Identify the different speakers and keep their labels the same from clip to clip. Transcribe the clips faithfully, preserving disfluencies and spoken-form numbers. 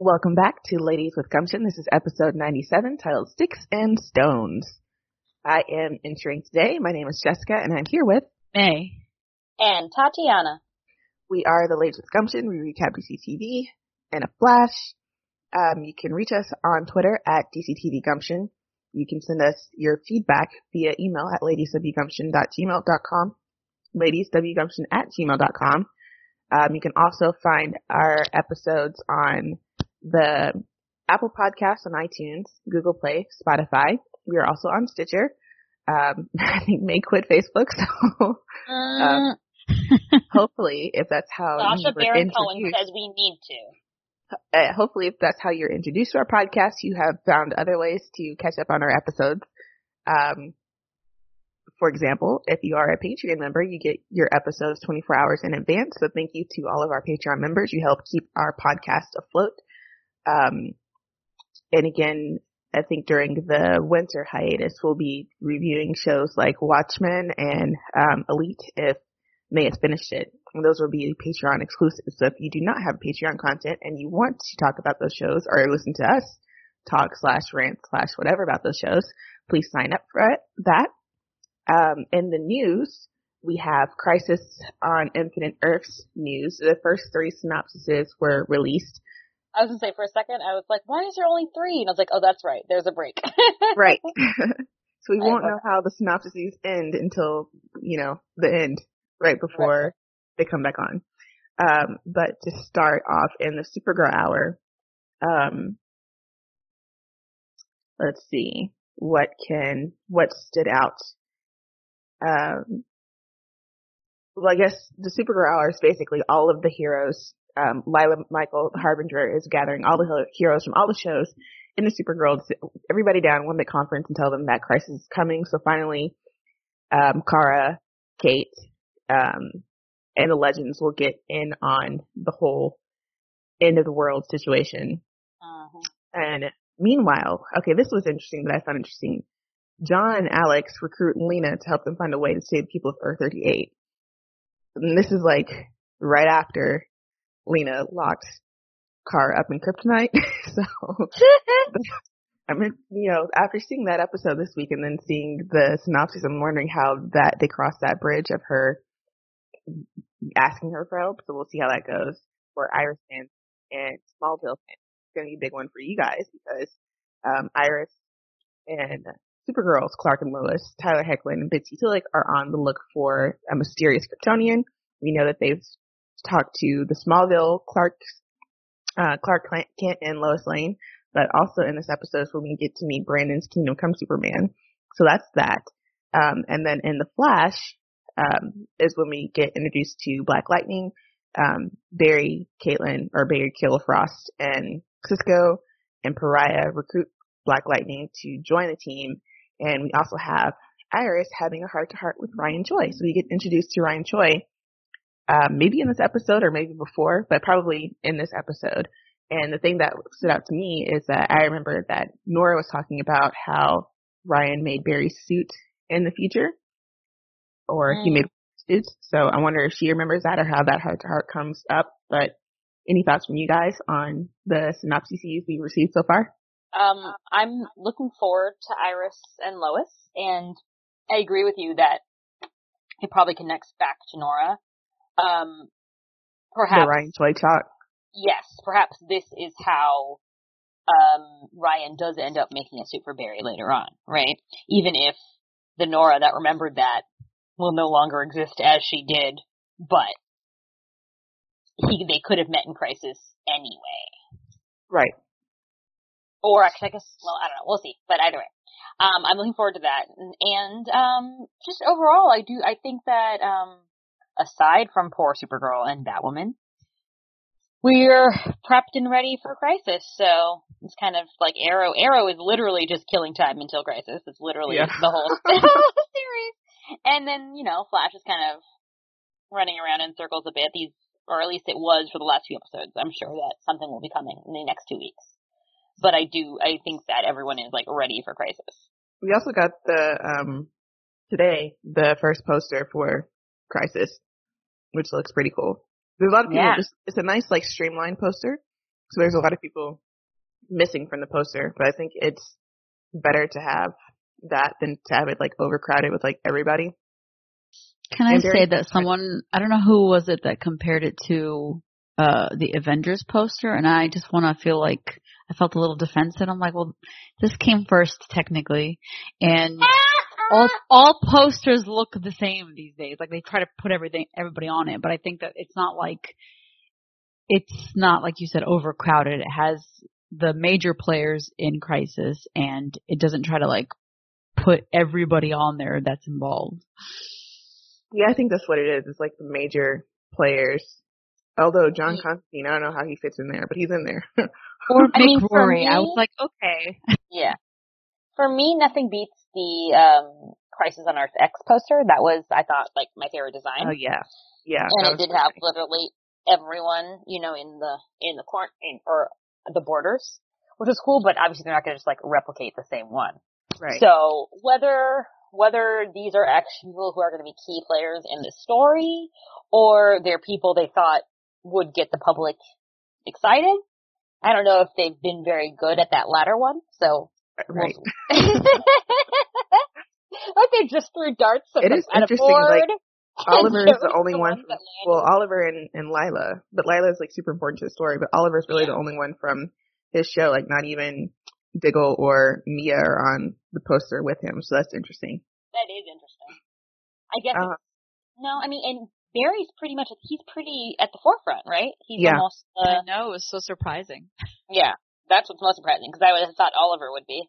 Speaker 1: Welcome back to Ladies with Gumption. This is episode ninety-seven, titled Sticks and Stones. I am entering today. My name is Jessica, and I'm here with
Speaker 2: May
Speaker 3: and Tatiana.
Speaker 1: We are the Ladies with Gumption. We recap D C T V in a flash. Um, you can reach us on Twitter at D C T V Gumption. You can send us your feedback via email at ladieswgumption dot gmail dot com, ladieswgumption at gmail dot com. Um, you can also find our episodes on the Apple Podcasts on iTunes, Google Play, Spotify. We are also on Stitcher. Um, I think May quit Facebook, so um, hopefully, if that's how
Speaker 3: Sasha
Speaker 1: you were
Speaker 3: Baron
Speaker 1: introduced,
Speaker 3: Cohen says we need to.
Speaker 1: Uh, hopefully, if that's how you're introduced to our podcast, you have found other ways to catch up on our episodes. Um, for example, if you are a Patreon member, you get your episodes twenty-four hours in advance. So thank you to all of our Patreon members. You help keep our podcast afloat. Um, and again, I think during the winter hiatus, we'll be reviewing shows like Watchmen and um, Elite if May has finished it. And those will be Patreon exclusives. So if you do not have Patreon content and you want to talk about those shows or listen to us talk slash rant slash whatever about those shows, please sign up for it, that. Um, in the news, we have Crisis on Infinite Earths news. The first three synopsises were released.
Speaker 3: I was going to say, for a second, I was like, why is there only three? And I was like, oh, that's right. There's a break.
Speaker 1: Right. So we won't know how the synopsises end until, you know, the end, right before right. they come back on. Um, but to start off in the Supergirl hour, um, let's see, what can, what stood out? Um, well, I guess the Supergirl hour is basically all of the heroes. Um, Lila Michael Harbinger is gathering all the heroes from all the shows in the Supergirl, everybody down one big conference and tell them that Crisis is coming. So finally, um, Kara, Kate, um, and the Legends will get in on the whole end of the world situation.
Speaker 3: Uh-huh. And
Speaker 1: meanwhile, okay, this was interesting that I found interesting. John and Alex recruit Lena to help them find a way to save people of Earth thirty-eight. And this is like right after Lena locked Kara up in kryptonite. So, I mean, you know, after seeing that episode this week and then seeing the synopsis, I'm wondering how that they crossed that bridge of her asking her for help. So we'll see how that goes for Iris fans and Smallville fans. It's going to be a big one for you guys because um, Iris and Supergirls, Clark and Lois, Tyler Hoechlin, and Bitsy Tillich are on the look for a mysterious Kryptonian. We know that they've talked to the Smallville Clark, uh, Clark Kent and Lois Lane, but also in this episode is when we get to meet Brandon's Kingdom Come Superman. So that's that. Um, and then in the Flash, um, is when we get introduced to Black Lightning, um, Barry, Caitlin, or Barry Killfrost, and Cisco and Pariah recruit Black Lightning to join the team. And we also have Iris having a heart-to-heart with Ryan Choi. So we get introduced to Ryan Choi, um, maybe in this episode or maybe before, but probably in this episode. And the thing that stood out to me is that I remember that Nora was talking about how Ryan made Barry's suit in the future, or mm. he made suits. So I wonder if she remembers that or how that heart-to-heart comes up. But any thoughts from you guys on the synopses we received so far?
Speaker 3: Um, I'm looking forward to Iris and Lois, and I agree with you that it probably connects back to Nora. Um, perhaps
Speaker 1: the Ryan Choi talk.
Speaker 3: Yes, perhaps this is how um Ryan does end up making a suit for Barry later on, right? Even if the Nora that remembered that will no longer exist as she did, but he they could have met in Crisis anyway.
Speaker 1: Right.
Speaker 3: Or actually, I guess, well, I don't know. We'll see. But either way, um, I'm looking forward to that. And, and um, just overall, I do. I think that um, aside from poor Supergirl and Batwoman, we're prepped and ready for Crisis. So it's kind of like Arrow. Arrow is literally just killing time until Crisis. It's literally yeah. the whole series. And then, you know, Flash is kind of running around in circles a bit. These, or at least it was for the last few episodes. I'm sure that something will be coming in the next two weeks. But I do, I think that everyone is, like, ready for Crisis.
Speaker 1: We also got the, um, today, the first poster for Crisis, which looks pretty cool. There's a lot of people,
Speaker 3: yeah.
Speaker 1: just, it's a nice, like, streamlined poster. So there's a lot of people missing from the poster, but I think it's better to have that than to have it like overcrowded with like everybody.
Speaker 2: Can I say that someone, I don't know who was it that compared it to uh the Avengers poster, and I just want to feel like I felt a little defensive. I'm like, well, this came first technically, and all all posters look the same these days. Like they try to put everything everybody on it, but I think that it's not like it's not like you said overcrowded. It has the major players in Crisis, and it doesn't try to like put everybody on there that's involved.
Speaker 1: Yeah, I think that's what it is. It's like the major players. Although John Constantine, I don't know how he fits in there, but he's in there.
Speaker 2: Or
Speaker 3: I mean,
Speaker 2: Mick
Speaker 3: for
Speaker 2: Rory.
Speaker 3: me-
Speaker 2: I was like, okay.
Speaker 3: Yeah. For me, nothing beats the um, Crisis on Earth X poster. That was, I thought, like my favorite design.
Speaker 1: Oh yeah, yeah.
Speaker 3: And
Speaker 1: that
Speaker 3: it
Speaker 1: was
Speaker 3: did have
Speaker 1: nice.
Speaker 3: literally everyone, you know, in the in the corner in, or the borders, which was cool. But obviously, they're not going to just like replicate the same one.
Speaker 1: Right.
Speaker 3: So whether whether these are actually people who are going to be key players in this story, or they're people they thought would get the public excited, I don't know if they've been very good at that latter one. So
Speaker 1: right.
Speaker 3: like they just threw darts at,
Speaker 1: It
Speaker 3: the,
Speaker 1: is
Speaker 3: at a
Speaker 1: interesting,
Speaker 3: board.
Speaker 1: like, Oliver is the
Speaker 3: Joey's
Speaker 1: only
Speaker 3: the
Speaker 1: one.
Speaker 3: one
Speaker 1: From,
Speaker 3: that landed.
Speaker 1: well, Oliver and, and Lila, but Lila is like super important to the story. But Oliver's really
Speaker 3: Yeah.
Speaker 1: the only one from his show. Like, not even Diggle or Mia are on the poster with him. So that's interesting.
Speaker 3: That is interesting. I guess.
Speaker 1: Uh,
Speaker 3: it's, no, I mean, and Barry's pretty much he's pretty at the forefront, right? He's
Speaker 1: Yeah.
Speaker 3: almost. Uh,
Speaker 2: I know, it was so surprising.
Speaker 3: yeah, that's what's most surprising because I would have thought Oliver would be.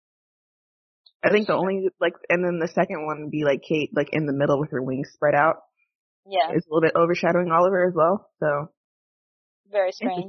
Speaker 1: I think the only like, and then the second one would be like Kate, like in the middle with her wings spread out.
Speaker 3: Yeah,
Speaker 1: Is a little bit overshadowing Oliver as well. So
Speaker 3: very strange.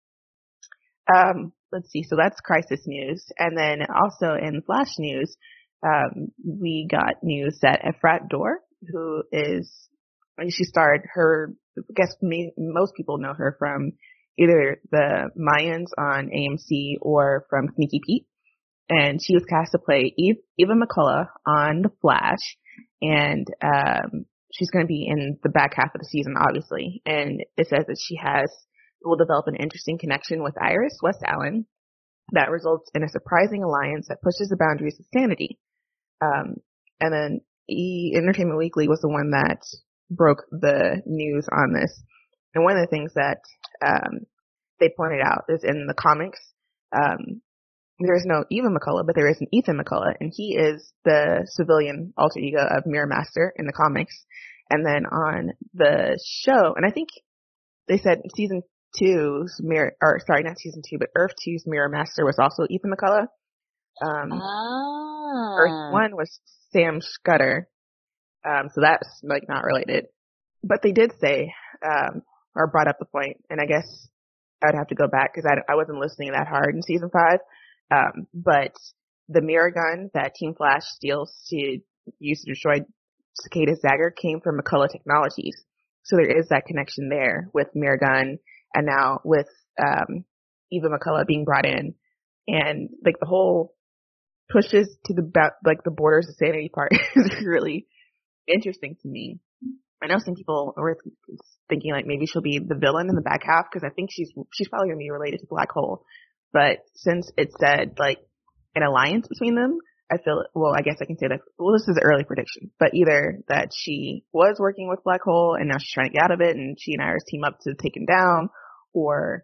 Speaker 1: Um, let's see. So that's Crisis news. And then also in Flash news, um, we got news that Efrat Dor, who is, she starred her, I guess me, most people know her from either the Mayans on A M C or from Sneaky Pete. And she was cast to play Eve, Eva McCullough on The Flash. And, um, she's going to be in the back half of the season, obviously. And it says that she has, will develop an interesting connection with Iris West Allen that results in a surprising alliance that pushes the boundaries of sanity. Um, and then E! Entertainment Weekly was the one that broke the news on this. And one of the things that um, they pointed out is in the comics, um, there is no Eva McCullough, but there is an Ethan McCullough, and he is the civilian alter ego of Mirror Master in the comics. And then on the show, and I think they said season two's Mirror, or sorry, not season two, but Earth two's Mirror Master was also Ethan McCullough. Um,
Speaker 3: Ah.
Speaker 1: Earth one was Sam Scudder, um, so that's like not related. But they did say, um, or brought up the point, and I guess I'd have to go back because I, I wasn't listening that hard in season five. Um, but the mirror gun that Team Flash steals to use to destroy Cicada's dagger came from McCullough Technologies. So there is that connection there with mirror gun, and now with um, Eva McCullough being brought in, and like the whole pushes to the like the borders of sanity part is really interesting to me. I know some people were thinking like maybe she'll be the villain in the back half because I think she's she's probably gonna be related to Black Hole. But since it said like an alliance between them, I feel well. I guess I can say that. Well, this is an early prediction, but either that she was working with Black Hole and now she's trying to get out of it, and she and Iris team up to take him down, or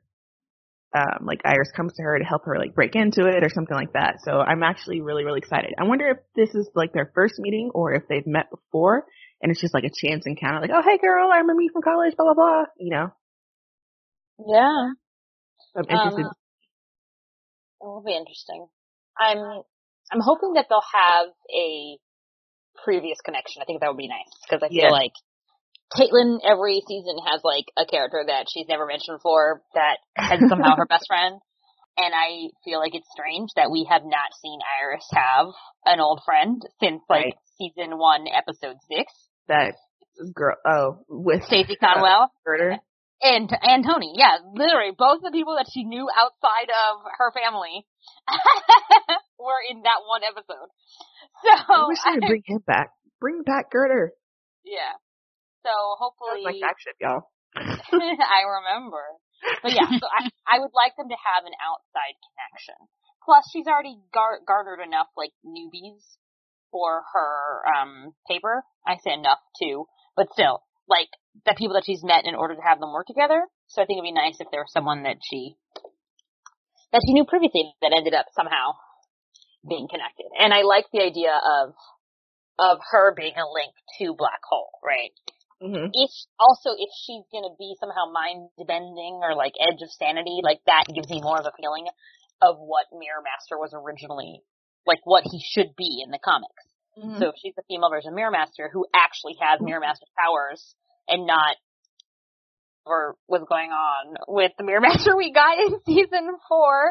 Speaker 1: um, like Iris comes to her to help her like break into it or something like that. So I'm actually really really excited. I wonder if this is like their first meeting or if they've met before and it's just like a chance encounter, like, oh hey girl, I remember you from college, blah blah blah. You know?
Speaker 3: Yeah.
Speaker 1: I'm interested.
Speaker 3: Um, it will be interesting. I'm I'm hoping that they'll have a previous connection. I think that would be nice because I feel
Speaker 1: Yeah.
Speaker 3: like Caitlin every season has like a character that she's never mentioned before that has somehow her best friend. And I feel like it's strange that we have not seen Iris have an old friend since like
Speaker 1: Right.
Speaker 3: season one, episode six.
Speaker 1: That girl, oh, with
Speaker 3: Stacey Conwell.
Speaker 1: Murder.
Speaker 3: And and Tony, yeah, literally both the people that she knew outside of her family were in that one episode. So
Speaker 1: I wish they would
Speaker 3: I-
Speaker 1: bring him back. Bring back Girder.
Speaker 3: yeah. So
Speaker 1: That was
Speaker 3: hopefully
Speaker 1: my fact ship, y'all.
Speaker 3: I remember. But yeah, so I, I would like them to have an outside connection. Plus, she's already gar- garnered enough, like, newbies for her, um, paper. I say enough, too. But still, like, the people that she's met in order to have them work together. So I think it'd be nice if there was someone that she, that she knew previously that ended up somehow being connected. And I like the idea of, of her being a link to Black Hole, right?
Speaker 1: Mm-hmm.
Speaker 3: If, also, if she's gonna be somehow mind-bending or, like, edge of sanity, like, that gives me more of a feeling of what Mirror Master was originally, like, what he should be in the comics. Mm-hmm. So if she's the female version of Mirror Master who actually has Mirror Master powers and not or what's going on with the Mirror Master we got in season four,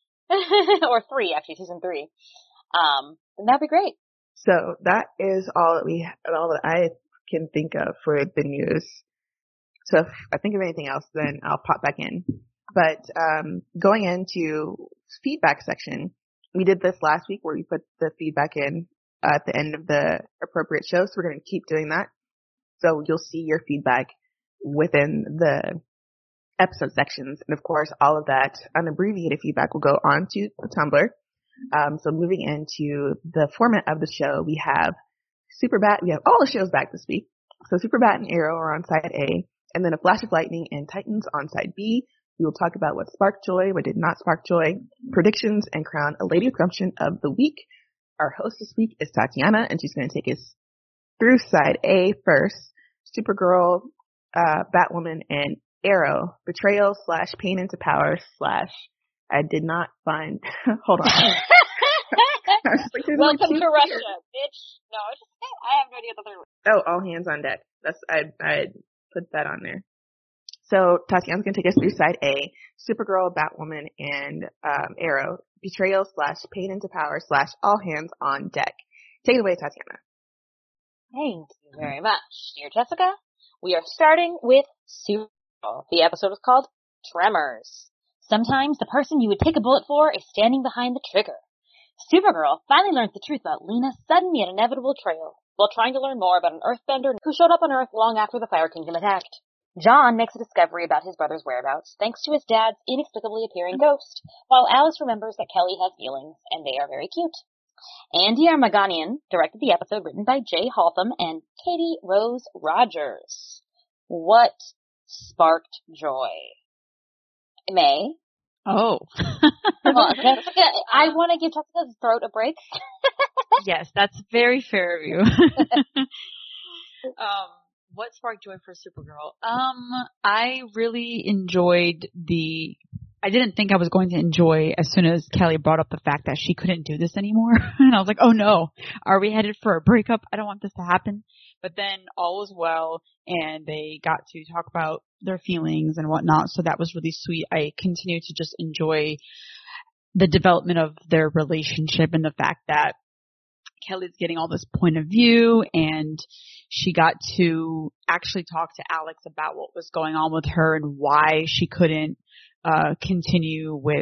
Speaker 3: or three, actually, season three, um, then that'd be great.
Speaker 1: So that is all that we, all that I can think of for the news. So if I think of anything else, then I'll pop back in. But um, going into feedback section, we did this last week where we put the feedback in uh, at the end of the appropriate show, so we're going to keep doing that. So you'll see your feedback within the episode sections. And of course, all of that unabbreviated feedback will go onto the Tumblr. Um, so moving into the format of the show, we have Superbat. We have all the shows back this week. So Superbat and Arrow are on side A, and then A Flash of Lightning and Titans on side B. We will talk about what sparked joy, what did not spark joy, predictions, and crown a Lady of Gumption of the week. Our host this week is Tatiana, and she's going to take us through side A first. Supergirl, uh, Batwoman, and Arrow. Betrayal slash pain into power slash I did not find. Hold on.
Speaker 3: Like, welcome to Russia, here. Bitch. No, I just I have no idea what the third
Speaker 1: one. Oh, all hands on deck. That's I I put that on there. So Tatiana's gonna take us through side A, Supergirl, Batwoman, and um, Arrow. Betrayal slash pain into power slash all hands on deck. Take it away, Tatiana.
Speaker 3: Thank you very much, dear Jessica. We are starting with Supergirl. The episode is called Tremors. Sometimes the person you would take a bullet for is standing behind the trigger. Supergirl finally learns the truth about Lena's sudden yet inevitable betrayal, while trying to learn more about an Earthbender who showed up on Earth long after the Fire Kingdom attacked. John makes a discovery about his brother's whereabouts thanks to his dad's inexplicably appearing ghost, while Alice remembers that Kelly has feelings, and they are very cute. Andy Armaganian directed the episode, written by Jay Haltham and Katie Rose Rogers. What sparked joy? May?
Speaker 2: Oh.
Speaker 3: Well, Jessica, I want to give Jessica's throat a break.
Speaker 2: Yes, that's very fair of you. um, what sparked joy for Supergirl? Um, I really enjoyed the, I didn't think I was going to enjoy as soon as Kelly brought up the fact that she couldn't do this anymore. And I was like, oh no, are we headed for a breakup? I don't want this to happen. But then all was well, and they got to talk about their feelings and whatnot, so that was really sweet. I continue to just enjoy the development of their relationship and the fact that Kelly's getting all this point of view, and she got to actually talk to Alex about what was going on with her and why she couldn't uh continue with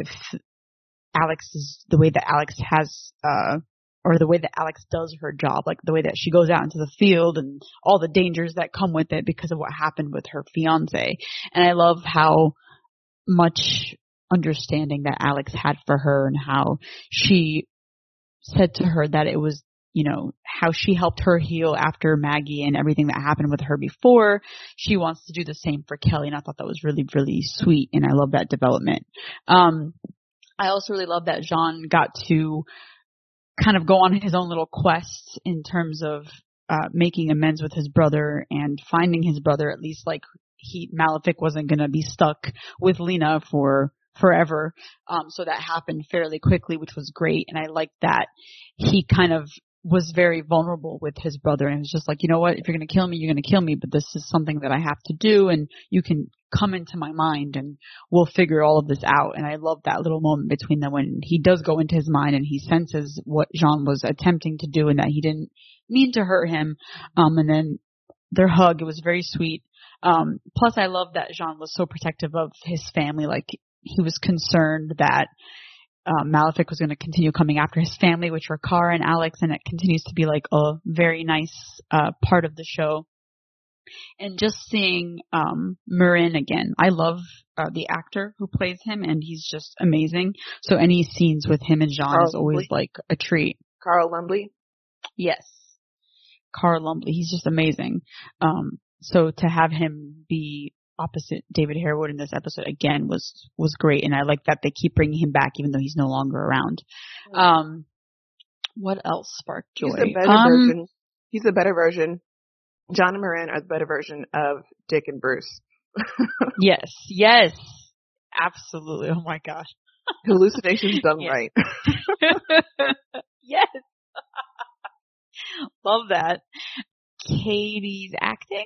Speaker 2: Alex's, the way that Alex has uh or the way that Alex does her job, like the way that she goes out into the field and all the dangers that come with it because of what happened with her fiance. And I love how much understanding that Alex had for her, and how she said to her that it was, you know, how she helped her heal after Maggie and everything that happened with her before. She wants to do the same for Kelly, and I thought that was really, really sweet, and I love that development. Um, I also really love that Jean got to kind of go on his own little quest in terms of uh making amends with his brother and finding his brother. At least, like, he Malefic wasn't going to be stuck with Lena for forever. Um, so that happened fairly quickly, which was great. And I liked that he kind of was very vulnerable with his brother, and was just like, you know what, if you're going to kill me, you're going to kill me, but this is something that I have to do, and you can come into my mind and we'll figure all of this out. And I love that little moment between them when he does go into his mind and he senses what Jean was attempting to do and that he didn't mean to hurt him. Um, and then their hug, it was very sweet. Um, plus I love that Jean was so protective of his family. Like, he was concerned that Um, Malefic was going to continue coming after his family, which were Kara and Alex, and it continues to be like a very nice uh, part of the show. And just seeing um Marin again. I love uh, the actor who plays him, and he's just amazing. So any scenes with him and Jean
Speaker 1: Carl
Speaker 2: is always
Speaker 1: Lumbly.
Speaker 2: like a treat.
Speaker 1: Carl Lumbly.
Speaker 2: Yes. Carl Lumbly. He's just amazing. Um, so to have him be opposite David Harewood in this episode again was, was great. And I like that they keep bringing him back even though he's no longer around. Um, what else sparked joy?
Speaker 1: He's a better
Speaker 2: um,
Speaker 1: version. He's a better version. John and Marin are the better version of Dick and Bruce.
Speaker 2: yes. Yes. Absolutely. Oh my gosh.
Speaker 1: Hallucinations done
Speaker 2: yes.
Speaker 1: right.
Speaker 2: yes. Love that. Katie's acting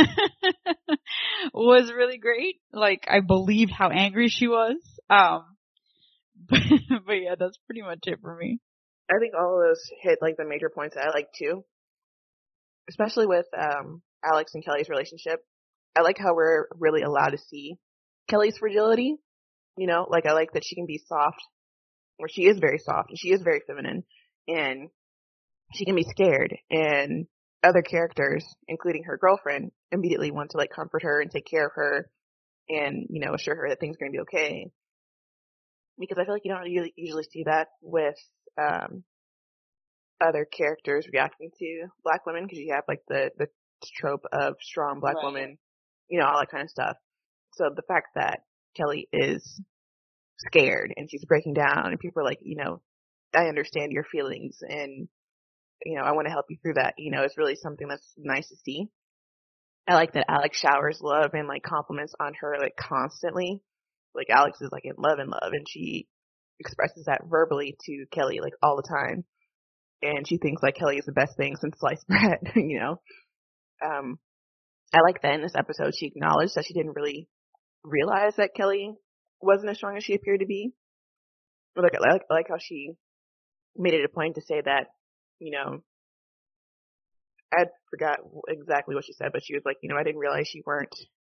Speaker 2: was really great. Like, I believed how angry she was. Um, but, but yeah, that's pretty much it for me.
Speaker 1: I think all of those hit like the major points that I like too. Especially with um Alex and Kelly's relationship. I like how we're really allowed to see Kelly's fragility. You know, like I like that she can be soft, or she is very soft, and she is very feminine, and she can be scared, and other characters, including her girlfriend, immediately want to like comfort her and take care of her and, you know, assure her that things are going to be okay. Because I feel like you don't usually, usually see that with um other characters reacting to black women, because you have like the, the trope of strong black
Speaker 3: right.
Speaker 1: woman, you know, all that kind of stuff. So the fact that Kelly is scared and she's breaking down and people are like, you know, I understand your feelings and, you know, I want to help you through that, you know, it's really something that's nice to see. I like that Alex showers love and like compliments on her like constantly. Like Alex is like in love and love, and she expresses that verbally to Kelly like all the time. And she thinks like Kelly is the best thing since sliced bread, you know. Um, I like that in this episode she acknowledged that she didn't really realize that Kelly wasn't as strong as she appeared to be. But like, I like, I like how she made it a point to say that, you know, I forgot exactly what she said, but she was like, you know, I didn't realize you weren't,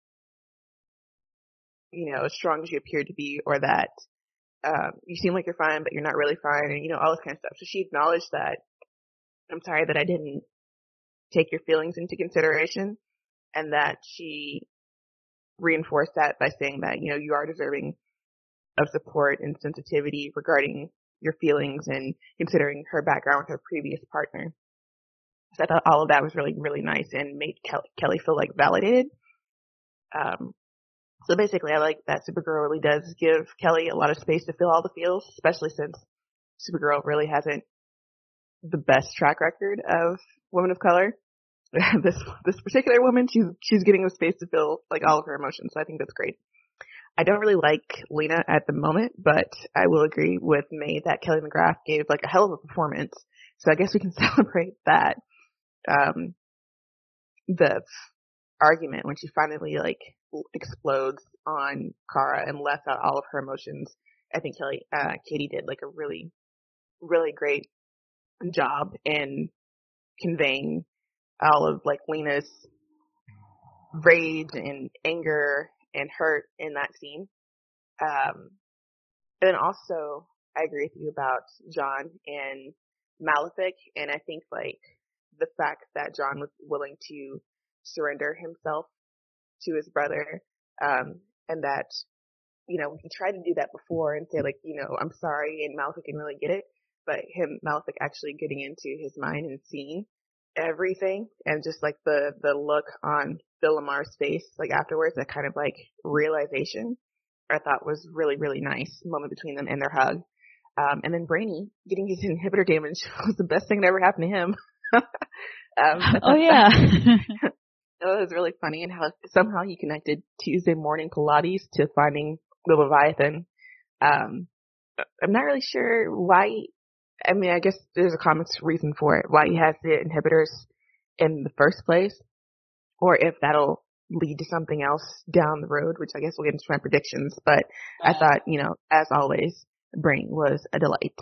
Speaker 1: you know, as strong as you appeared to be, or that um, you seem like you're fine, but you're not really fine, and, you know, all this kind of stuff. So she acknowledged that, I'm sorry that I didn't take your feelings into consideration, and that she reinforced that by saying that, you know, you are deserving of support and sensitivity regarding your feelings and considering her background with her previous partner. So I thought all of that was really, really nice and made Kelly, Kelly feel like validated. Um, so basically I like that Supergirl really does give Kelly a lot of space to feel all the feels, especially since Supergirl really hasn't the best track record of women of color. this this particular woman, she's she's getting the space to feel like all of her emotions, so I think that's great. I don't really like Lena at the moment, but I will agree with May that Kelly McGrath gave like a hell of a performance, so I guess we can celebrate that. Um, the argument when she finally like explodes on Kara and lets out all of her emotions, I think Kelly, uh, Katie did like a really, really great job in conveying all of like Lena's rage and anger and hurt in that scene. Um, and then also I agree with you about John and Malefic, and I think like the fact that John was willing to surrender himself to his brother, um, and that, you know, he tried to do that before and say like, you know, I'm sorry, and Malefic didn't really get it, but him, Malefic actually getting into his mind and seeing everything, and just like the, the look on Phil Lamar's face, like afterwards, that kind of like realization, I thought was really, really nice moment between them and their hug. Um, and then Brainy getting his inhibitor damage was the best thing that ever happened to him. um,
Speaker 2: oh yeah.
Speaker 1: It was really funny, and how somehow he connected Tuesday morning Pilates to finding the Leviathan. Um, I'm not really sure why. I mean, I guess there's a comics reason for it, why he has the inhibitors in the first place, or if that'll lead to something else down the road, which I guess we'll get into my predictions. But I thought, you know, as always, Brainy was a delight.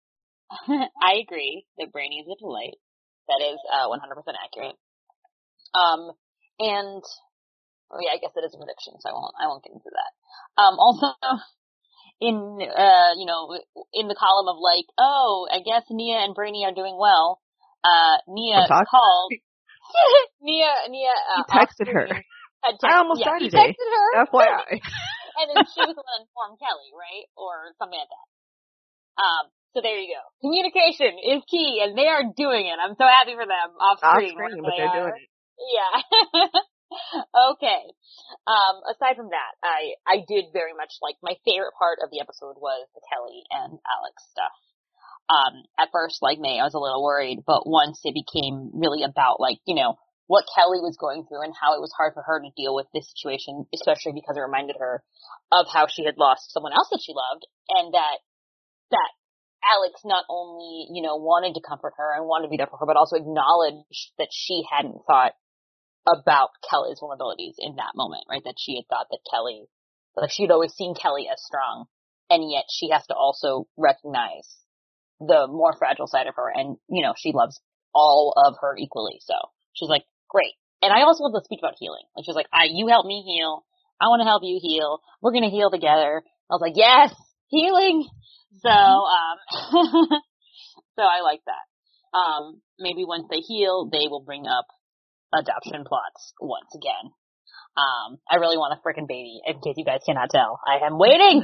Speaker 3: I agree that Brainy is a delight. That is uh, one hundred percent accurate. Um, and oh yeah, I guess it is a prediction, so I won't I won't get into that. Um, also, in uh, you know, in the column of like, oh, I guess Nia and Brainy are doing well. Uh, Nia called Nia, Nia, uh,
Speaker 1: he texted her.
Speaker 3: Text,
Speaker 1: I almost
Speaker 3: yeah,
Speaker 1: died
Speaker 3: he
Speaker 1: today.
Speaker 3: texted her.
Speaker 1: F Y I.
Speaker 3: And then she was going to inform Kelly, right? Or something like that. Um, so there you go. Communication is key, and they are doing it. I'm so happy for them off screen.
Speaker 1: Off screen, but they they're are. doing it.
Speaker 3: Yeah. Okay. Um, aside from that, I, I did very much like, my favorite part of the episode was the Kelly and Alex stuff. Um, at first, like May, I was a little worried, but once it became really about, like, you know, what Kelly was going through and how it was hard for her to deal with this situation, especially because it reminded her of how she had lost someone else that she loved, and that, that Alex not only, you know, wanted to comfort her and wanted to be there for her, but also acknowledged that she hadn't thought about Kelly's vulnerabilities in that moment, right? That she had thought that Kelly, like she'd always seen Kelly as strong, and yet she has to also recognize the more fragile side of her, and, you know, she loves all of her equally, so she's like, great. And I also love the speech about healing. Like, she's like, I, you help me heal, I want to help you heal, we're gonna heal together. I was like, yes, healing! So, um, so I like that. Um, maybe once they heal, they will bring up adoption plots once again. Um, I really want a frickin' baby, in case you guys cannot tell. I am waiting!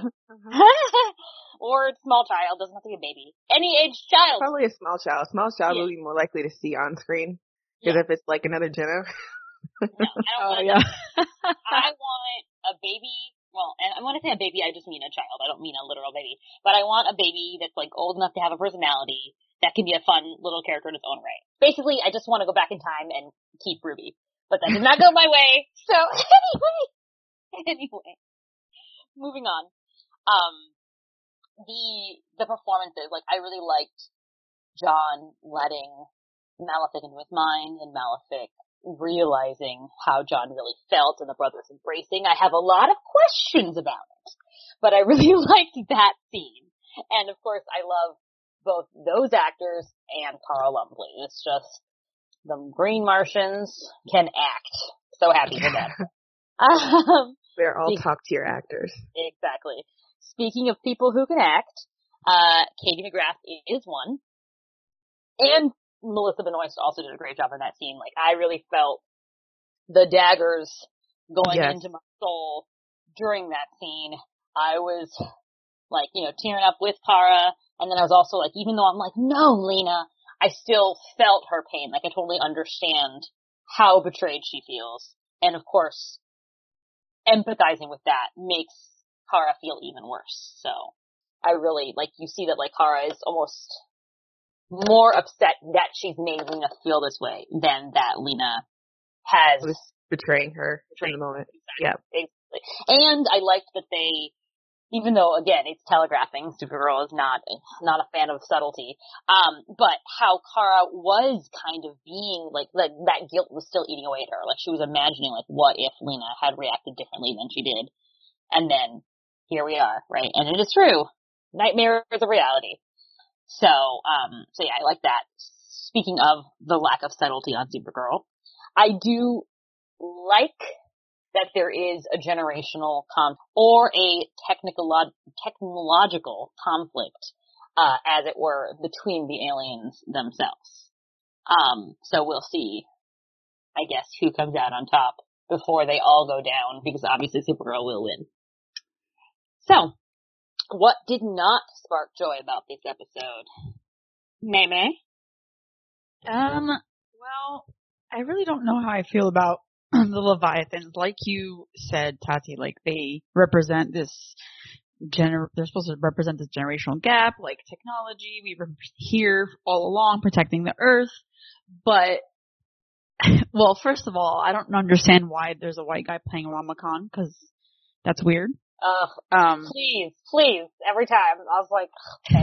Speaker 3: Or small child, doesn't have to be a baby. Any age child.
Speaker 1: Probably a small child. Small child
Speaker 3: yeah.
Speaker 1: will be more likely to see on screen. Because yeah. if it's like another Jenna.
Speaker 3: No, I don't
Speaker 2: oh,
Speaker 3: want
Speaker 2: yeah.
Speaker 3: I want a baby, well, and when I say a baby, I just mean a child. I don't mean a literal baby. But I want a baby that's like old enough to have a personality that can be a fun little character in its own right. Basically, I just want to go back in time and keep Ruby. But that did not go my way. So, anyway. Anyway. Moving on. Um, the, the performances, like, I really liked John letting Malefic into his mind, and Malefic realizing how John really felt and the brothers embracing. I have a lot of questions about it, but I really liked that scene. And of course, I love both those actors and Cara Lumley. It's just, the Green Martians can act. So happy for them. um,
Speaker 1: They're all top tier actors.
Speaker 3: Exactly. Speaking of people who can act, uh, Katie McGrath is one. And Melissa Benoist also did a great job in that scene. Like, I really felt the daggers going yes. into my soul during that scene. I was, like, you know, tearing up with Cara, and then I was also like, even though I'm like, no, Lena, I still felt her pain. Like, I totally understand how betrayed she feels. And, of course, empathizing with that makes Cara feel even worse. So, I really, like, you see that, like, Cara is almost more upset that she's made Lena feel this way than that Lena has
Speaker 1: was betraying her betraying in the moment.
Speaker 3: Exactly.
Speaker 1: Yeah.
Speaker 3: Exactly. And I liked that they, even though, again, it's telegraphing, Supergirl is not, not a fan of subtlety, um, but how Cara was kind of being, like, like, that guilt was still eating away at her. Like, she was imagining, like, what if Lena had reacted differently than she did? And then, here we are, right? And it is true. Nightmare is a reality. So, um, so yeah, I like that. Speaking of the lack of subtlety on Supergirl, I do like that there is a generational conflict, or a technical, technological conflict, uh, as it were, between the aliens themselves. Um, so we'll see, I guess, who comes out on top before they all go down, because obviously Supergirl will win. So, what did not spark joy about this episode? May May?
Speaker 2: Um, well, I really don't know how I feel about the Leviathans. Like you said, Tati, like, they represent this gener- they're supposed to represent this generational gap, like technology. We were here all along protecting the Earth. But, well, first of all, I don't understand why there's a white guy playing Rama Khan, because that's weird.
Speaker 3: Ugh,
Speaker 2: um,
Speaker 3: please, please, every time. I was like,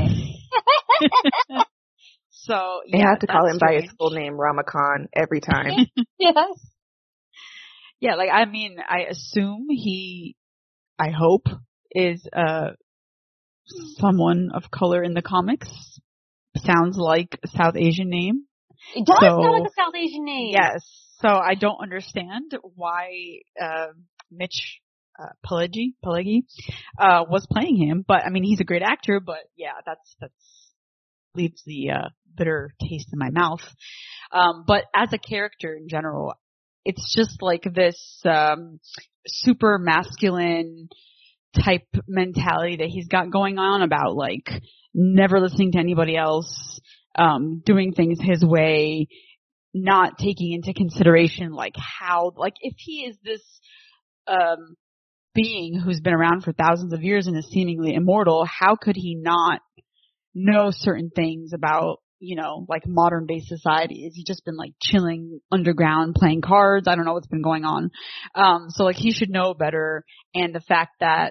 Speaker 3: okay.
Speaker 2: So,
Speaker 1: they
Speaker 2: yeah,
Speaker 1: have to call him
Speaker 2: strange.
Speaker 1: by his full name, Rama Khan, every time.
Speaker 3: Yes.
Speaker 2: Yeah, like, I mean, I assume he, I hope, is, uh, someone of color in the comics. Sounds like a South Asian name.
Speaker 3: It does
Speaker 2: so,
Speaker 3: sound like a South Asian name.
Speaker 2: Yes. So I don't understand why, uh, Mitch, uh, Pileggi, Pileggi, uh, was playing him. But, I mean, he's a great actor, but yeah, that's, that's leaves the uh, bitter taste in my mouth. Um, but as a character in general, it's just like this um, super masculine type mentality that he's got going on about like never listening to anybody else, um, doing things his way, not taking into consideration like how, like if he is this um, being who's been around for thousands of years and is seemingly immortal, how could he not know certain things about, you know, like modern day society? Has he just been like chilling underground playing cards? I don't know what's been going on. Um, so like he should know better. And the fact that,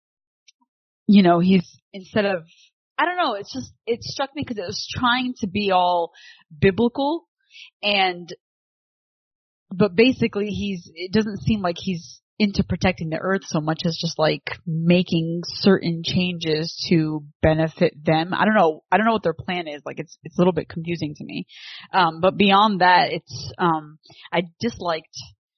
Speaker 2: you know, he's instead of, I don't know, it's just, it struck me because it was trying to be all biblical and, but basically he's, it doesn't seem like he's into protecting the earth so much as just like making certain changes to benefit them. I don't know. I don't know what their plan is. Like it's, it's a little bit confusing to me. Um, but beyond that, it's, um, I disliked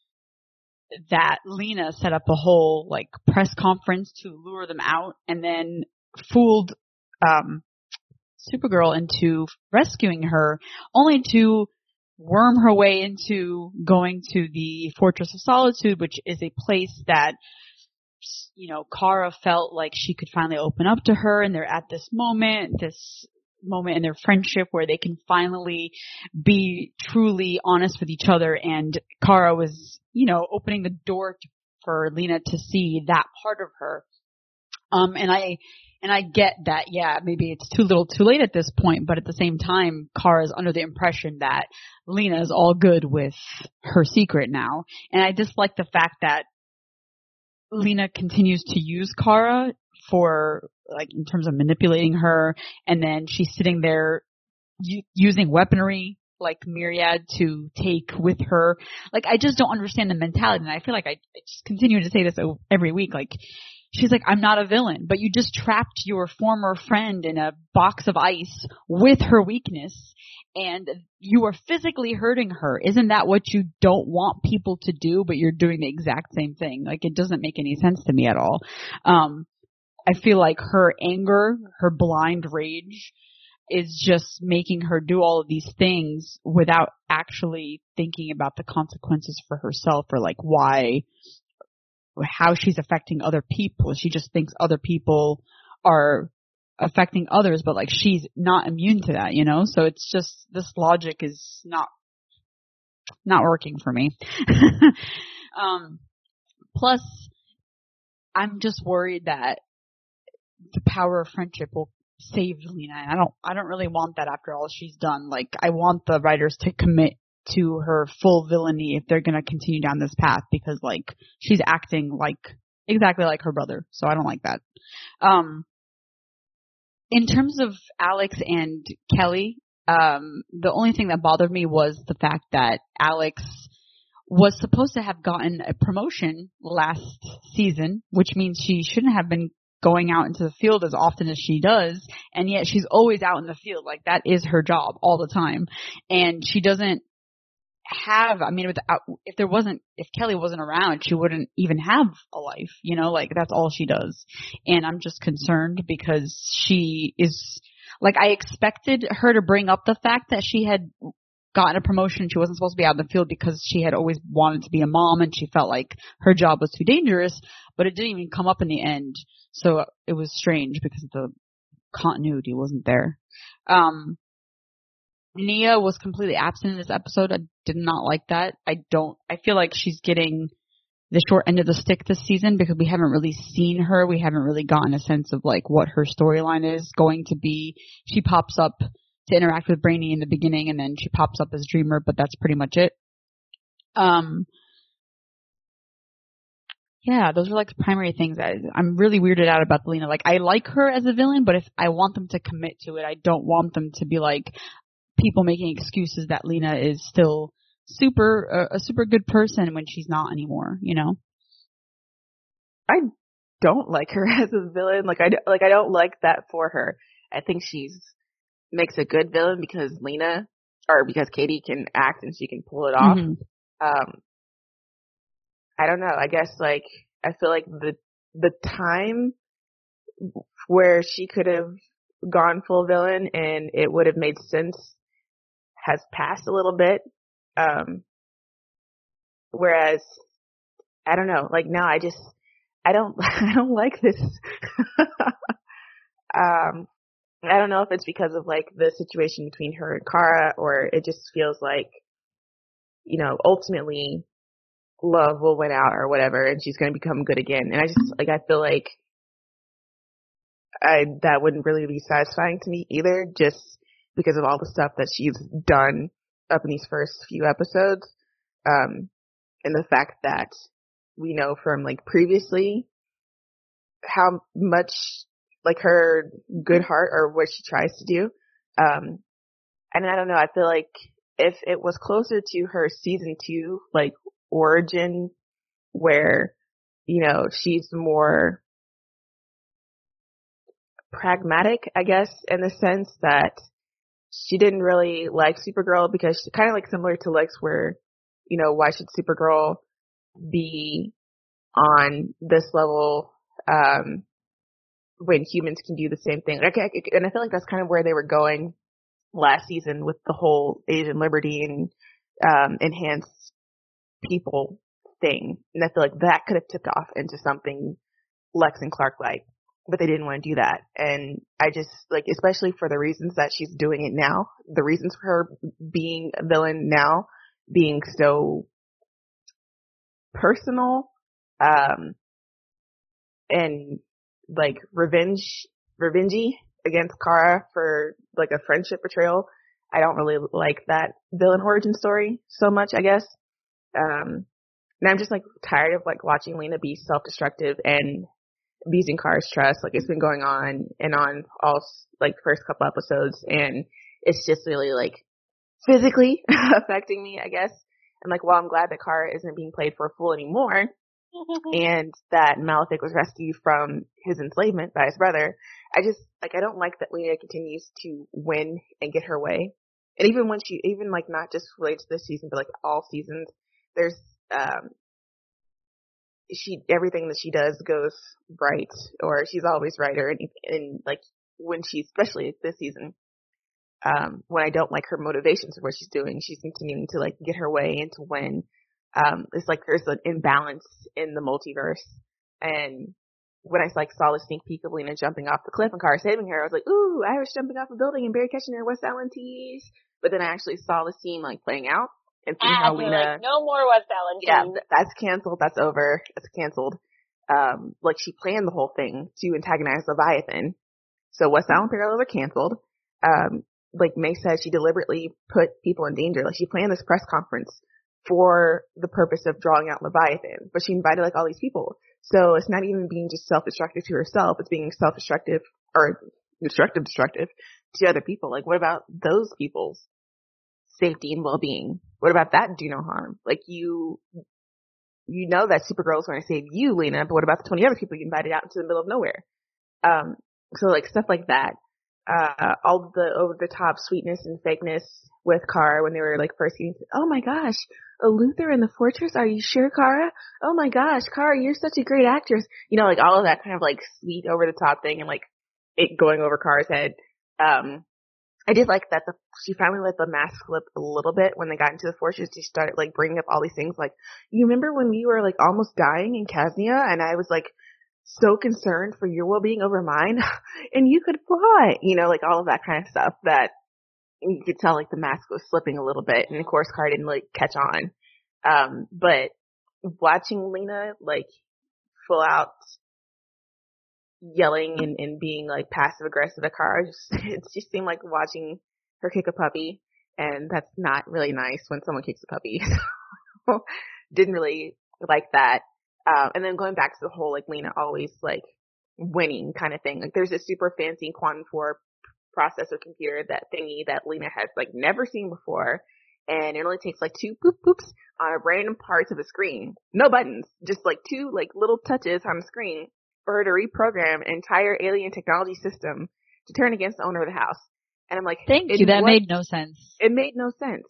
Speaker 2: that Lena set up a whole like press conference to lure them out and then fooled, um, Supergirl into rescuing her only to worm her way into going to the Fortress of Solitude, which is a place that, you know, Kara felt like she could finally open up to her, and they're at this moment, this moment in their friendship where they can finally be truly honest with each other, and Kara was, you know, opening the door to, for Lena to see that part of her. Um, and I, And I get that, yeah, maybe it's too little too late at this point, but at the same time, Kara's under the impression that Lena is all good with her secret now. And I dislike the fact that Lena continues to use Kara for, like, in terms of manipulating her, and then she's sitting there u- using weaponry like Myriad to take with her. Like, I just don't understand the mentality, and I feel like I, I just continue to say this every week, like, she's like, I'm not a villain, but you just trapped your former friend in a box of ice with her weakness, and you are physically hurting her. Isn't that what you don't want people to do, but you're doing the exact same thing? Like, it doesn't make any sense to me at all. Um, I feel like her anger, her blind rage, is just making her do all of these things without actually thinking about the consequences for herself, or like why, how she's affecting other people. She just thinks other people are affecting others, but like she's not immune to that, you know? So it's just, this logic is not, not working for me. um, plus, I'm just worried that the power of friendship will save Lena. And I don't, I don't really want that after all she's done. Like, I want the writers to commit to her full villainy if they're going to continue down this path, because like she's acting like exactly like her brother. So I don't like that. Um, in terms of Alex and Kelly, um, the only thing that bothered me was the fact that Alex was supposed to have gotten a promotion last season, which means she shouldn't have been going out into the field as often as she does, and yet she's always out in the field. Like, that is her job all the time, and she doesn't have, I mean, without, if there wasn't, if Kelly wasn't around, she wouldn't even have a life, you know, like that's all she does. And I'm just concerned because she is, like, I expected her to bring up the fact that she had gotten a promotion. She wasn't supposed to be out in the field because she had always wanted to be a mom and she felt like her job was too dangerous, but it didn't even come up in the end. So it was strange because the continuity wasn't there. Um, Nia was completely absent in this episode. I did not like that. I don't, I feel like she's getting the short end of the stick this season because we haven't really seen her. We haven't really gotten a sense of like what her storyline is going to be. She pops up to interact with Brainy in the beginning, and then she pops up as Dreamer, but that's pretty much it. Um, yeah, those are like the primary things. I, I'm really weirded out about Lena. Like, I like her as a villain, but if I want them to commit to it, I don't want them to be like people making excuses that Lena is still super uh, a super good person when she's not anymore, you know?
Speaker 1: I don't like her as a villain. Like, I, like, I don't like that for her. I think she's makes a good villain because Lena, or because Katie can act and she can pull it off. Mm-hmm. Um, I don't know. I guess, like, I feel like the the time where she could have gone full villain and it would have made sense has passed a little bit. Um, whereas, I don't know, like now I just, I don't, I don't like this. um, I don't know if it's because of like the situation between her and Kara, or it just feels like, you know, ultimately love will win out or whatever, and she's going to become good again. And I just, like, I feel like I, that wouldn't really be satisfying to me either, just because of all the stuff that she's done up in these first few episodes. Um, and the fact that we know from like previously how much like her good heart or what she tries to do. Um, and I don't know, I feel like if it was closer to her season two, like origin, where, you know, she's more pragmatic, I guess, in the sense that she didn't really like Supergirl because she's kind of like similar to Lex, where, you know, why should Supergirl be on this level, um, when humans can do the same thing? Like, and I feel like that's kind of where they were going last season with the whole Asian liberty and, um, enhanced people thing. And I feel like that could have tipped off into something Lex and Clark like, but they didn't want to do that. And I just, like, especially for the reasons that she's doing it now, the reasons for her being a villain now being so personal, um, and like revenge, revengey against Kara for like a friendship betrayal. I don't really like that villain origin story so much, I guess. Um, and I'm just like tired of like watching Lena be self-destructive and abusing Kara's trust. Like, it's been going on and on all like first couple episodes, and it's just really like physically affecting me, I guess. And like, while I'm glad that Kara isn't being played for a fool anymore, and that Malefic was rescued from his enslavement by his brother, I just, like, I don't like that Lena continues to win and get her way. And even when she, even like not just related to this season, but like all seasons, there's, um, she, everything that she does goes right, or she's always right, or anything. And like, when she, especially this season, um, when I don't like her motivations for what she's doing, she's continuing to like get her way and to win. Um, it's like there's an imbalance in the multiverse. And when I like saw the sneak peek of Lena jumping off the cliff and Kara saving her, I was like, ooh, Iris jumping off a building and Barry catching her, West Allen tease. But then I actually saw the scene like playing out and seeing
Speaker 3: ah,
Speaker 1: how Lena,
Speaker 3: like, no more West Allen tease.
Speaker 1: Yeah, that's canceled. That's over. That's canceled. Um, like, she planned the whole thing to antagonize Leviathan. So West Allen parallels are canceled. Um, like May said, she deliberately put people in danger. Like, she planned this press conference for the purpose of drawing out Leviathan, but she invited like all these people. So it's not even being just self-destructive to herself, it's being self-destructive or destructive destructive to other people. Like, what about those people's safety and well-being? What about that do no harm? Like, you you know that Supergirl is going to save you, Lena, but what about the twenty other people you invited out into the middle of nowhere? Um, so like stuff like that. Uh, all the over-the-top sweetness and fakeness with Kara when they were like first getting, oh my gosh, a Luthor in the Fortress? Are you sure, Kara? Oh my gosh, Kara, you're such a great actress. You know, like all of that kind of like sweet over-the-top thing and like it going over Kara's head. Um, I did like that the, she finally let the mask slip a little bit when they got into the Fortress. She started like bringing up all these things like, you remember when we were like almost dying in Kaznia and I was like so concerned for your well-being over mine and you could fly, you know, like all of that kind of stuff that you could tell like the mask was slipping a little bit. And of course, Kara didn't like catch on. Um, but watching Lena like full out yelling and, and being like passive aggressive at Kara, just, it just seemed like watching her kick a puppy, and that's not really nice when someone kicks a puppy. So didn't really like that. Um, and then going back to the whole like Lena always like winning kind of thing. Like, there's a super fancy quantum four processor computer, that thingy that Lena has like never seen before, and it only takes like two boop boops on random parts of the screen. No buttons, just like two like little touches on the screen for her to reprogram an entire alien technology system to turn against the owner of the house. And I'm like,
Speaker 2: thank you, that what? made no sense.
Speaker 1: It made no sense.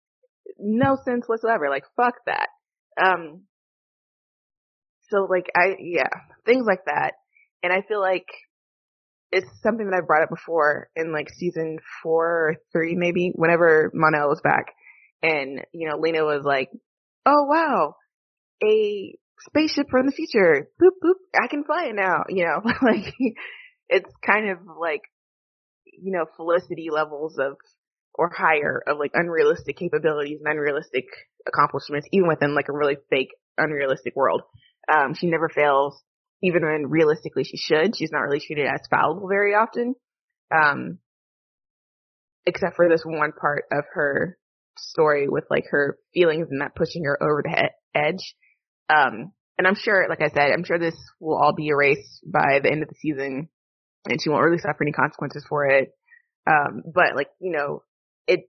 Speaker 1: No sense whatsoever. Like, fuck that. Um, so like, I, yeah, things like that. And I feel like it's something that I brought up before in like season four or three, maybe, whenever Mon-El was back. And, you know, Lena was like, oh wow, a spaceship from the future. Boop, boop, I can fly it now. You know, like, it's kind of like, you know, Felicity levels of, or higher, of like unrealistic capabilities and unrealistic accomplishments, even within like a really fake, unrealistic world. Um, she never fails, even when realistically she should. She's not really treated as fallible very often. Um, except for this one part of her story with like her feelings and that pushing her over the he- edge. Um, and I'm sure, like I said, I'm sure this will all be erased by the end of the season and she won't really suffer any consequences for it. Um, but like, you know, it's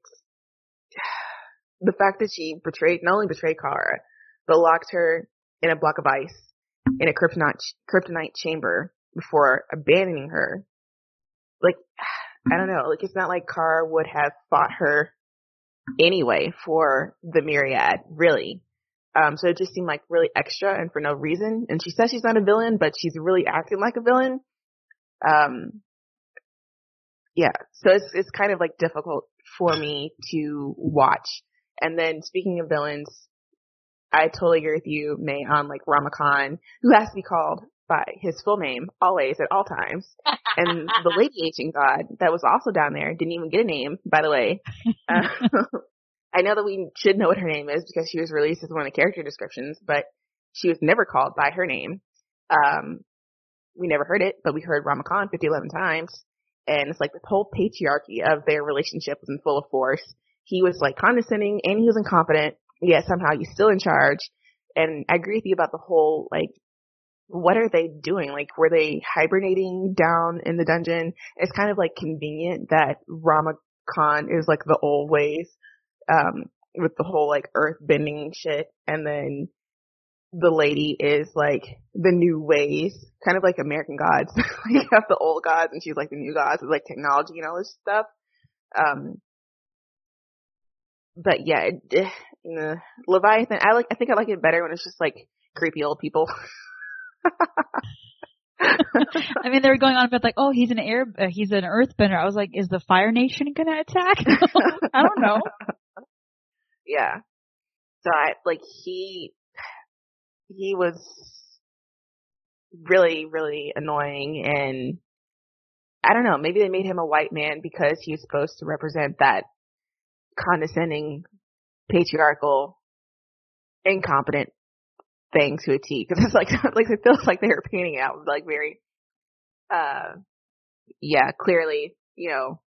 Speaker 1: the fact that she betrayed, not only betrayed Kara, but locked her in a block of ice in a kryptonite, kryptonite chamber before abandoning her. Like, I don't know, like it's not like Kara would have fought her anyway for the Myriad, really. Um, so it just seemed like really extra and for no reason. And she says she's not a villain, but she's really acting like a villain. Um, yeah, so it's it's kind of like difficult for me to watch. And then speaking of villains, I totally agree with you, May, on like Ramakan, who has to be called by his full name always at all times. And the lady ancient god that was also down there didn't even get a name, by the way. Uh, I know that we should know what her name is because she was released as one of the character descriptions, but she was never called by her name. Um, we never heard it, but we heard Ramakan fifty, eleven times. And it's like the whole patriarchy of their relationship was in full force. He was like condescending and he was incompetent, yet somehow he's still in charge. And I agree with you about the whole, like, what are they doing? Like, were they hibernating down in the dungeon? It's kind of like convenient that Ramakan is like the old ways, um, with the whole like earth bending shit. And then the lady is like the new ways, kind of like American Gods. You have the old gods and she's like the new gods with like technology and all this stuff. Um, but yeah, it, you know, Leviathan, I like, I think I like it better when it's just like creepy old people.
Speaker 2: I mean, they were going on about like, oh, he's an air, uh, he's an earthbender. I was like, is the Fire Nation gonna attack? I don't know.
Speaker 1: Yeah. So I, like, he, he was really, really annoying, and I don't know, maybe they made him a white man because he was supposed to represent that condescending, patriarchal, incompetent thing to a T. Because it's like, like it feels like they were painting it out like very, uh, yeah, clearly, you know,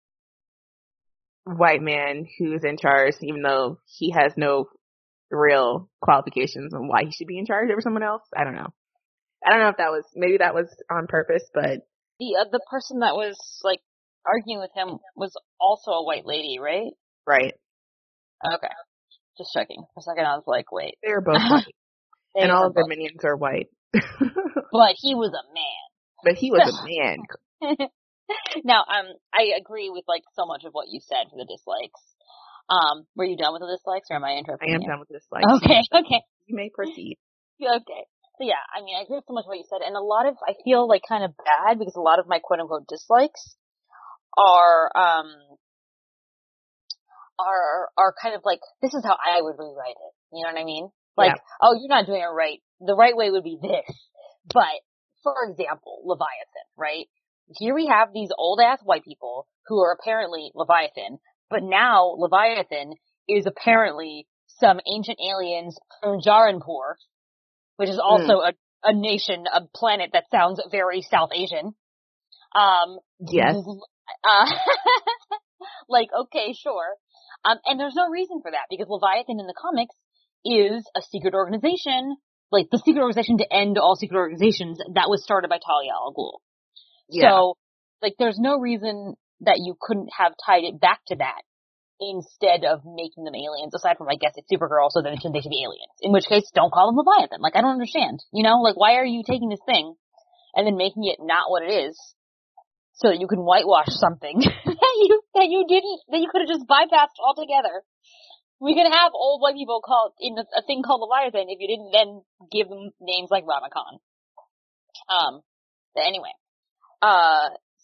Speaker 1: white man who's in charge, even though he has no real qualifications on why he should be in charge over someone else. I don't know. I don't know if that was, maybe that was on purpose, but
Speaker 3: the uh, the person that was like arguing with him was also a white lady, right?
Speaker 1: Right.
Speaker 3: Okay. Just checking. For a second, I was like, wait.
Speaker 1: They were both white.
Speaker 3: They
Speaker 1: and all of their
Speaker 3: both.
Speaker 1: minions are white.
Speaker 3: But he was a man.
Speaker 1: But he was a man.
Speaker 3: Now, um, I agree with like so much of what you said for the dislikes. Um, were you done with the dislikes, or am I interrupting
Speaker 1: I am
Speaker 3: you?
Speaker 1: done with the dislikes.
Speaker 3: Okay, okay.
Speaker 1: You may proceed.
Speaker 3: Okay. So yeah, I mean, I agree with so much of what you said, and a lot of, I feel like kind of bad because a lot of my quote-unquote dislikes are, um, are, are kind of like, this is how I would rewrite it. You know what I mean? Like, yeah. Oh, you're not doing it right. The right way would be this. But, for example, Leviathan, right? Here we have these old-ass white people who are apparently Leviathan, but now Leviathan is apparently some ancient aliens from Jaranpur, which is also mm. a, a nation, a planet that sounds very South Asian. Um,
Speaker 1: yes.
Speaker 3: Uh, like, okay, sure. Um, and there's no reason for that, because Leviathan in the comics is a secret organization, like the secret organization to end all secret organizations that was started by Talia al Ghul. Yeah. So, like, there's no reason that you couldn't have tied it back to that instead of making them aliens, aside from, I guess, it's Supergirl, so then they should be aliens. In which case, don't call them Leviathan. Like, I don't understand. You know? Like, why are you taking this thing and then making it not what it is so that you can whitewash something that you, that you didn't, that you could have just bypassed altogether? We could have old white people called in a, a thing called Leviathan if you didn't then give them names like Ramakan. Um, but anyway. Uh,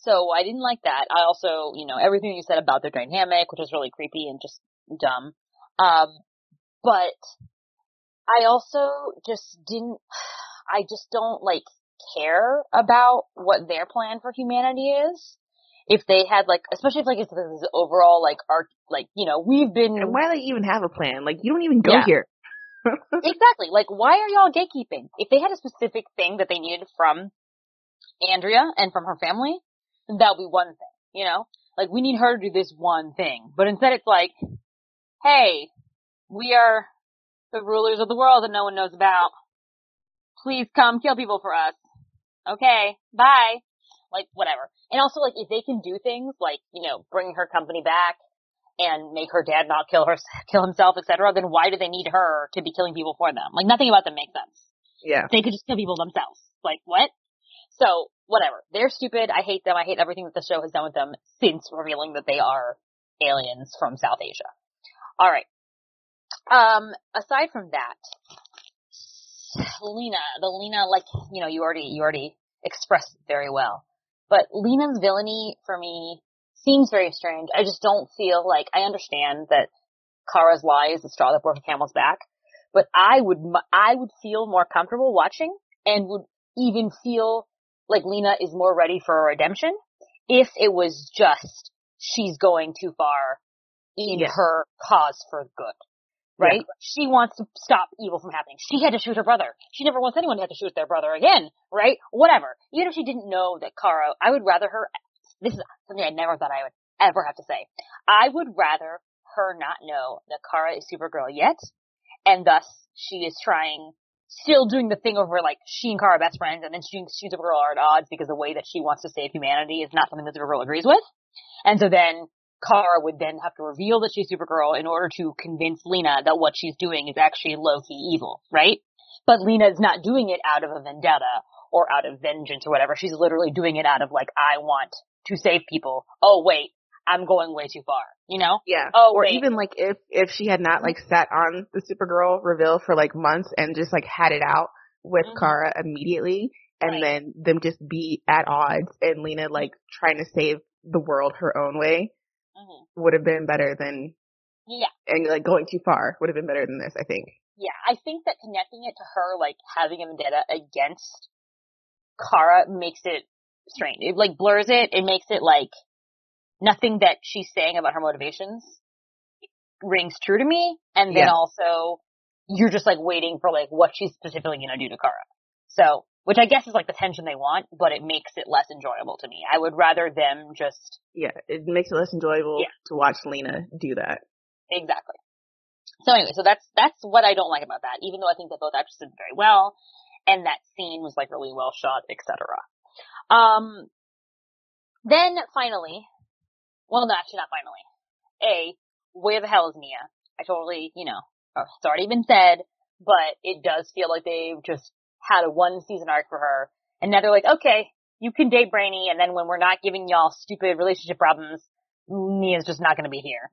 Speaker 3: So I didn't like that. I also, you know, everything you said about their dynamic, which was really creepy and just dumb. Um, but I also just didn't, I just don't, like, care about what their plan for humanity is. If they had, like, especially if, like, it's this overall, like, arc, like, you know, we've been...
Speaker 1: And why do they even have a plan? Like, you don't even go
Speaker 3: yeah.
Speaker 1: here.
Speaker 3: Exactly. Like, why are y'all gatekeeping? If they had a specific thing that they needed from Andrea and from her family, then that would be one thing, you know? Like, we need her to do this one thing. But instead it's like, hey, we are the rulers of the world that no one knows about. Please come kill people for us. Okay, bye. Like, whatever. And also, like, if they can do things like, you know, bring her company back and make her dad not kill her, kill himself, et cetera, then why do they need her to be killing people for them? Like, nothing about them makes sense.
Speaker 1: Yeah.
Speaker 3: They could just kill people themselves. Like, what? So, whatever. They're stupid. I hate them. I hate everything that the show has done with them since revealing that they are aliens from South Asia. Alright. Um, aside from that, Lena, the Lena, like, you know, you already, you already expressed it very well. But Lena's villainy, for me, seems very strange. I just don't feel like, I understand that Kara's lie is the straw that broke the camel's back, but I would, I would feel more comfortable watching and would even feel like Lena is more ready for a redemption if it was just she's going too far in
Speaker 1: yeah.
Speaker 3: her cause for good. Right?
Speaker 1: Yeah.
Speaker 3: She wants to stop evil from happening. She had to shoot her brother. She never wants anyone to have to shoot their brother again. Right? Whatever. Even if she didn't know that Kara, I would rather her, this is something I never thought I would ever have to say. I would rather her not know that Kara is Supergirl yet, and thus she is trying, still doing the thing over like she and Kara are best friends, and then she and Supergirl are at odds because the way that she wants to save humanity is not something that Supergirl agrees with. And so then Kara would then have to reveal that she's Supergirl in order to convince Lena that what she's doing is actually low-key evil, right? But Lena's not doing it out of a vendetta or out of vengeance or whatever. She's literally doing it out of like, I want to save people. Oh wait, I'm going way too far, you know?
Speaker 1: Yeah.
Speaker 3: Oh,
Speaker 1: or
Speaker 3: wait.
Speaker 1: even like if, if she had not like sat on the Supergirl reveal for like months and just like had it out with mm-hmm. Kara immediately and right. then them just be at odds and Lena like trying to save the world her own way. Mm-hmm. Would have been better than,
Speaker 3: yeah,
Speaker 1: and like going too far would have been better than this, I think.
Speaker 3: Yeah, I think that connecting it to her, like, having a vendetta against Kara makes it strange. It, like, blurs it. It makes it, like, nothing that she's saying about her motivations rings true to me. And then yeah. also, you're just, like, waiting for, like, what she's specifically gonna do to Kara. So, which I guess is, like, the tension they want, but it makes it less enjoyable to me. I would rather them just...
Speaker 1: Yeah, it makes it less enjoyable yeah. to watch Lena do that.
Speaker 3: Exactly. So anyway, so that's that's what I don't like about that, even though I think that both actresses did very well, and that scene was, like, really well shot, et cetera. Um, then, finally... Well, no, actually not finally. A, where the hell is Mia? I totally, you know, it's already been said, but it does feel like they've just had a one season arc for her, and now they're like, okay, you can date Brainy, and then when we're not giving y'all stupid relationship problems, Mia's just not gonna be here.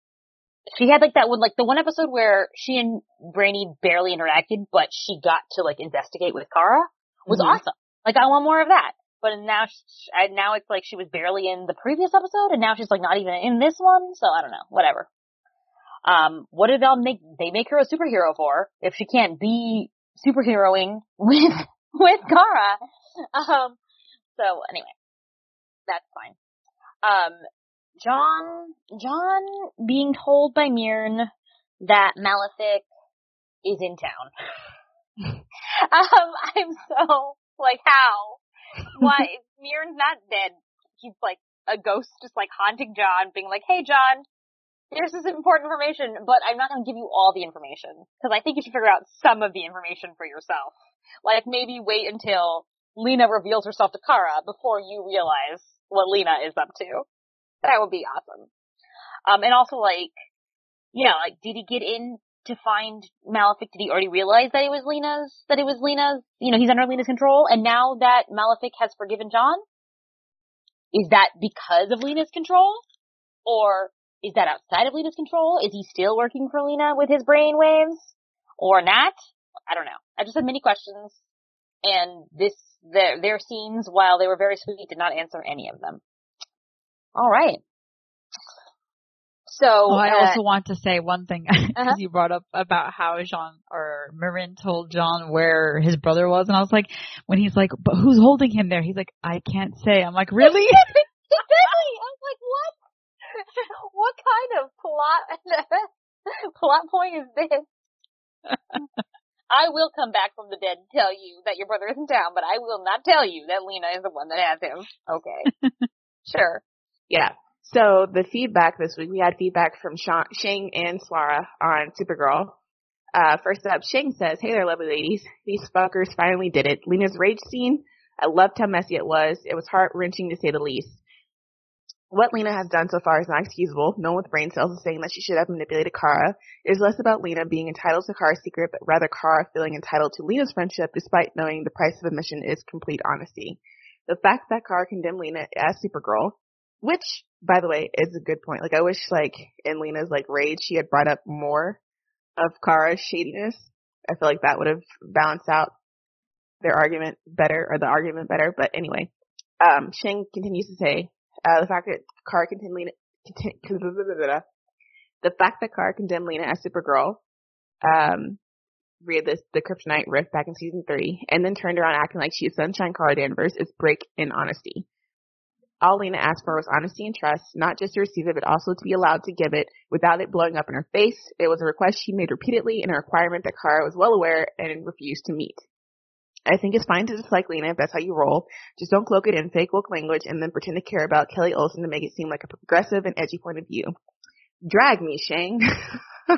Speaker 3: She had like that one, like the one episode where she and Brainy barely interacted, but she got to like investigate with Kara was mm-hmm. awesome. Like I want more of that. But now, she, I, now it's like she was barely in the previous episode, and now she's like not even in this one. So I don't know, whatever. Um, what did they make? They make her a superhero for if she can't be superheroing with with Kara? Um, so anyway, that's fine. Um, John, John being told by Myrn that Malefic is in town. um, I'm so like how. Why? Myrn's not dead. He's like a ghost just like haunting John, being like, hey John, here's this important information, but I'm not going to give you all the information, because I think you should figure out some of the information for yourself. Like maybe wait until Lena reveals herself to Kara before you realize what Lena is up to. That would be awesome. Um, and also like, you know, like did he get in to find Malefic? Did he already realize that it was Lena's, that it was Lena's, you know, he's under Lena's control, and now that Malefic has forgiven John? Is that because of Lena's control? Or is that outside of Lena's control? Is he still working for Lena with his brain waves? Or not? I don't know. I just have many questions, and this their, their scenes, while they were very sweet, did not answer any of them. All right. So,
Speaker 2: oh, I
Speaker 3: uh,
Speaker 2: also want to say one thing because
Speaker 3: uh-huh.
Speaker 2: you brought up about how Jean or Marin told John where his brother was, and I was like, when he's like, "But who's holding him there?" He's like, "I can't say." I'm like, "Really?"
Speaker 3: Exactly. I was like, what? What kind of plot plot point is this? I will come back from the dead and tell you that your brother is in town, but I will not tell you that Lena is the one that has him. Okay. Sure.
Speaker 1: Yeah. So the feedback this week, we had feedback from Shang and Swara on Supergirl. Uh, first up, Shang says, "Hey there, lovely ladies. These fuckers finally did it. Lena's rage scene, I loved how messy it was. It was heart-wrenching to say the least. What Lena has done so far is not excusable. No one with brain cells is saying that she should have manipulated Kara. It is less about Lena being entitled to Kara's secret, but rather Kara feeling entitled to Lena's friendship despite knowing the price of admission is complete honesty. The fact that Kara condemned Lena as Supergirl, which, by the way, is a good point. Like, I wish, like, in Lena's, like, rage, she had brought up more of Kara's shadiness. I feel like that would have balanced out their argument better, or the argument better. But anyway, um, Shang continues to say, uh, the fact that Kara condemned Lena, the fact that Kara condemned Lena as Supergirl, um, read this, the Kryptonite rift back in season three, and then turned around acting like she is Sunshine Kara Danvers is break in honesty. All Lena asked for was honesty and trust, not just to receive it, but also to be allowed to give it without it blowing up in her face. It was a request she made repeatedly and a requirement that Kara was well aware and refused to meet. I think it's fine to dislike Lena if that's how you roll. Just don't cloak it in fake woke language and then pretend to care about Kelly Olsen to make it seem like a progressive and edgy point of view. Drag me, Shang. uh,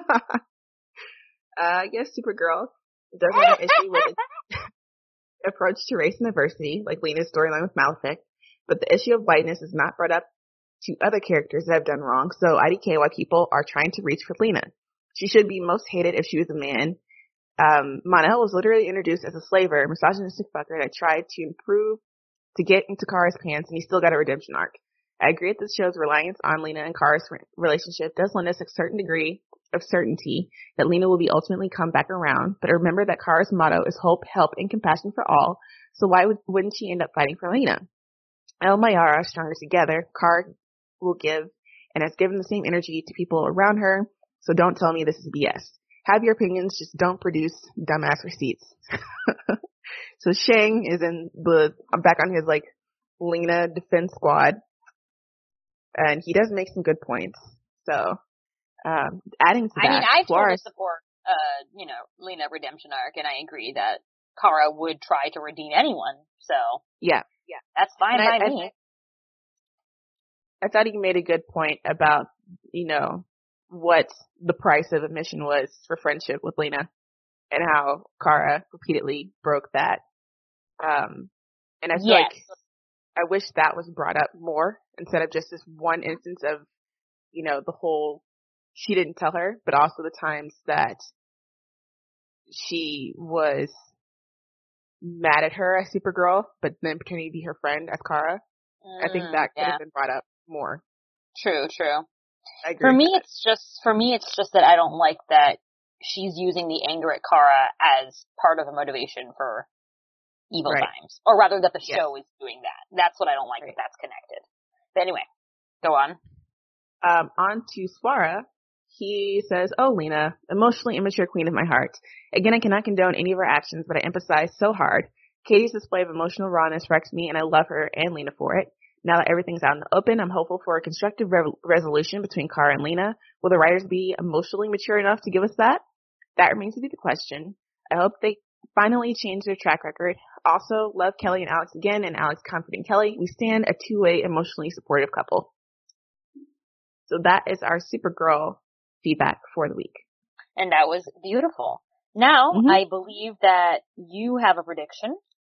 Speaker 1: I guess Supergirl does have an issue with its approach to race and diversity, like Lena's storyline with Malefic, but the issue of whiteness is not brought up to other characters that have done wrong, so I D K Y people are trying to reach for Lena. She should be most hated if she was a man. Um, Mon-El was literally introduced as a slaver, a misogynistic fucker that tried to improve to get into Kara's pants, and he still got a redemption arc. I agree that this show's reliance on Lena and Kara's relationship does lend us a certain degree of certainty that Lena will be ultimately come back around, but remember that Kara's motto is hope, help, and compassion for all, so why would, wouldn't she end up fighting for Lena? El Mayara, stronger together, Kara will give and has given the same energy to people around her, so don't tell me this is B S. Have your opinions, just don't produce dumbass receipts. So Shang is in the, I'm back on his, like, Lena defense squad, and he does make some good points. So, um, adding to that,
Speaker 3: I mean, I
Speaker 1: Flora,
Speaker 3: totally support, uh, you know, Lena redemption arc, and I agree that Kara would try to redeem anyone, so.
Speaker 1: Yeah, yeah.
Speaker 3: That's fine
Speaker 1: and
Speaker 3: by
Speaker 1: I,
Speaker 3: me.
Speaker 1: I, I thought he made a good point about, you know, what the price of admission was for friendship with Lena, and how Kara repeatedly broke that. Um, and I feel
Speaker 3: yes.
Speaker 1: like I wish that was brought up more instead of just this one instance of, you know, the whole, she didn't tell her, but also the times that she was mad at her as Supergirl, but then pretending to be her friend as Kara. Mm, I think that could
Speaker 3: yeah.
Speaker 1: have been brought up more.
Speaker 3: True, true.
Speaker 1: I agree
Speaker 3: for me,
Speaker 1: that.
Speaker 3: it's just, for me, it's just that I don't like that she's using the anger at Kara as part of a motivation for evil
Speaker 1: right.
Speaker 3: times. Or rather that the
Speaker 1: yes.
Speaker 3: show is doing that. That's what I don't like, right. that that's connected. But anyway, go on.
Speaker 1: Um, on to Swara. He says, "Oh, Lena, emotionally immature queen of my heart. Again, I cannot condone any of her actions, but I empathize so hard. Katie's display of emotional rawness wrecks me, and I love her and Lena for it. Now that everything's out in the open, I'm hopeful for a constructive re- resolution between Kara and Lena. Will the writers be emotionally mature enough to give us that? That remains to be the question. I hope they finally change their track record. Also, love Kelly and Alex again, and Alex comforting Kelly. We stand a two-way emotionally supportive couple." So that is our Supergirl feedback for the week.
Speaker 3: And that was beautiful. Now, mm-hmm. I believe that you have a prediction.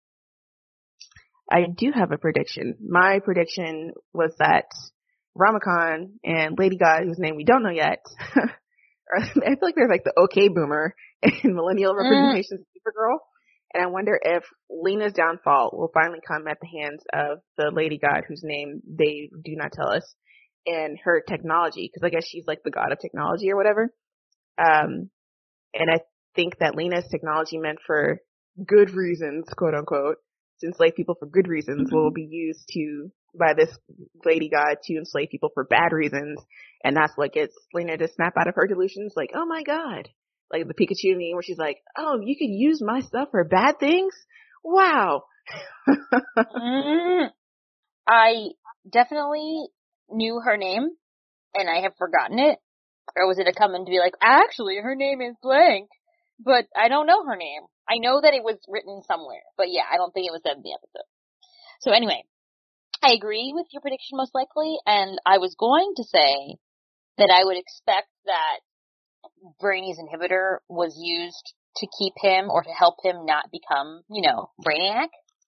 Speaker 1: I do have a prediction. My prediction was that Ramakon and Lady God, whose name we don't know yet, I feel like there's like the OK Boomer and millennial representations mm. of Supergirl, and I wonder if Lena's downfall will finally come at the hands of the Lady God, whose name they do not tell us, and her technology, because I guess she's like the god of technology or whatever. Um, and I think that Lena's technology meant for good reasons, quote unquote, to enslave people for good reasons mm-hmm. will be used to by this lady god to enslave people for bad reasons, and that's what gets Lena to snap out of her delusions. Like, oh my god, like the Pikachu meme where she's like, oh, you could use my stuff for bad things? Wow.
Speaker 3: mm, I definitely knew her name, and I have forgotten it. Or was it a come in to be like, actually, her name is blank, but I don't know her name. I know that it was written somewhere, but yeah, I don't think it was said in the episode. So anyway, I agree with your prediction most likely, and I was going to say that I would expect that Brainy's inhibitor was used to keep him or to help him not become, you know, Brainiac.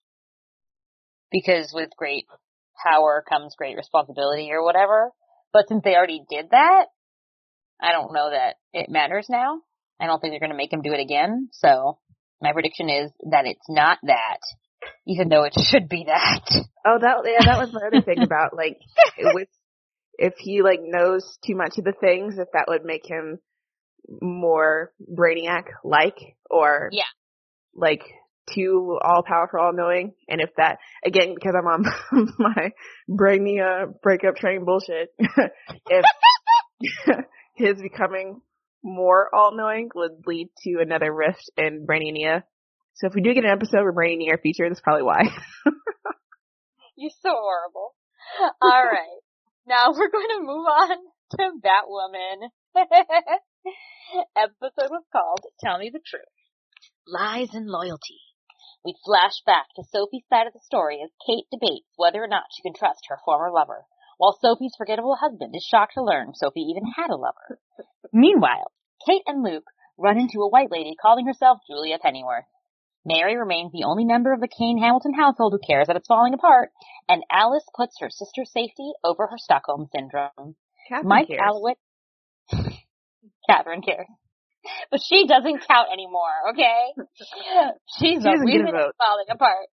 Speaker 3: Because with great power comes great responsibility or whatever. But since they already did that, I don't know that it matters now. I don't think they're going to make him do it again. So my prediction is that it's not that, even though it should be that.
Speaker 1: Oh, that yeah, that was my other thing about, like, with, if he, like, knows too much of the things, if that would make him more Brainiac-like, or,
Speaker 3: yeah. like,
Speaker 1: too all-powerful, all-knowing. And if that, again, because I'm on my Brainia breakup train bullshit, if his becoming more all-knowing would lead to another rift in Brainia. So if we do get an episode where Brainia featured, that's probably why.
Speaker 3: You're so horrible. All right. Now we're going to move on to Batwoman. Episode was called Tell Me the Truth. Lies and Loyalty. We flash back to Sophie's side of the story as Kate debates whether or not she can trust her former lover, while Sophie's forgettable husband is shocked to learn Sophie even had a lover. Meanwhile, Kate and Luke run into a white lady calling herself Julia Pennyworth. Mary remains the only member of the Kane-Hamilton household who cares that it's falling apart, and Alice puts her sister's safety over her Stockholm Syndrome.
Speaker 1: Catherine
Speaker 3: Mike
Speaker 1: cares.
Speaker 3: Allowitz... Catherine cares. But she doesn't count anymore, okay? She's
Speaker 1: she
Speaker 3: the reason it's falling apart.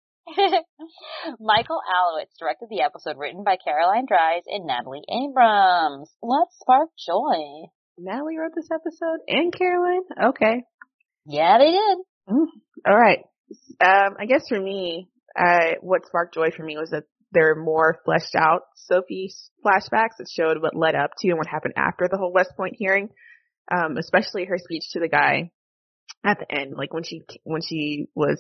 Speaker 3: Michael Allowitz directed the episode written by Caroline Dries and Natalie Abrams. Let's spark joy.
Speaker 1: Natalie wrote this episode and Caroline? Okay.
Speaker 3: Yeah, they did.
Speaker 1: Mm, all right. Um, I guess for me, uh, what sparked joy for me was that there are more fleshed out Sophie flashbacks that showed what led up to and what happened after the whole West Point hearing. Um, especially her speech to the guy at the end, like when she, when she was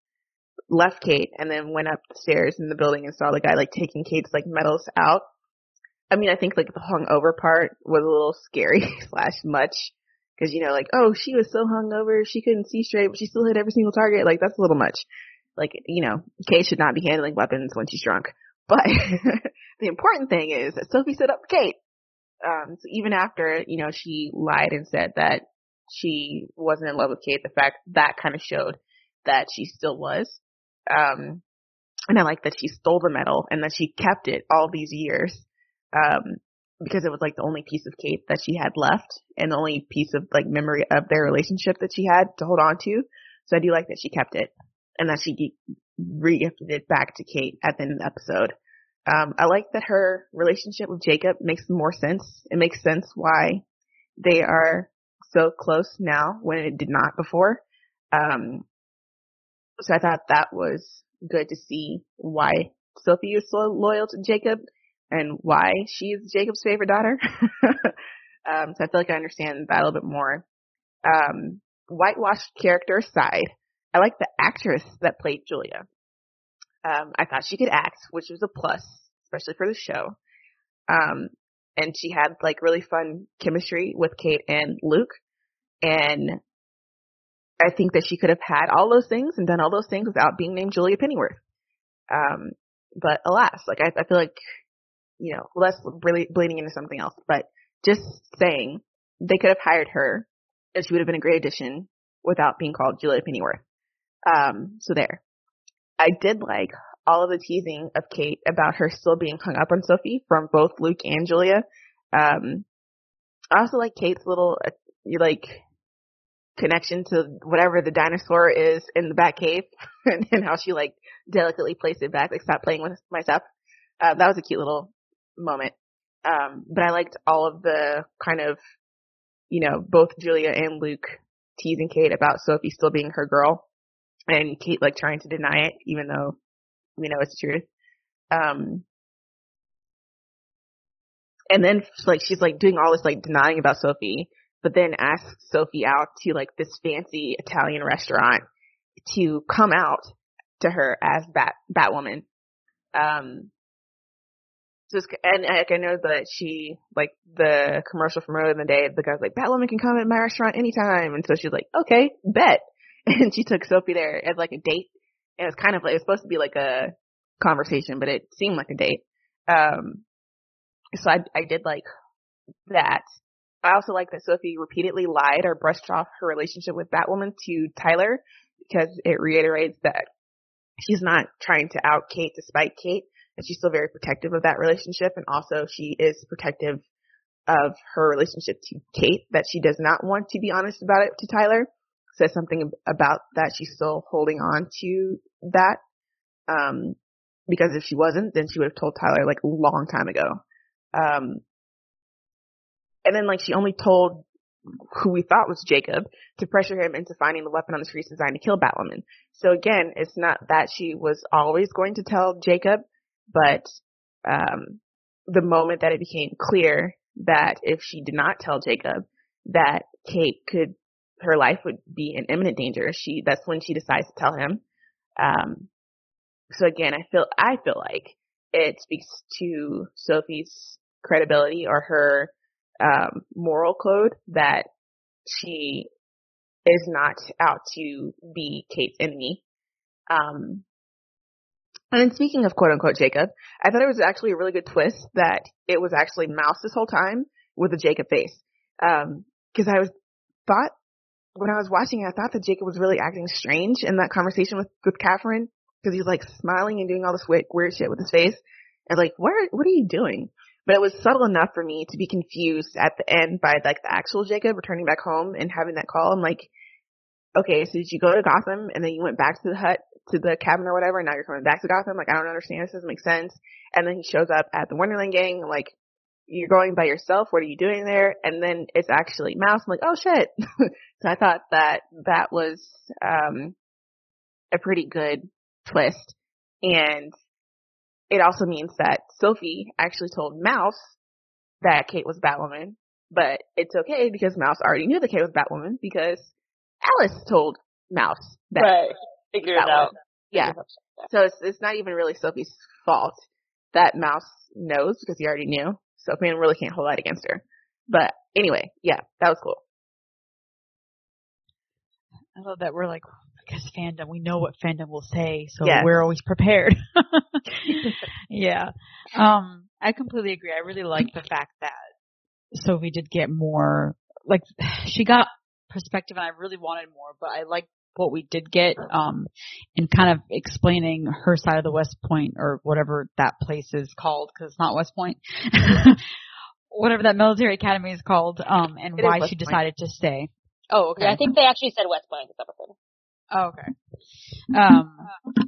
Speaker 1: left Kate and then went up the stairs in the building and saw the guy like taking Kate's like medals out. I mean, I think like the hungover part was a little scary slash much. Cause you know, like, oh, she was so hungover, she couldn't see straight, but she still hit every single target. Like, that's a little much. Like, you know, Kate should not be handling weapons when she's drunk. But the important thing is that Sophie stood up for Kate. Um, so even after, you know, she lied and said that she wasn't in love with Kate, the fact that kind of showed that she still was. Um, and I like that she stole the medal and that she kept it all these years. Um, because it was like the only piece of Kate that she had left and the only piece of like memory of their relationship that she had to hold on to. So I do like that she kept it and that she re-gifted it back to Kate at the end of the episode. Um, I like that her relationship with Jacob makes more sense. It makes sense why they are so close now when it did not before. Um, so I thought that was good to see why Sophie is so loyal to Jacob and why she is Jacob's favorite daughter. um, so I feel like I understand that a little bit more. Um, whitewashed character aside, I like the actress that played Julia. Um, I thought she could act, which was a plus, especially for the show. Um, and she had like really fun chemistry with Kate and Luke. And I think that she could have had all those things and done all those things without being named Julia Pennyworth. Um, but alas, like I, I feel like, you know, well, that's really bleeding into something else, but just saying they could have hired her and she would have been a great addition without being called Julia Pennyworth. Um, so there. I did like all of the teasing of Kate about her still being hung up on Sophie from both Luke and Julia. Um, I also like Kate's little, uh, like, connection to whatever the dinosaur is in the back cave and, and how she, like, delicately placed it back, like, stop playing with my stuff. Uh, that was a cute little moment. Um, but I liked all of the kind of, you know, both Julia and Luke teasing Kate about Sophie still being her girl. And Kate, like, trying to deny it, even though we know it's the truth. Um, and then like she's like doing all this like denying about Sophie, but then asks Sophie out to like this fancy Italian restaurant to come out to her as Bat Batwoman. Um, just and like I know that she like the commercial from earlier in the day. The guy's like, Batwoman can come at my restaurant anytime, and so she's like, okay, bet. And she took Sophie there as like a date. And it was kind of like it was supposed to be like a conversation, but it seemed like a date. Um, so I I did like that. I also like that Sophie repeatedly lied or brushed off her relationship with Batwoman to Tyler because it reiterates that she's not trying to out Kate to spite Kate, and she's still very protective of that relationship, and also she is protective of her relationship to Kate, that she does not want to be honest about it to Tyler. Says something about that she's still holding on to that. Um, because if she wasn't, then she would have told Tyler like a long time ago. Um, and then like she only told who we thought was Jacob to pressure him into finding the weapon on the streets designed to kill Batwoman. So again, it's not that she was always going to tell Jacob, but um, the moment that it became clear that if she did not tell Jacob, that Kate could, her life would be in imminent danger, she that's when she decides to tell him. Um, so again, I feel I feel like it speaks to Sophie's credibility or her um, moral code that she is not out to be Kate's enemy. Um, and then speaking of quote unquote Jacob, I thought it was actually a really good twist that it was actually Mouse this whole time with a Jacob face. Um, cause I was thought when I was watching it, I thought that Jacob was really acting strange in that conversation with, with Catherine, cause he's like smiling and doing all this weird, weird shit with his face. And like, what are, what are you doing? But it was subtle enough for me to be confused at the end by like the actual Jacob returning back home and having that call. I'm like, okay, so did you go to Gotham and then you went back to the hut, to the cabin or whatever, and now you're coming back to Gotham? Like, I don't understand. This doesn't make sense. And then he shows up at the Wonderland gang. I'm like, you're going by yourself. What are you doing there? And then it's actually Mouse. I'm like, oh shit. So I thought that that was, um, a pretty good twist. And it also means that Sophie actually told Mouse that Kate was Batwoman, but it's okay because Mouse already knew that Kate was Batwoman because Alice told Mouse that.
Speaker 3: Right. Figure it out.
Speaker 1: Yeah. So it's it's not even really Sophie's fault that Mouse knows because he already knew. So I mean, really can't hold that against her. But anyway, yeah, that was cool.
Speaker 2: I love that we're like, because fandom, we know what fandom will say, so
Speaker 1: yes.
Speaker 2: We're always prepared. Yeah. Um, I completely agree. I really like the fact that Sophie did get more, like, she got perspective, and I really wanted more, but I like what we did get, um, in kind of explaining her side of the West Point, or whatever that place is called, because it's not West Point. Whatever that military academy is called, um, and
Speaker 1: it
Speaker 2: why
Speaker 1: West
Speaker 2: she
Speaker 1: Point.
Speaker 2: decided to stay. Oh, okay.
Speaker 3: Yeah, I think they actually said West Point this episode.
Speaker 2: Oh, okay. Um,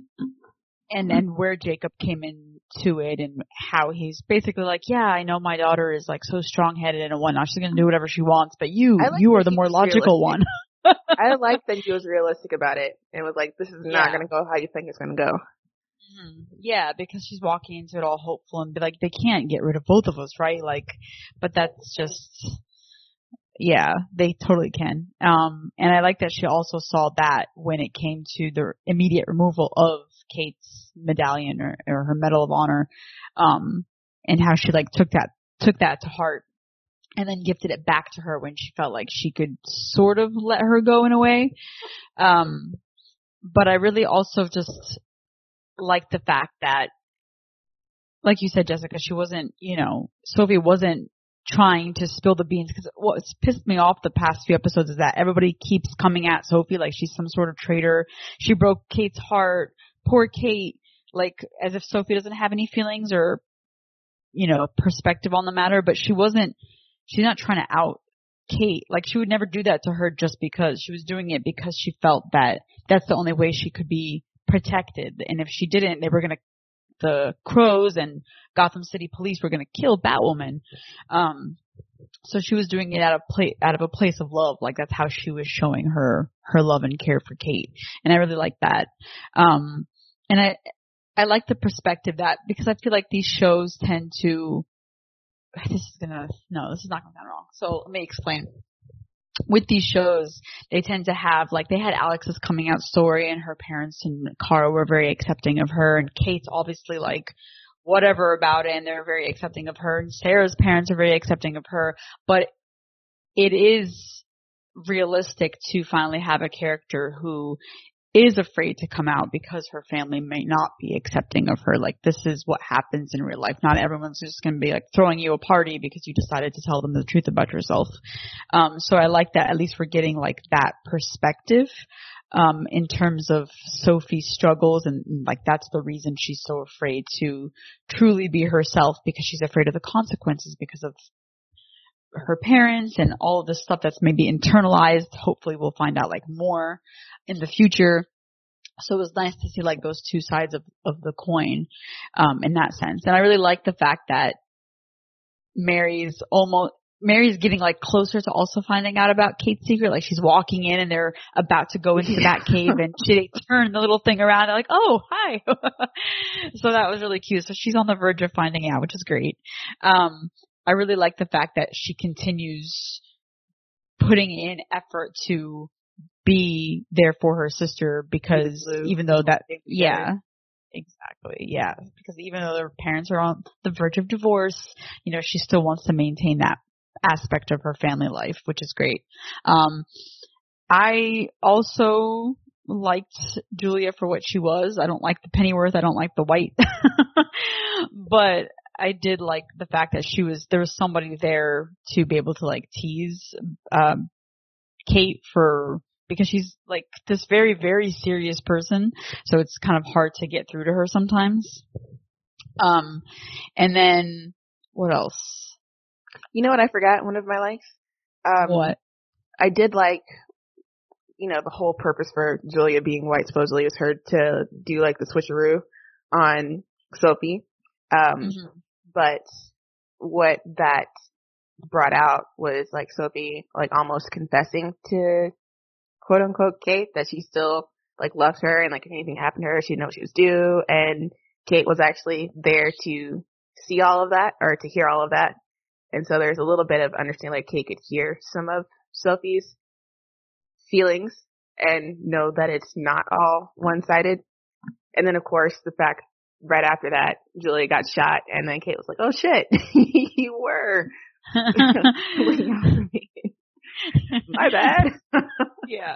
Speaker 2: and and where Jacob came into it, and how he's basically like, yeah, I know my daughter is like so strong-headed and whatnot. She's gonna do whatever she wants, but you,
Speaker 1: like
Speaker 2: you are the more logical
Speaker 1: realistic.
Speaker 2: one.
Speaker 1: I like that he was realistic about it and was like, this is not
Speaker 2: Yeah.
Speaker 1: gonna go how you think it's gonna go.
Speaker 2: Mm-hmm. Yeah, because she's walking into it all hopeful and be like, they can't get rid of both of us, right? Like, but that's just. Yeah, they totally can. Um, and I like that she also saw that when it came to the immediate removal of Kate's medallion or, or her Medal of Honor, um, and how she like took that, took that to heart and then gifted it back to her when she felt like she could sort of let her go in a way. Um, but I really also just like the fact that, like you said, Jessica, she wasn't, you know, Sophie wasn't trying to spill the beans, because what's pissed me off the past few episodes is that everybody keeps coming at Sophie like she's some sort of traitor. She broke Kate's heart. Poor Kate. Like, as if Sophie doesn't have any feelings or, you know, perspective on the matter. But she wasn't, she's not trying to out Kate. Like, she would never do that to her just because. She was doing it because she felt that that's the only way she could be protected. And if she didn't, they were going to, the Crows and Gotham City Police were going to kill Batwoman. Um, so she was doing it out of pla- out of a place of love. Like, that's how she was showing her, her love and care for Kate. And I really like that. Um, and I, I like the perspective that, because I feel like these shows tend to, this is gonna, no, this is not gonna sound wrong. So let me explain. With these shows, they tend to have, like, they had Alex's coming out story, and her parents and Cara were very accepting of her, and Kate's obviously, like, whatever about it, and they're very accepting of her, and Sarah's parents are very accepting of her, but it is realistic to finally have a character who is afraid to come out because her family may not be accepting of her. Like, this is what happens in real life. Not everyone's just going to be like throwing you a party because you decided to tell them the truth about yourself. Um, so I like that at least we're getting like that perspective, um, in terms of Sophie's struggles, and like that's the reason she's so afraid to truly be herself, because she's afraid of the consequences because of her parents and all of the stuff that's maybe internalized. Hopefully we'll find out like more in the future. So it was nice to see like those two sides of, of the coin, um, in that sense. And I really like the fact that Mary's almost, Mary's getting like closer to also finding out about Kate's secret. Like she's walking in and they're about to go into the Bat Cave, and she turn the little thing around and like, oh, hi. So that was really cute. So she's on the verge of finding out, which is great. Um, I really like the fact that she continues putting in effort to be there for her sister, because even though that, yeah, exactly, yeah, because even though their parents are on the verge of divorce, you know, she still wants to maintain that aspect of her family life, which is great. Um, I also liked Julia for what she was. I don't like the Pennyworth. I don't like the white, but I did like the fact that she was, there was somebody there to be able to like tease, um, Kate for, because she's like this very, very serious person. So it's kind of hard to get through to her sometimes. Um, and then what else?
Speaker 1: You know what I forgot? One of my likes? Um,
Speaker 2: what?
Speaker 1: I did like, you know, the whole purpose for Julia being white supposedly is her to do like the switcheroo on Sophie. Um, mm-hmm. But what that brought out was like Sophie like almost confessing to quote unquote Kate that she still like loves her, and like if anything happened to her, she'd know what she was due. And Kate was actually there to see all of that, or to hear all of that. And so there's a little bit of understanding, like Kate could hear some of Sophie's feelings and know that it's not all one-sided. And then of course the fact right after that, Julia got shot, and then Kate was like, oh shit, you were looking out for me. My bad.
Speaker 2: Yeah.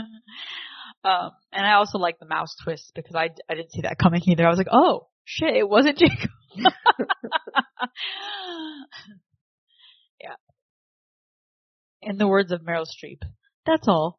Speaker 2: Um, and I also like the mouse twist, because I, I didn't see that coming either. I was like, oh shit, it wasn't Jacob. Yeah. In the words of Meryl Streep, that's all.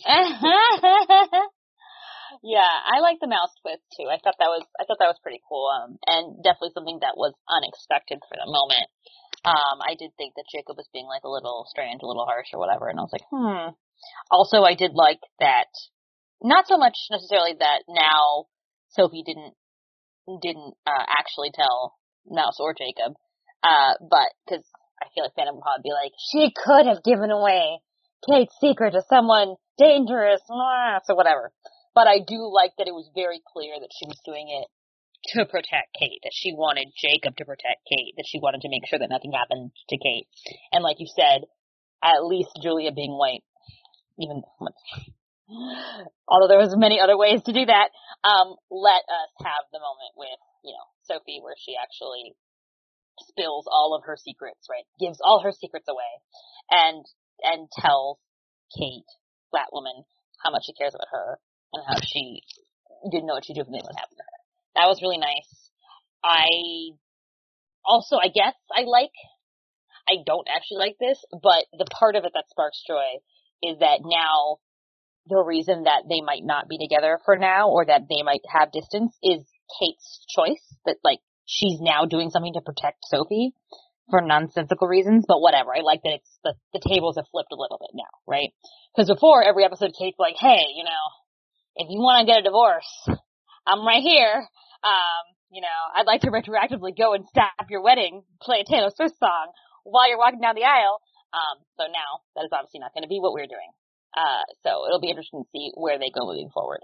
Speaker 3: Yeah, I like the mouse twist too. I thought that was I thought that was pretty cool, um, and definitely something that was unexpected for the moment. Um, I did think that Jacob was being like a little strange, a little harsh or whatever, and I was like, hmm. Also, I did like that, not so much necessarily that now Sophie didn't didn't uh, actually tell Mouse or Jacob, uh, but because I feel like Phantom would probably be like, she could have given away Kate's secret to someone dangerous, so whatever. But I do like that it was very clear that she was doing it to protect Kate, that she wanted Jacob to protect Kate, that she wanted to make sure that nothing happened to Kate. And like you said, at least Julia being white, even although there was many other ways to do that, um, let us have the moment with, you know, Sophie where she actually spills all of her secrets, right? Gives all her secrets away and, and tells Kate, that woman, how much she cares about her. And how she didn't know what she'd do if anything would happen to her. That was really nice. I also, I guess, I like, I don't actually like this, but the part of it that sparks joy is that now the reason that they might not be together for now, or that they might have distance, is Kate's choice. That, like, she's now doing something to protect Sophie for nonsensical reasons, but whatever. I like that it's, the, the tables have flipped a little bit now, right? Because before, every episode, Kate's like, hey, you know, if you want to get a divorce, I'm right here. Um, you know, I'd like to retroactively go and stop your wedding, play a Taylor Swift song while you're walking down the aisle. Um, so now that is obviously not going to be what we're doing. Uh, so it'll be interesting to see where they go moving forward.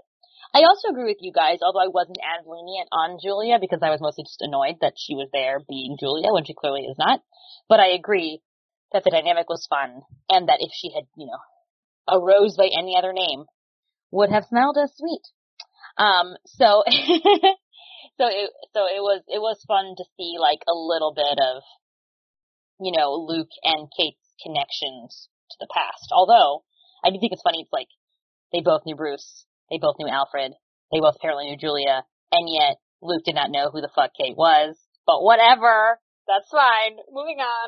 Speaker 3: I also agree with you guys, although I wasn't as lenient on Julia because I was mostly just annoyed that she was there being Julia when she clearly is not. But I agree that the dynamic was fun and that if she had, you know, arose by any other name, would have smelled as sweet. Um, so, so it, so it was, it was fun to see like a little bit of, you know, Luke and Kate's connections to the past. Although, I do think it's funny, it's like, they both knew Bruce, they both knew Alfred, they both apparently knew Julia, and yet Luke did not know who the fuck Kate was. But whatever, that's fine. Moving on.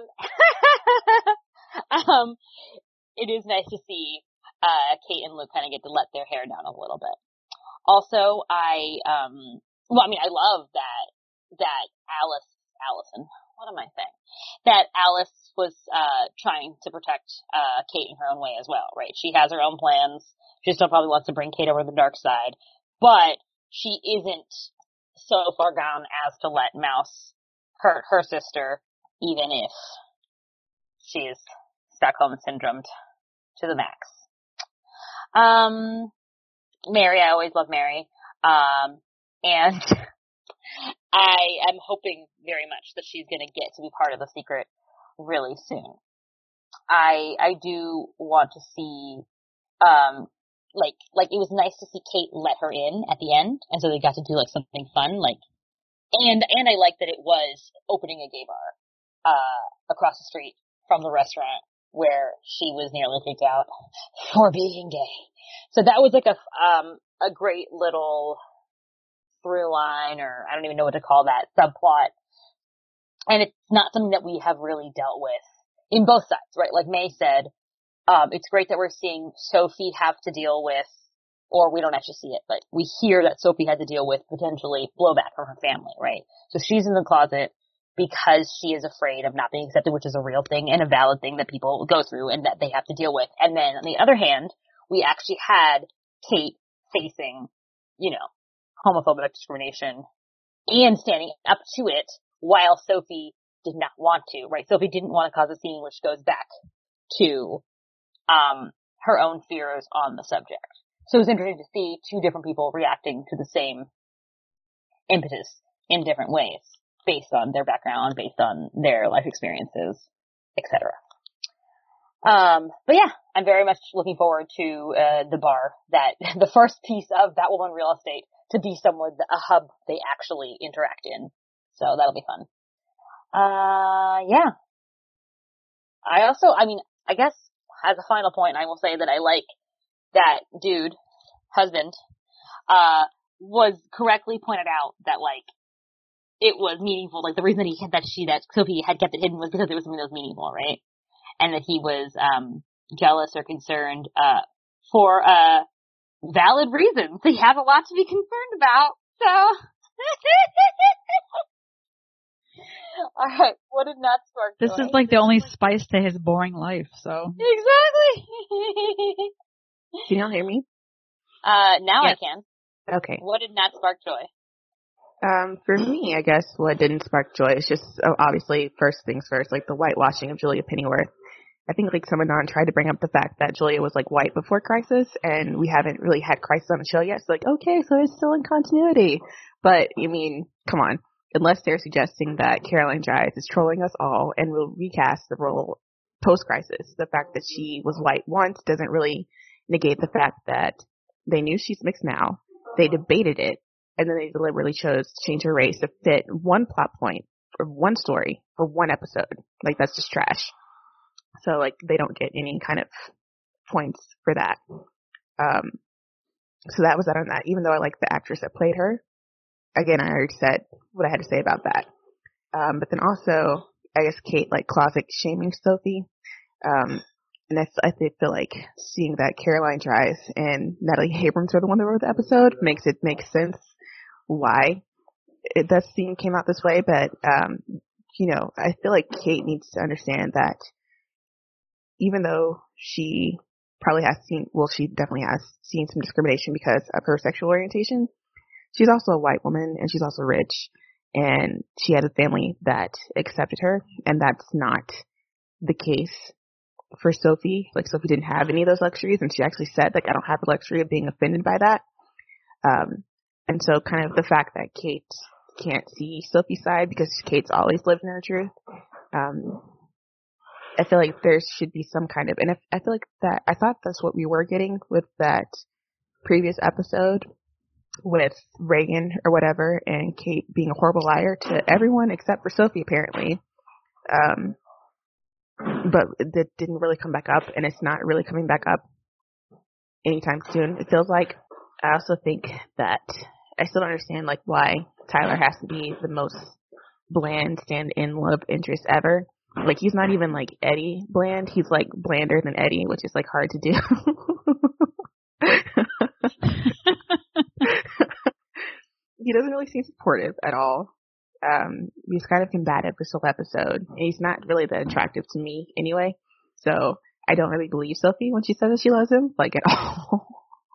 Speaker 3: um, it is nice to see, uh, Kate and Luke kind of get to let their hair down a little bit. Also, I, um, well, I mean, I love that, that Alice, Allison, what am I saying? That Alice was, uh, trying to protect, uh, Kate in her own way as well, right? She has her own plans. She still probably wants to bring Kate over to the dark side, but she isn't so far gone as to let Mouse hurt her sister, even if she's Stockholm syndromed to the max. Um, Mary, I always love Mary, um, and I am hoping very much that she's gonna get to be part of the secret really soon. I, I do want to see, um, like, like it was nice to see Kate let her in at the end, and so they got to do like something fun, like, and, and I like that it was opening a gay bar, uh, across the street from the restaurant where she was nearly kicked out for being gay. So that was like a, um, a great little through line, or I don't even know what to call that, subplot. And it's not something that we have really dealt with in both sides, right? Like May said, Um, it's great that we're seeing Sophie have to deal with, or we don't actually see it, but we hear that Sophie had to deal with potentially blowback from her family, right? So she's in the closet because she is afraid of not being accepted, which is a real thing and a valid thing that people go through and that they have to deal with. And then on the other hand, we actually had Kate facing, you know, homophobic discrimination and standing up to it while Sophie did not want to, right? Sophie didn't want to cause a scene, which goes back to Um, her own fears on the subject. So it was interesting to see two different people reacting to the same impetus in different ways, based on their background, based on their life experiences, et cetera. Um, but yeah, I'm very much looking forward to uh, the bar, that the first piece of Batwoman Real Estate to be somewhere, a hub they actually interact in. So that'll be fun. Uh, yeah. I also, I mean, I guess as a final point, I will say that I like that dude, husband, uh, was correctly pointed out that, like, it was meaningful. Like, the reason that he that she, that Sophie had kept it hidden was because it was something that was meaningful, right? And that he was, um, jealous or concerned, uh, for, uh, valid reasons. He has a lot to be concerned about, so. Alright, what did not spark
Speaker 2: This
Speaker 3: joy?
Speaker 2: is like the only spice to his boring life, so.
Speaker 3: Exactly!
Speaker 1: Can y'all hear me?
Speaker 3: Uh, now
Speaker 1: yes.
Speaker 3: I can.
Speaker 1: Okay.
Speaker 3: What did not spark joy?
Speaker 1: Um, for me, I guess what didn't spark joy is just, oh, obviously, first things first, like the whitewashing of Julia Pennyworth. I think like someone on tried to bring up the fact that Julia was like white before Crisis, and we haven't really had Crisis on the show yet. So like, okay, so it's still in continuity. But, I mean, come on. Unless they're suggesting that Caroline Dries is trolling us all and will recast the role post-Crisis. The fact that she was white once doesn't really negate the fact that they knew she's mixed now. They debated it, and then they deliberately chose to change her race to fit one plot point for one story for one episode. Like, that's just trash. So, like, they don't get any kind of points for that. Um, so that was that on that. Even though I like the actress that played her, again, I already said what I had to say about that. Um, but then also, I guess Kate, like, closet shaming Sophie. Um, and that's, I feel like seeing that Caroline Dries and Natalie Abrams are the one that wrote the episode makes it make sense why it, that scene came out this way. But, um, you know, I feel like Kate needs to understand that even though she probably has seen, well, she definitely has seen some discrimination because of her sexual orientation, she's also a white woman, and she's also rich, and she has a family that accepted her, and that's not the case for Sophie. Like, Sophie didn't have any of those luxuries, and she actually said, like, I don't have the luxury of being offended by that. Um, and so kind of the fact that Kate can't see Sophie's side because Kate's always lived in her truth. Um, I feel like there should be some kind of, and I, I feel like that, I thought that's what we were getting with that previous episode with Reagan or whatever and Kate being a horrible liar to everyone except for Sophie apparently. Um, but that didn't really come back up, and it's not really coming back up anytime soon, it feels like. I also think that I still don't understand like why Tyler has to be the most bland stand-in love interest ever. Like, he's not even like Eddie bland. He's like blander than Eddie, which is like hard to do. He doesn't really seem supportive at all. Um, he's kind of combative this whole episode, and he's not really that attractive to me anyway. So I don't really believe Sophie when she says that she loves him, like at all.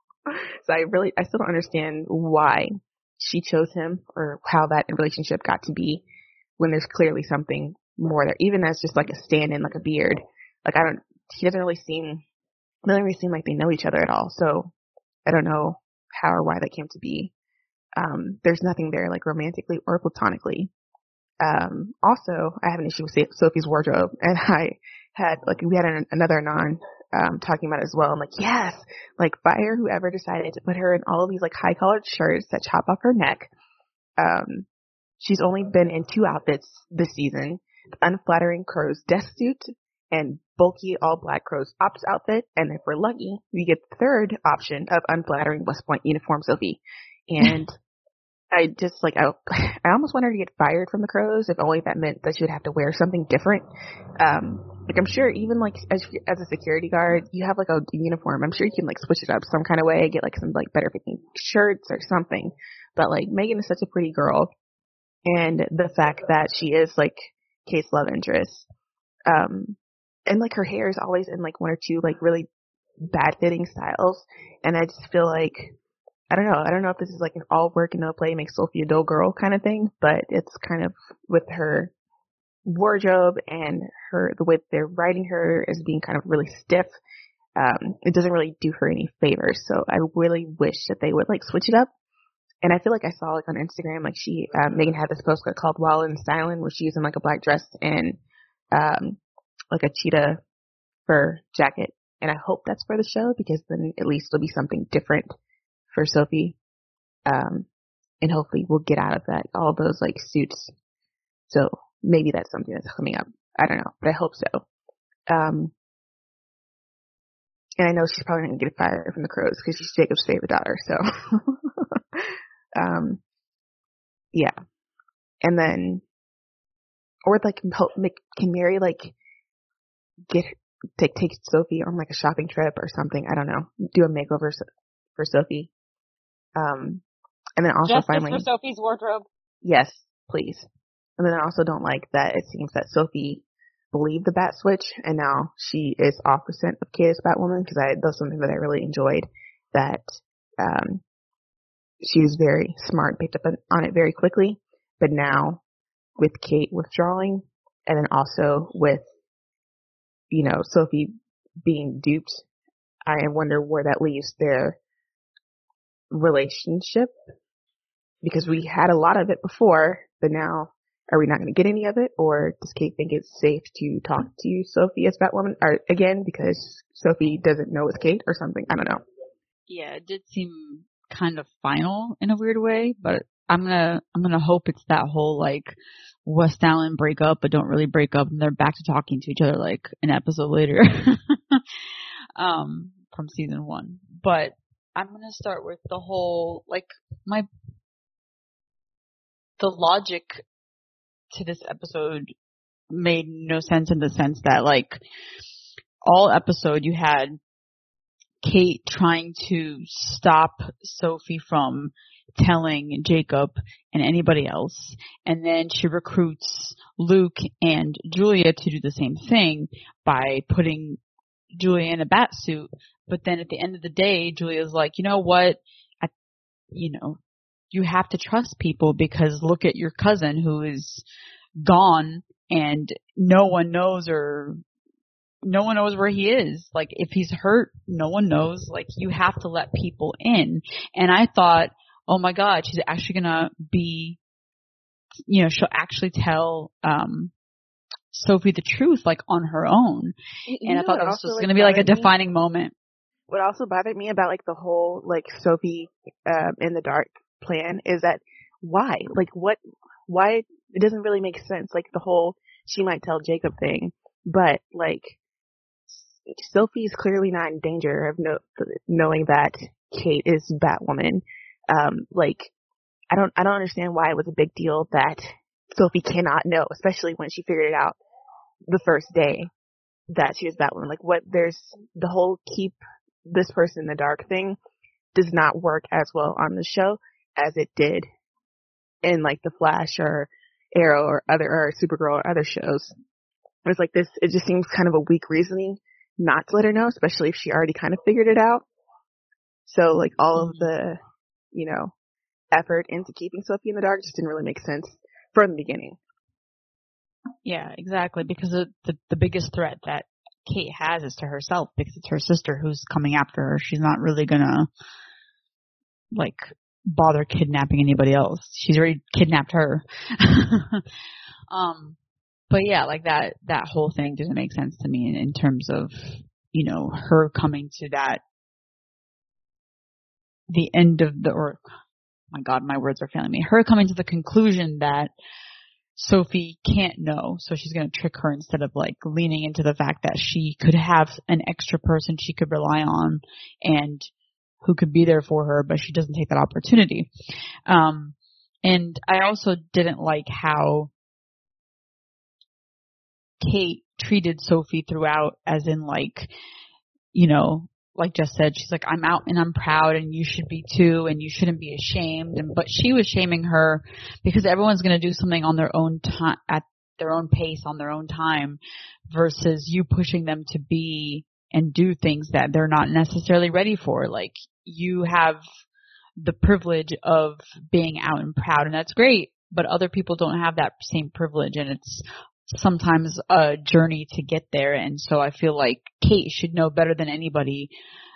Speaker 1: So I really, I still don't understand why she chose him or how that relationship got to be when there's clearly something more there, even as just like a stand-in, like a beard. Like, I don't, he doesn't really seem, they don't really seem like they know each other at all. So I don't know how or why that came to be. Um, there's nothing there, like romantically or platonically. Um, also, I have an issue with Sophie's wardrobe, and I had, like, we had an, another Anon, um, talking about it as well. I'm like, yes, like, fire whoever decided to put her in all of these, like, high-collared shirts that chop off her neck. Um, she's only been in two outfits this season, the unflattering crow's desk suit and bulky all-black crow's ops outfit, and if we're lucky, we get the third option of unflattering West Point uniform Sophie. And I just, like, I, I almost want her to get fired from the Crows, if only that meant that she would have to wear something different. Um, like, I'm sure even, like, as, as a security guard, you have, like, a uniform. I'm sure you can, like, switch it up some kind of way, get, like, some, like, better fitting shirts or something. But, like, Megan is such a pretty girl. And the fact that she is, like, Kate's love interest. Um, and, like, her hair is always in, like, one or two, like, really bad fitting styles. And I just feel like, I don't know. I don't know if this is like an all work and no play makes Sophie a dull girl kind of thing, but it's kind of with her wardrobe and her, the way they're writing her as being kind of really stiff. Um, it doesn't really do her any favors. So I really wish that they would like switch it up. And I feel like I saw like on Instagram, like she, uh, Megan had this post called Wild and Styling where she's in like a black dress and, um, like a cheetah fur jacket. And I hope that's for the show because then at least it'll be something different for Sophie, um, and hopefully we'll get out of that, all those like suits. So maybe that's something that's coming up. I don't know, but I hope so. Um, and I know she's probably not gonna get fired from the Crows because she's Jacob's favorite daughter. So, um, yeah, and then, or like can Mary like get take take Sophie on like a shopping trip or something? I don't know. Do a makeover for Sophie. Um, and then also
Speaker 3: Justice
Speaker 1: finally,
Speaker 3: for Sophie's wardrobe.
Speaker 1: Yes, please. And then I also don't like that it seems that Sophie believed the bat switch, and now she is opposite of Kate as Batwoman, because I that's something that I really enjoyed. That um, she was very smart, picked up on it very quickly. But now with Kate withdrawing, and then also with you know Sophie being duped, I wonder where that leaves their relationship, because we had a lot of it before, but now are we not going to get any of it, or does Kate think it's safe to talk to Sophie as Batwoman or again because Sophie doesn't know it's Kate or something? I don't know.
Speaker 2: Yeah, it did seem kind of final in a weird way, but I'm gonna I'm gonna hope it's that whole like West Allen break up but don't really break up and they're back to talking to each other like an episode later um from season one. But I'm going to start with the whole, like, my, the logic to this episode made no sense in the sense that, like, all episode you had Kate trying to stop Sophie from telling Jacob and anybody else, and then she recruits Luke and Julia to do the same thing by putting Julia in a bat suit. But then at the end of the day, Julia's like, you know what, I, you know, you have to trust people because look at your cousin who is gone and no one knows or no one knows where he is. Like, if he's hurt, no one knows. Like, you have to let people in. And I thought, oh my God, she's actually gonna be, you know, she'll actually tell, um, Sophie the truth, like, on her own.
Speaker 1: You
Speaker 2: and I thought this
Speaker 1: also,
Speaker 2: was
Speaker 1: like,
Speaker 2: gonna be like a
Speaker 1: bothered me?
Speaker 2: defining moment.
Speaker 1: What also bothered me about, like, the whole, like, Sophie, um, in the dark plan is that why? Like, what, why, it doesn't really make sense. Like, the whole, she might tell Jacob thing, but, like, Sophie's clearly not in danger of no, knowing that Kate is Batwoman. Um, like, I don't, I don't understand why it was a big deal that Sophie cannot know, especially when she figured it out the first day that she was Batwoman. Like, what, there's, the whole keep this person in the dark thing does not work as well on the show as it did in, like, The Flash or Arrow or other, or Supergirl or other shows. It was like this, it just seems kind of a weak reasoning not to let her know, especially if she already kind of figured it out. So, like, all of the, you know, effort into keeping Sophie in the dark just didn't really make sense from the beginning.
Speaker 2: Yeah, exactly, because the, the, the biggest threat that Kate has is to herself, because it's her sister who's coming after her. She's not really gonna, like, bother kidnapping anybody else. She's already kidnapped her. um, but yeah, like, that, that whole thing doesn't make sense to me in, in terms of, you know, her coming to that, the end of the, or, my God, my words are failing me. Her coming to the conclusion that Sophie can't know, so she's going to trick her instead of, like, leaning into the fact that she could have an extra person she could rely on and who could be there for her, but she doesn't take that opportunity. Um, and I also didn't like how Kate treated Sophie throughout, as in, like, you know, like Jess said, she's like, I'm out and I'm proud and you should be too and you shouldn't be ashamed. And but she was shaming her because everyone's going to do something on their own time, at their own pace, on their own time, versus you pushing them to be and do things that they're not necessarily ready for. Like, you have the privilege of being out and proud, and that's great, but other people don't have that same privilege, and it's sometimes a journey to get there. And so I feel like Kate should know better than anybody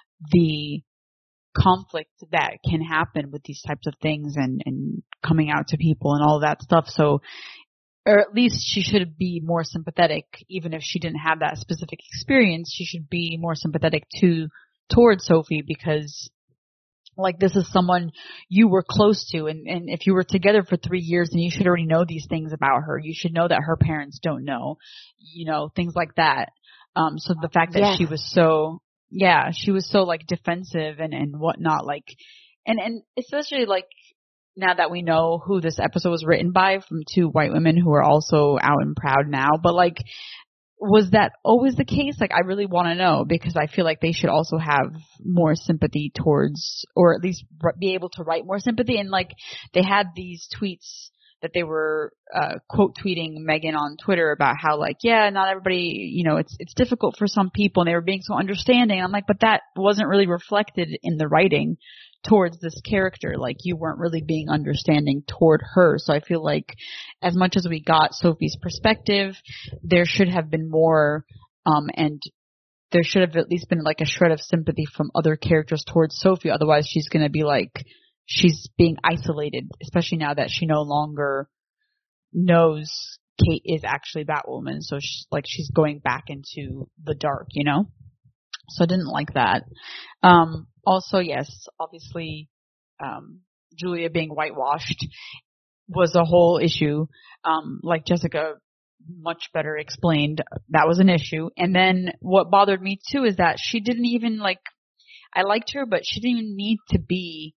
Speaker 2: the conflict that can happen with these types of things and, and coming out to people and all that stuff. So, or at least she should be more sympathetic, even if she didn't have that specific experience. She should be more sympathetic to towards Sophie, because, like, this is someone you were close to, and, and if you were together for three years, then you should already know these things about her. You should know that her parents don't know, you know, things like that. Um, so the fact that yes. she was so, yeah, she was so, like, defensive and, and whatnot, like, and, and especially, like, now that we know who this episode was written by, from two white women who are also out and proud now, but, like, was that always the case? Like, I really want to know, because I feel like they should also have more sympathy towards, or at least be able to write more sympathy. And, like, they had these tweets that they were uh, quote tweeting Megan on Twitter about how, like, yeah, not everybody, you know, it's it's difficult for some people, and they were being so understanding. I'm like, but that wasn't really reflected in the writing towards this character. Like, you weren't really being understanding toward her. So I feel like as much as we got Sophie's perspective, there should have been more, um, and there should have at least been, like, a shred of sympathy from other characters towards Sophie. Otherwise, she's going to be like, she's being isolated, especially now that she no longer knows Kate is actually Batwoman. So she's like, she's going back into the dark, you know? So I didn't like that. Um, also, yes, obviously, um, Julia being whitewashed was a whole issue. Um, like Jessica much better explained, that was an issue. And then what bothered me too is that she didn't even, like, I liked her, but she didn't even need to be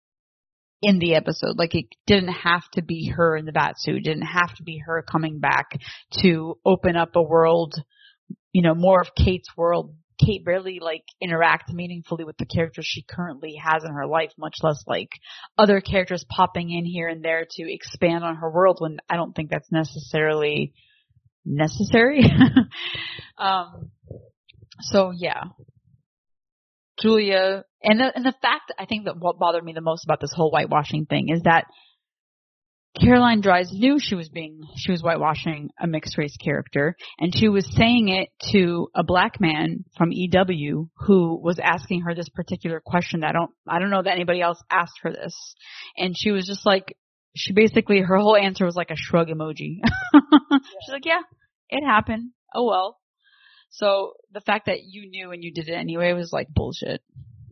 Speaker 2: in the episode. Like, it didn't have to be her in the Batsuit. It didn't have to be her coming back to open up a world, you know, more of Kate's world. Kate barely, like, interacts meaningfully with the characters she currently has in her life, much less, like, other characters popping in here and there to expand on her world, when I don't think that's necessarily necessary. um, so, yeah. Julia, and the, and the fact, I think that what bothered me the most about this whole whitewashing thing is that Caroline Dries knew she was being, she was whitewashing a mixed race character, and she was saying it to a black man from E W who was asking her this particular question that I don't, I don't know that anybody else asked her this. And she was just like, she basically, her whole answer was like a shrug emoji. She's like, yeah, it happened. Oh well. So the fact that you knew and you did it anyway was like bullshit.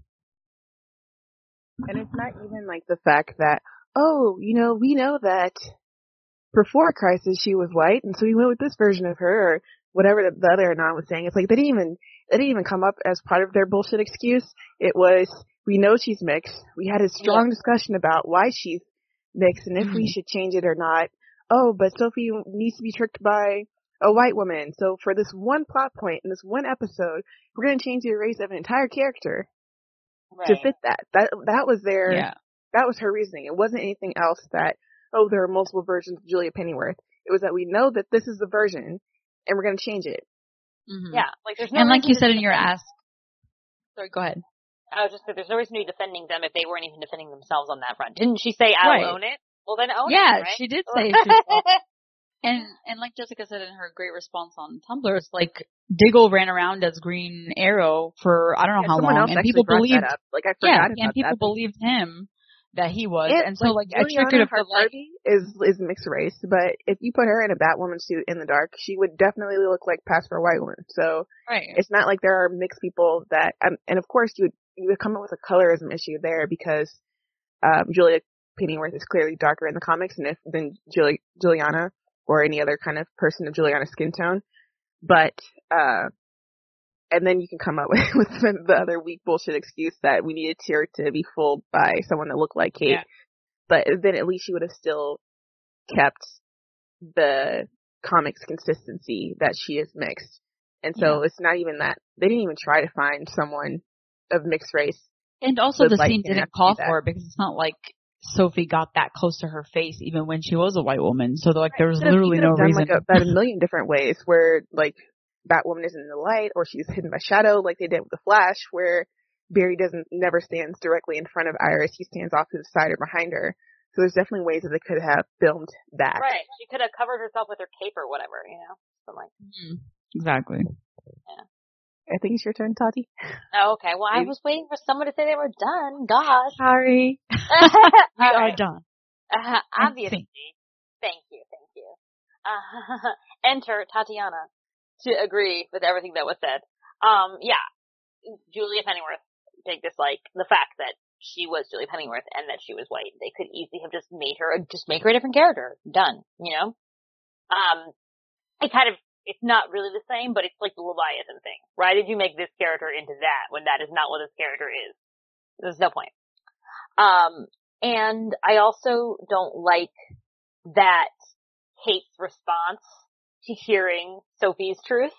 Speaker 1: And it's not even like the fact that, oh, you know, we know that before Crisis she was white, and so we went with this version of her, or whatever the, the other anon was saying. It's like they didn't even they didn't even come up as part of their bullshit excuse. It was, we know she's mixed. We had a strong yeah. discussion about why she's mixed and if mm-hmm. we should change it or not. Oh, but Sophie needs to be tricked by a white woman. So for this one plot point in this one episode, we're going to change the race of an entire character right. to fit that. That that was their. Yeah. That was her reasoning. It wasn't anything else that, oh, there are multiple versions of Julia Pennyworth. It was that we know that this is the version, and we're going to change it.
Speaker 3: Mm-hmm. Yeah. Like there's no
Speaker 2: and like you said in your ask. Sorry, go ahead.
Speaker 3: I was just saying, there's no reason to be defending them if they weren't even defending themselves on that front. Didn't she say, I'll right. own it? Well, then own
Speaker 2: yeah,
Speaker 3: it, right?
Speaker 2: she did say she was And and like Jessica said in her great response on Tumblr, it's like Diggle ran around as Green Arrow for I don't know
Speaker 1: yeah,
Speaker 2: how
Speaker 1: long,
Speaker 2: long, and people believed.
Speaker 1: That up. Like I forgot
Speaker 2: yeah,
Speaker 1: about
Speaker 2: and people
Speaker 1: that.
Speaker 2: believed him that he was,
Speaker 1: and,
Speaker 2: and so like, like I
Speaker 1: Juliana
Speaker 2: triggered the like
Speaker 1: is is mixed race, but if you put her in a Batwoman suit in the dark, she would definitely look like pass for a white woman. So
Speaker 2: right.
Speaker 1: it's not like there are mixed people that, um, and of course you would you would come up with a colorism issue there because um, Julia Pennyworth is clearly darker in the comics than if than Juli- Juliana or any other kind of person of Juliana's skin tone, but uh. And then you can come up with, with the other weak bullshit excuse that we needed Tyr to be fooled by someone that looked like Kate. Yeah. But then at least she would have still kept the comics consistency that she is mixed. And so yeah. it's not even that. They didn't even try to find someone of mixed race.
Speaker 2: And also the scene didn't call for it because it's not like Sophie got that close to her face even when she was a white woman. So like there was literally no
Speaker 1: done
Speaker 2: reason.
Speaker 1: Like a, that a million different ways where like Batwoman isn't in the light, or she's hidden by shadow, like they did with the Flash, where Barry doesn't never stands directly in front of Iris; he stands off to the side or behind her. So there's definitely ways that they could have filmed that.
Speaker 3: Right, she could have covered herself with her cape or whatever, you know, something like.
Speaker 2: Mm-hmm. Exactly.
Speaker 3: Yeah.
Speaker 1: I think it's your turn, Tati.
Speaker 3: Oh, okay. Well, I was waiting for someone to say they were done. Gosh.
Speaker 2: Sorry. we are
Speaker 3: right.
Speaker 2: done.
Speaker 3: Uh, obviously. Thank you. Thank you. Uh, enter Tatiana to agree with everything that was said. Um, yeah. Julia Pennyworth, take this, like, the fact that she was Julia Pennyworth and that she was white. They could easily have just made her, just make her a different character. Done. You know? Um, it kind of, it's not really the same, but it's like the Leviathan thing. Why did you make this character into that when that is not what this character is? There's no point. Um, and I also don't like that Kate's response to hearing Sophie's truth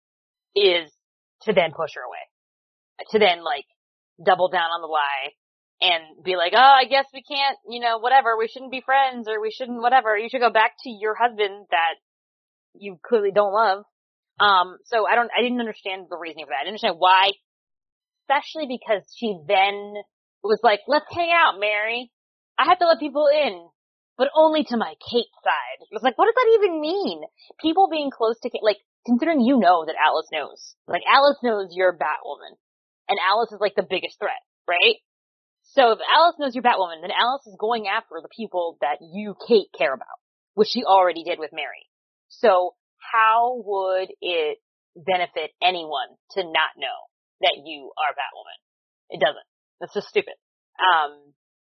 Speaker 3: is to then push her away. To then, like, double down on the lie and be like, oh, I guess we can't, you know, whatever, we shouldn't be friends or we shouldn't whatever. You should go back to your husband that you clearly don't love. Um, so I don't, I didn't understand the reasoning for that. I didn't understand why, especially because she then was like, let's hang out, Mary. I have to let people in, but only to my Kate side. It was like, what does that even mean? People being close to Kate, like, considering you know that Alice knows. Like, Alice knows you're Batwoman. And Alice is like the biggest threat, right? So if Alice knows you're Batwoman, then Alice is going after the people that you, Kate, care about, which she already did with Mary. So how would it benefit anyone to not know that you are Batwoman? It doesn't. That's just stupid. Um,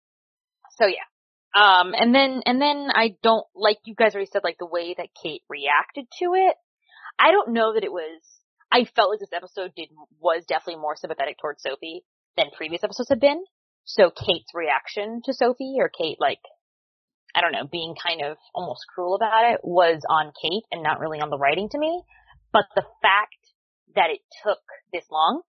Speaker 3: so yeah. Um, and then, and then I don't, like you guys already said, like the way that Kate reacted to it. I don't know that it was, I felt like this episode did, was definitely more sympathetic towards Sophie than previous episodes had been. So Kate's reaction to Sophie, or Kate, like, I don't know, being kind of almost cruel about it, was on Kate and not really on the writing to me. But the fact that it took this long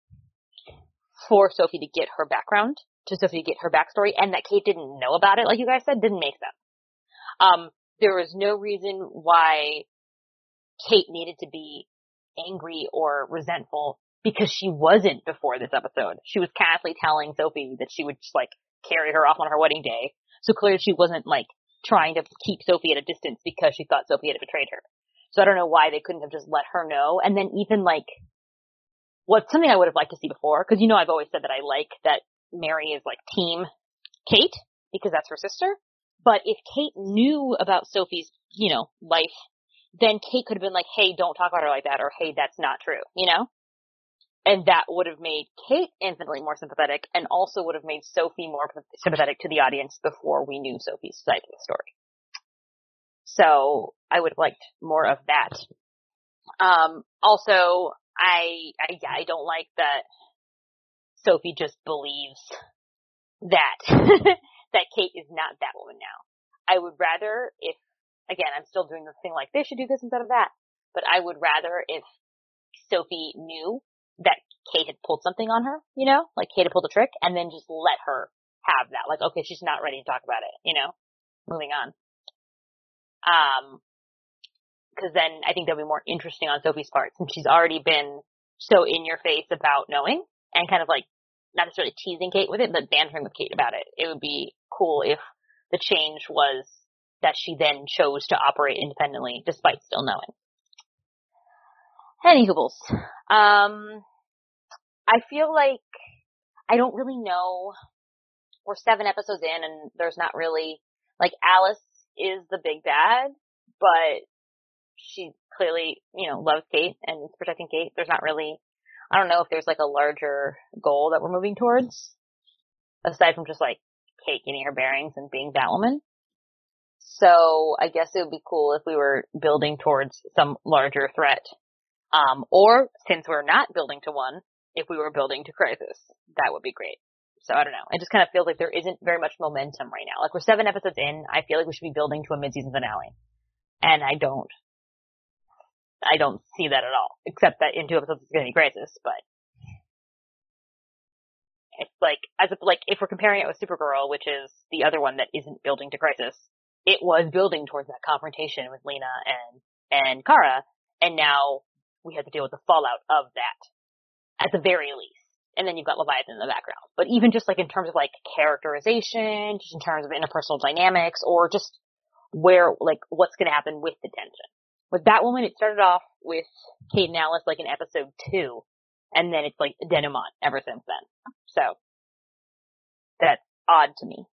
Speaker 3: for Sophie to get her background, to Sophie to get her backstory, and that Kate didn't know about it, like you guys said, didn't make sense. Um, there was no reason why Kate needed to be angry or resentful because she wasn't before this episode. She was constantly telling Sophie that she would just, like, carry her off on her wedding day. So clearly she wasn't, like, trying to keep Sophie at a distance because she thought Sophie had betrayed her. So I don't know why they couldn't have just let her know. And then even like, what's something I would have liked to see before, because you know I've always said that I like that Mary is like team Kate, because that's her sister. But if Kate knew about Sophie's, you know, life, then Kate could have been like, hey, don't talk about her like that, or hey, that's not true, you know? And that would have made Kate infinitely more sympathetic, and also would have made Sophie more sympathetic to the audience before we knew Sophie's side of the story. So I would have liked more of that. Um, also, I, I, yeah, I don't like that Sophie just believes that, that Kate is not that woman now. I would rather if, again, I'm still doing the thing like they should do this instead of that, but I would rather if Sophie knew that Kate had pulled something on her, you know, like Kate had pulled a trick, and then just let her have that. Like, okay, she's not ready to talk about it, you know, moving on. Um, cause then I think that'll be more interesting on Sophie's part, since she's already been so in your face about knowing, and kind of like, not necessarily teasing Kate with it, but bantering with Kate about it. It would be cool if the change was that she then chose to operate independently despite still knowing. Anywho's, um, I feel like I don't really know. We're seven episodes in, and there's not really, like, Alice is the big bad, but she clearly, you know, loves Kate and is protecting Kate. There's not really, I don't know if there's like a larger goal that we're moving towards, aside from just like Kate getting her bearings and being Batwoman. So I guess it would be cool if we were building towards some larger threat. Um, or since we're not building to one, if we were building to Crisis, that would be great. So I don't know. It just kind of feels like there isn't very much momentum right now. Like we're seven episodes in, I feel like we should be building to a mid-season finale. And I don't. I don't see that at all. Except that in two episodes it's going to be Crisis, but it's like, as a, like, if we're comparing it with Supergirl, which is the other one that isn't building to Crisis, it was building towards that confrontation with Lena and, and Kara, and now we have to deal with the fallout of that, at the very least. And then you've got Leviathan in the background. But even just like in terms of like characterization, just in terms of interpersonal dynamics, or just where, like, what's going to happen with the tension. With Batwoman, it started off with Kate and Alice like in episode two, and then it's like denouement ever since then. So, that's odd to me.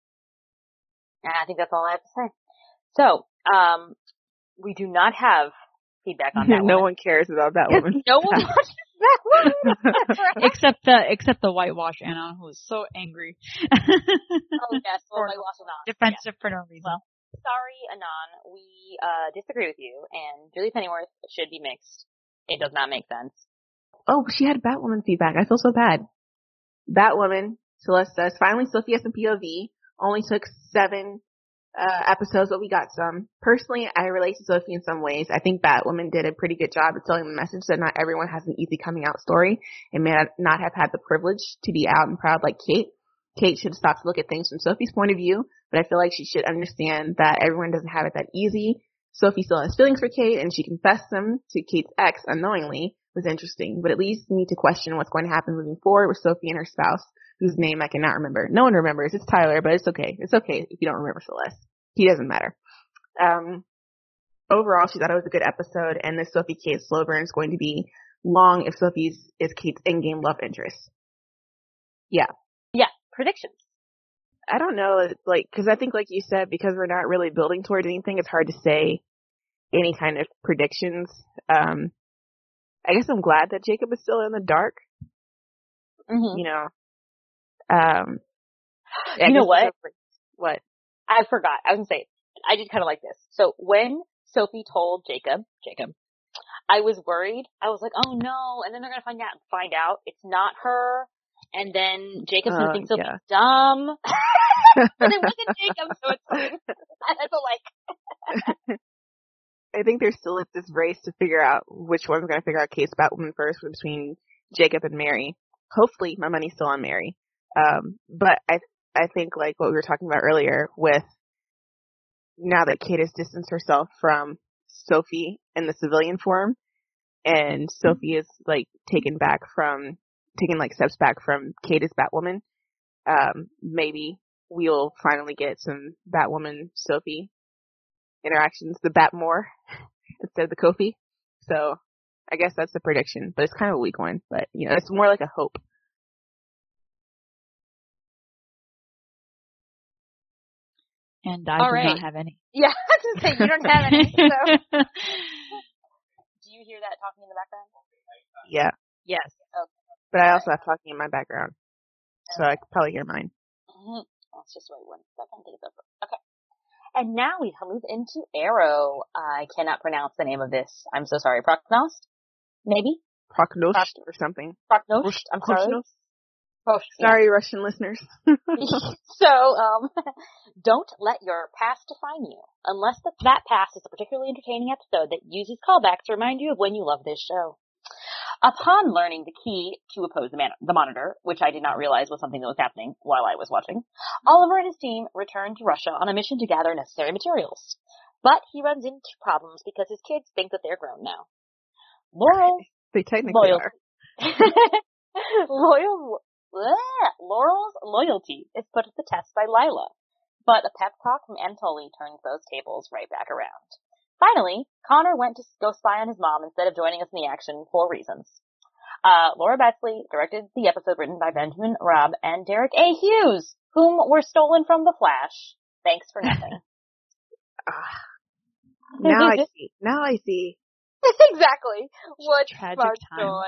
Speaker 3: And I think that's all I have to say. So, um, we do not have feedback on that.
Speaker 1: No one cares about Batwoman.
Speaker 3: No one watches Batwoman.
Speaker 2: except the except the whitewash Anon, who is so angry.
Speaker 3: Oh yes, well, whitewash Anon.
Speaker 2: Defensive
Speaker 3: yeah.
Speaker 2: for no reason.
Speaker 3: Well, sorry, Anon. We uh disagree with you, and Julie Pennyworth should be mixed. It does not make sense.
Speaker 1: Oh, she had Batwoman feedback. I feel so bad. Batwoman, Celeste says, finally Sophie has some P O V. Only took seven uh episodes, but we got some. Personally, I relate to Sophie in some ways. I think Batwoman did a pretty good job at selling the message that not everyone has an easy coming out story and may not have had the privilege to be out and proud like Kate. Kate should stop to look at things from Sophie's point of view, but I feel like she should understand that everyone doesn't have it that easy. Sophie still has feelings for Kate, and she confessed them to Kate's ex unknowingly. It was interesting, but at least need to question what's going to happen moving forward with Sophie and her spouse, whose name I cannot remember. No one remembers. It's Tyler, but it's okay. It's okay if you don't remember Celeste. He doesn't matter. Um, overall, she thought it was a good episode, and this Sophie Kate slow burn is going to be long if Sophie's is Kate's in-game love interest. Yeah.
Speaker 3: Yeah. Predictions.
Speaker 1: I don't know, like, because I think, like you said, because we're not really building towards anything, it's hard to say any kind of predictions. Um, I guess I'm glad that Jacob is still in the dark.
Speaker 3: Mm-hmm.
Speaker 1: You know. Um,
Speaker 3: you know what?
Speaker 1: What?
Speaker 3: I forgot. I was going to say, I did kind of like this. So when Sophie told Jacob, Jacob, I was worried. I was like, oh no. And then they're going to find out, find out it's not her. And then Jacob's going to
Speaker 1: uh,
Speaker 3: think Sophie's
Speaker 1: yeah.
Speaker 3: dumb. But it wasn't Jacob, so it's fine. That's a like.
Speaker 1: I think there's still like this race to figure out which one's going to figure out Kate's Batwoman first between Jacob and Mary. Hopefully my money's still on Mary. Um, but I I think like what we were talking about earlier with now that Kate has distanced herself from Sophie in the civilian form, and Sophie is like taken back from, taking like steps back from Kate as Batwoman, um, maybe we'll finally get some Batwoman Sophie interactions, the Batmore instead of the Kofi. So I guess that's the prediction, but it's kind of a weak one. But you know, it's more like a hope.
Speaker 2: And I
Speaker 3: All
Speaker 2: do
Speaker 3: right.
Speaker 2: not have any.
Speaker 3: Yeah, I was going to say, you don't have any, so. Do you hear that talking in the background?
Speaker 1: Yeah.
Speaker 2: Yes.
Speaker 3: Okay.
Speaker 1: But I also have talking in my background, so I could probably hear mine.
Speaker 3: Mm-hmm. Let's just wait one second to get this over. Okay. And now we move into Arrow. I cannot pronounce the name of this. I'm so sorry. Prognost? Maybe?
Speaker 1: Prognost
Speaker 3: Prog-
Speaker 1: or something.
Speaker 3: Prognost? I'm sorry.
Speaker 1: Prognost?
Speaker 3: Oh,
Speaker 1: sorry,
Speaker 3: yeah.
Speaker 1: Russian listeners.
Speaker 3: So, um, don't let your past define you, unless the, that past is a particularly entertaining episode that uses callbacks to remind you of when you love this show. Upon learning the key to oppose the, man- the monitor, which I did not realize was something that was happening while I was watching, Oliver and his team return to Russia on a mission to gather necessary materials. But he runs into problems because his kids think that they're grown now. Laurel,
Speaker 1: they technically
Speaker 3: loyal-
Speaker 1: are.
Speaker 3: Loyal, bleh, Laurel's loyalty is put to the test by Lila, but a pep talk from Anatoly turns those tables right back around. Finally, Connor went to go spy on his mom instead of joining us in the action for reasons. Uh, Laura Betsley directed the episode written by Benjamin Raab and Derek A. Hughes, whom were stolen from The Flash. Thanks for nothing.
Speaker 1: uh, now I see. Now I see.
Speaker 3: Exactly. What
Speaker 2: tragic
Speaker 3: smart
Speaker 2: time.
Speaker 3: joy.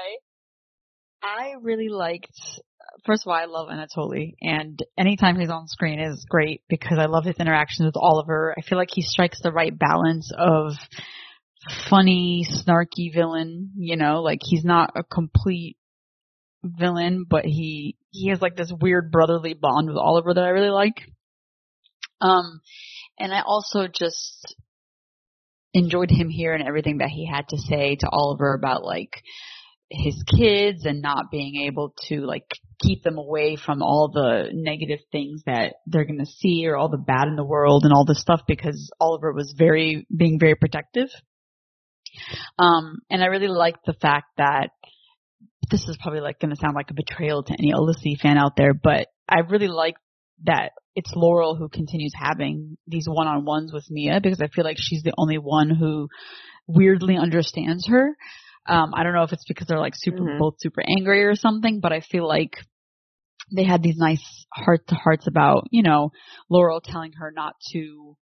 Speaker 2: I really liked, first of all, I love Anatoly, and anytime he's on screen is great because I love his interactions with Oliver. I feel like he strikes the right balance of funny, snarky villain, you know, like he's not a complete villain, but he, he has like this weird brotherly bond with Oliver that I really like. Um, and I also just enjoyed him here and everything that he had to say to Oliver about like his kids and not being able to like keep them away from all the negative things that they're going to see or all the bad in the world and all this stuff because Oliver was very, being very protective. Um, and I really liked the fact that this is probably like going to sound like a betrayal to any Odyssey fan out there, but I really like that it's Laurel who continues having these one-on-ones with Mia because I feel like she's the only one who weirdly understands her. Um, I don't know if it's because they're like super, mm-hmm. both super angry or something, but I feel like they had these nice heart to hearts about, you know, Laurel telling her not to,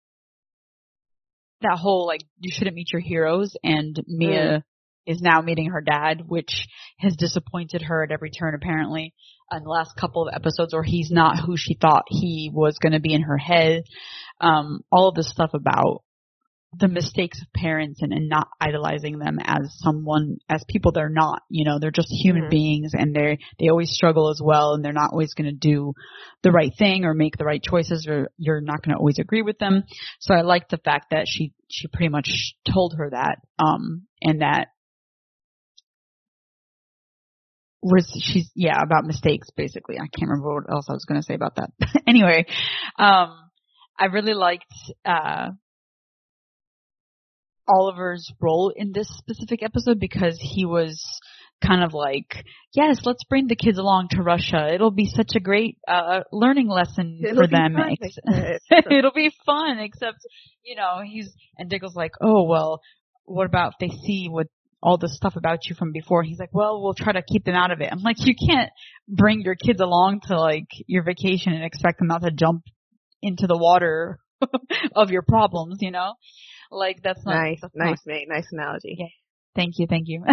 Speaker 2: that whole like, you shouldn't meet your heroes, and Mia mm. is now meeting her dad, which has disappointed her at every turn apparently in the last couple of episodes, or he's not who she thought he was going to be in her head. Um, all of this stuff about the mistakes of parents and, and not idolizing them as someone, as people they're not, you know, they're just human mm-hmm. beings, and they they always struggle as well, and they're not always going to do the right thing or make the right choices, or you're not going to always agree with them. So I like the fact that she, she pretty much told her that, um, and that was, she's, yeah, about mistakes, basically. I can't remember what else I was going to say about that. Anyway, um, I really liked, uh, Oliver's role in this specific episode because he was kind of like, yes, let's bring the kids along to Russia. It'll be such a great uh learning lesson
Speaker 1: It'll
Speaker 2: for them.
Speaker 1: Fun,
Speaker 2: Ex- It'll be fun, except, you know, he's, and Diggle's like, oh, well, what about if they see what all the stuff about you from before? He's like, well, we'll try to keep them out of it. I'm like, you can't bring your kids along to like your vacation and expect them not to jump into the water of your problems, you know? Like, that's not
Speaker 1: nice,
Speaker 2: that's
Speaker 1: nice,
Speaker 2: not,
Speaker 1: mate, nice analogy.
Speaker 2: Yeah. Thank you, thank you.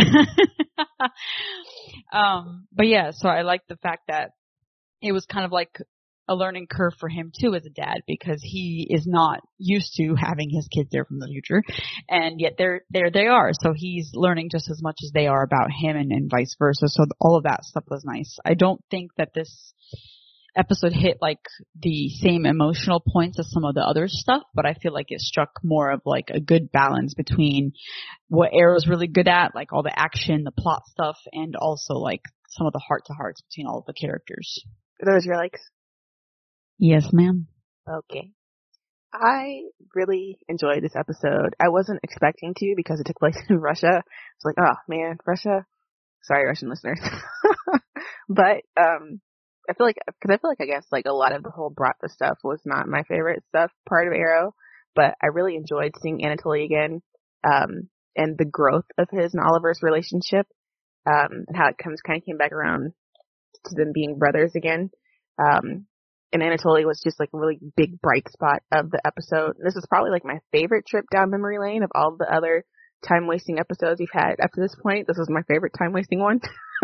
Speaker 2: um, but yeah, so I like the fact that it was kind of like a learning curve for him too as a dad, because he is not used to having his kids there from the future, and yet they're there they are. So he's learning just as much as they are about him, and, and vice versa. So all of that stuff was nice. I don't think that this episode hit like the same emotional points as some of the other stuff, but I feel like it struck more of like a good balance between what Arrow's really good at, like all the action, the plot stuff, and also like some of the heart to hearts between all of the characters.
Speaker 1: Are those your likes?
Speaker 2: Yes, ma'am.
Speaker 1: Okay. I really enjoyed this episode. I wasn't expecting to because it took place in Russia. It's like, oh man, Russia. Sorry, Russian listeners. But um I feel like, cause I feel like I guess like a lot of the whole Bratva stuff was not my favorite stuff part of Arrow, but I really enjoyed seeing Anatoly again, um, and the growth of his and Oliver's relationship, um, and how it comes kind of came back around to them being brothers again. Um, and Anatoly was just like a really big bright spot of the episode. This is probably like my favorite trip down memory lane of all the other time wasting episodes we've had up to this point. This was my favorite time wasting one.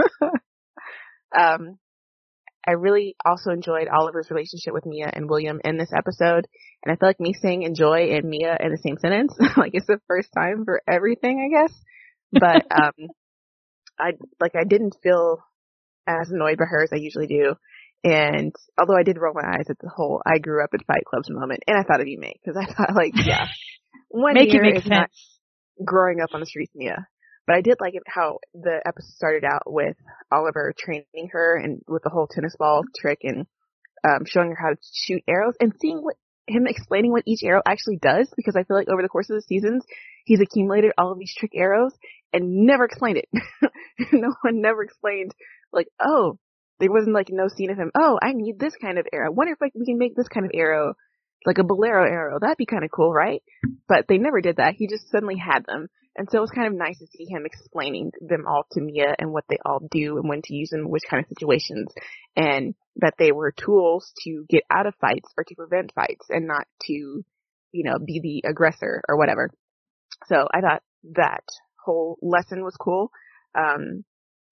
Speaker 1: um, I really also enjoyed Oliver's relationship with Mia and William in this episode. And I feel like me saying enjoy and Mia in the same sentence, like it's the first time for everything, I guess. But, um, I, like I didn't feel as annoyed by her as I usually do. And although I did roll my eyes at the whole I grew up in Fight Clubs moment, and I thought of you, May, because I thought, like, yeah, one
Speaker 2: make
Speaker 1: year
Speaker 2: it make
Speaker 1: is
Speaker 2: sense.
Speaker 1: not growing up on the streets, Mia. But I did like it how the episode started out with Oliver training her and with the whole tennis ball trick and um, showing her how to shoot arrows and seeing what him explaining what each arrow actually does, because I feel like over the course of the seasons he's accumulated all of these trick arrows and never explained it. No one never explained, like, oh, there wasn't like no scene of him, oh, I need this kind of arrow. I wonder if like we can make this kind of arrow, like a bolero arrow. That'd be kind of cool, right? But they never did that. He just suddenly had them. And so it was kind of nice to see him explaining them all to Mia and what they all do and when to use them in which kind of situations, and that they were tools to get out of fights or to prevent fights and not to, you know, be the aggressor or whatever. So I thought that whole lesson was cool. Um,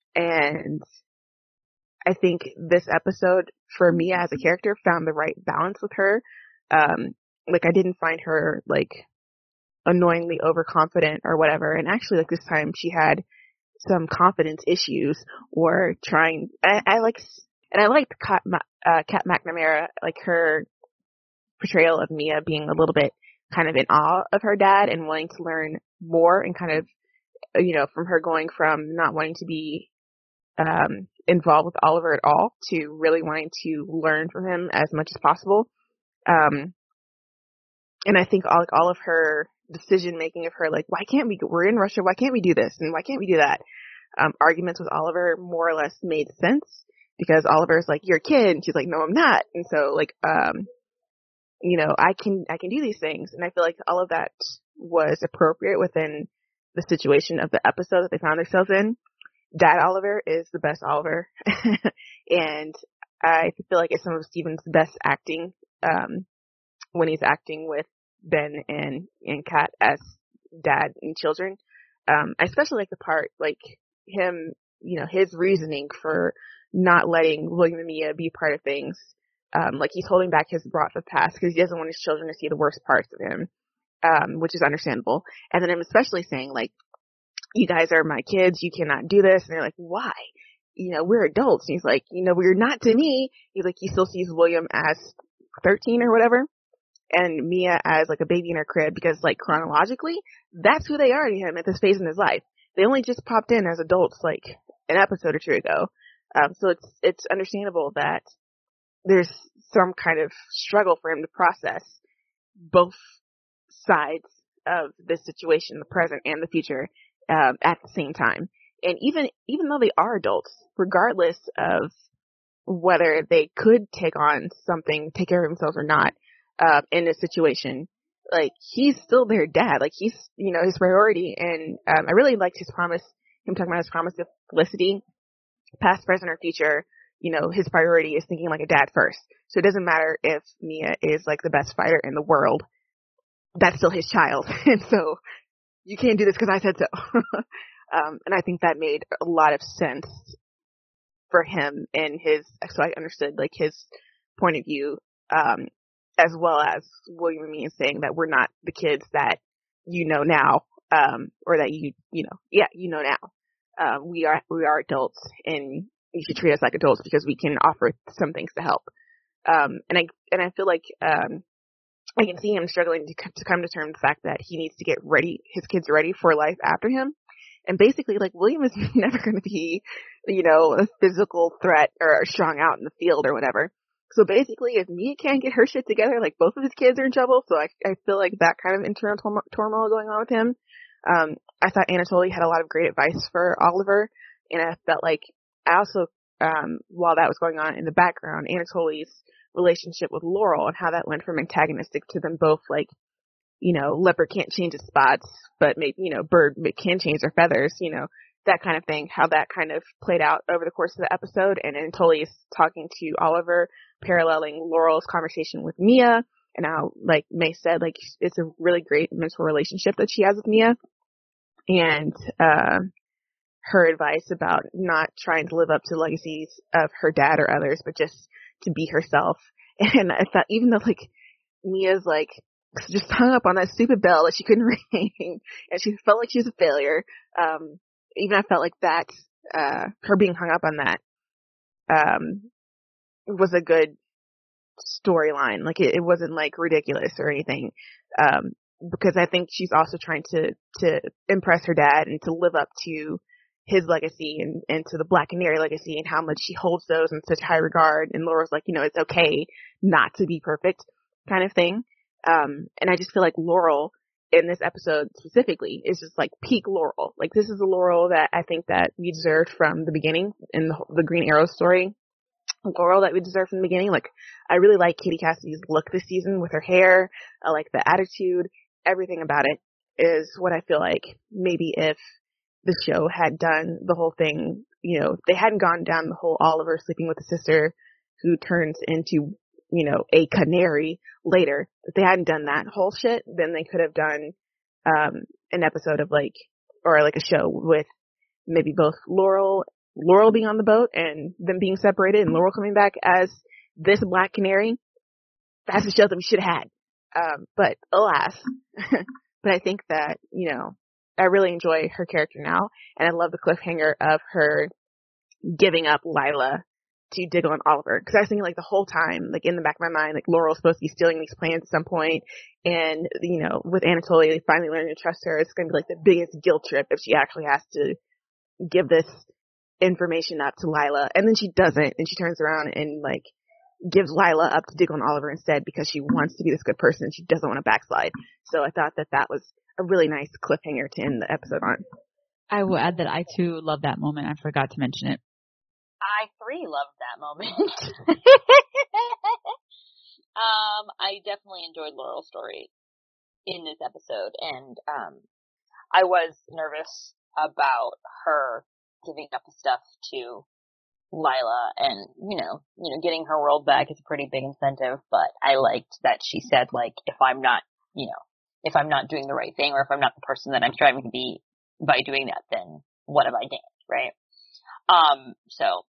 Speaker 1: and I think this episode for Mia as a character found the right balance with her. Um, like I didn't find her like annoyingly overconfident or whatever. And actually, like this time she had some confidence issues or trying, I, I like, and I liked Kat, uh, Kat McNamara, like her portrayal of Mia being a little bit kind of in awe of her dad and wanting to learn more, and kind of, you know, from her going from not wanting to be um involved with Oliver at all to really wanting to learn from him as much as possible. Um, and I think all, like, all of her decision making of her, like, why can't we, we're in Russia, why can't we do this? And why can't we do that? Um, arguments with Oliver more or less made sense because Oliver's like, you're a kid. And she's like, no, I'm not. And so like, um, you know, I can, I can do these things. And I feel like all of that was appropriate within the situation of the episode that they found themselves in. Dad Oliver is the best Oliver. And I feel like it's some of Steven's best acting, um, when he's acting with Ben and, and Kat as dad and children. Um, I especially like the part, like him, you know, his reasoning for not letting William and Mia be part of things. Um, like he's holding back his Bratva past because he doesn't want his children to see the worst parts of him, um, which is understandable. And then him especially saying, like, you guys are my kids, you cannot do this. And they're like, why? You know, we're adults. And he's like, you know, we're not to me. He's like, he still sees William as thirteen or whatever, and Mia as like a baby in her crib, because like chronologically, that's who they are to him at this phase in his life. They only just popped in as adults like an episode or two ago. Um, so it's, it's understandable that there's some kind of struggle for him to process both sides of this situation, the present and the future, um, at the same time. And even, even though they are adults, regardless of whether they could take on something, take care of themselves or not, uh, in this situation, like, he's still their dad. Like, he's, you know, his priority. And, um, I really liked his promise, him talking about his promise of Felicity, past, present, or future. You know, his priority is thinking like a dad first. So it doesn't matter if Mia is like the best fighter in the world. That's still his child. And so you can't do this because I said so. um, and I think that made a lot of sense for him and his, so I understood like his point of view, um, as well as William and Mia saying that we're not the kids that you know now, um, or that you, you know, yeah, you know now. Um, we are, we are adults, and you should treat us like adults because we can offer some things to help. Um, and I, and I feel like, um, I can see him struggling to, to come to terms with the fact that he needs to get ready, his kids ready for life after him. And basically, like, William is never going to be, you know, a physical threat or strong out in the field or whatever. So basically, if Mia can't get her shit together, like, both of his kids are in trouble. So I, I feel like that kind of internal tor- turmoil going on with him. Um, I thought Anatoly had a lot of great advice for Oliver. And I felt like, I also um, while that was going on in the background, Anatoly's relationship with Laurel and how that went from antagonistic to them both like, you know, leopard can't change its spots, but maybe, you know, bird can change their feathers, you know, that kind of thing, how that kind of played out over the course of the episode. And Anatoly's talking to Oliver, paralleling Laurel's conversation with Mia, and how, like May said, like, it's a really great mentor relationship that she has with Mia. And, uh, her advice about not trying to live up to legacies of her dad or others, but just to be herself. And I thought, even though, like, Mia's, like, just hung up on that stupid bell that she couldn't ring, and she felt like she was a failure, um, even I felt like that, uh, her being hung up on that, um, was a good storyline. Like, it, it wasn't, like, ridiculous or anything, um, because I think she's also trying to, to impress her dad and to live up to his legacy and, and to the Black Canary legacy and how much she holds those in such high regard. And Laura's like, you know, it's okay not to be perfect kind of thing. Um, and I just feel like Laurel in this episode specifically is just like peak Laurel. Like, this is the Laurel that I think that we deserved from the beginning in the, the Green Arrow story. Laurel that we deserved from the beginning. Like, I really like Katie Cassidy's look this season with her hair. I like the attitude. Everything about it is what I feel like maybe if the show had done the whole thing, you know, they hadn't gone down the whole Oliver sleeping with a sister who turns into, you know, a canary later. If they hadn't done that whole shit, then they could have done um an episode of like, or like a show with maybe both Laurel, Laurel being on the boat and them being separated and Laurel coming back as this Black Canary. That's the show that we should have had. Um, but alas, but I think that, you know, I really enjoy her character now, and I love the cliffhanger of her giving up Lila to Diggle and Oliver. Because I was thinking, like, the whole time, like, in the back of my mind, like, Laurel's supposed to be stealing these plans at some point, and, you know, with Anatoly finally learning to trust her, it's going to be, like, the biggest guilt trip if she actually has to give this information up to Lila. And then she doesn't, and she turns around and, like, gives Lila up to Diggle and Oliver instead because she wants to be this good person and she doesn't want to backslide. So I thought that that was a really nice cliffhanger to end the episode on.
Speaker 2: I will add that I too love that moment. I forgot to mention it.
Speaker 3: I three loved that moment. um, I definitely enjoyed Laurel's story in this episode, and um, I was nervous about her giving up the stuff to Lila, and you know, you know, getting her world back is a pretty big incentive. But I liked that she said, like, if I'm not, you know, if I'm not doing the right thing, or if I'm not the person that I'm striving to be by doing that, then what have I done, right? Um, so,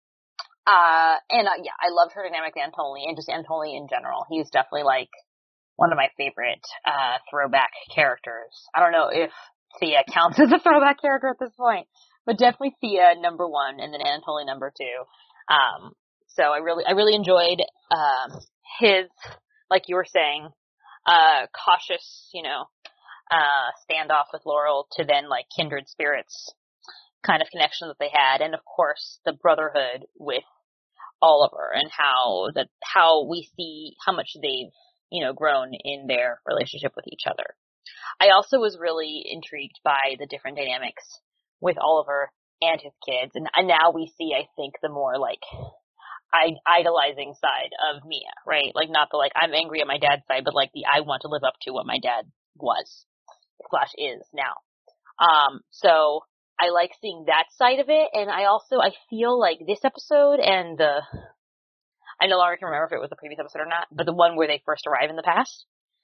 Speaker 3: uh, and uh, yeah, I loved her dynamic with Anatoly, and just Anatoly in general. He's definitely like one of my favorite uh throwback characters. I don't know if Thea counts as a throwback character at this point, but definitely Thea number one, and then Anatoly number two. Um, so I really, I really enjoyed um his, like you were saying, uh cautious, you know, uh standoff with Laurel to then like kindred spirits kind of connection that they had, and of course the brotherhood with Oliver, and how that how we see how much they've, you know, grown in their relationship with each other. I also was really intrigued by the different dynamics with Oliver and his kids, and, and now we see, I think, the more like I, idolizing side of Mia, right? Like, not the like I'm angry at my dad's side, but like the I want to live up to what my dad was slash is now. Um, so I like seeing that side of it, and I also, I feel like this episode and the, I no longer can remember if it was the previous episode or not, but the one where they first arrive in the past,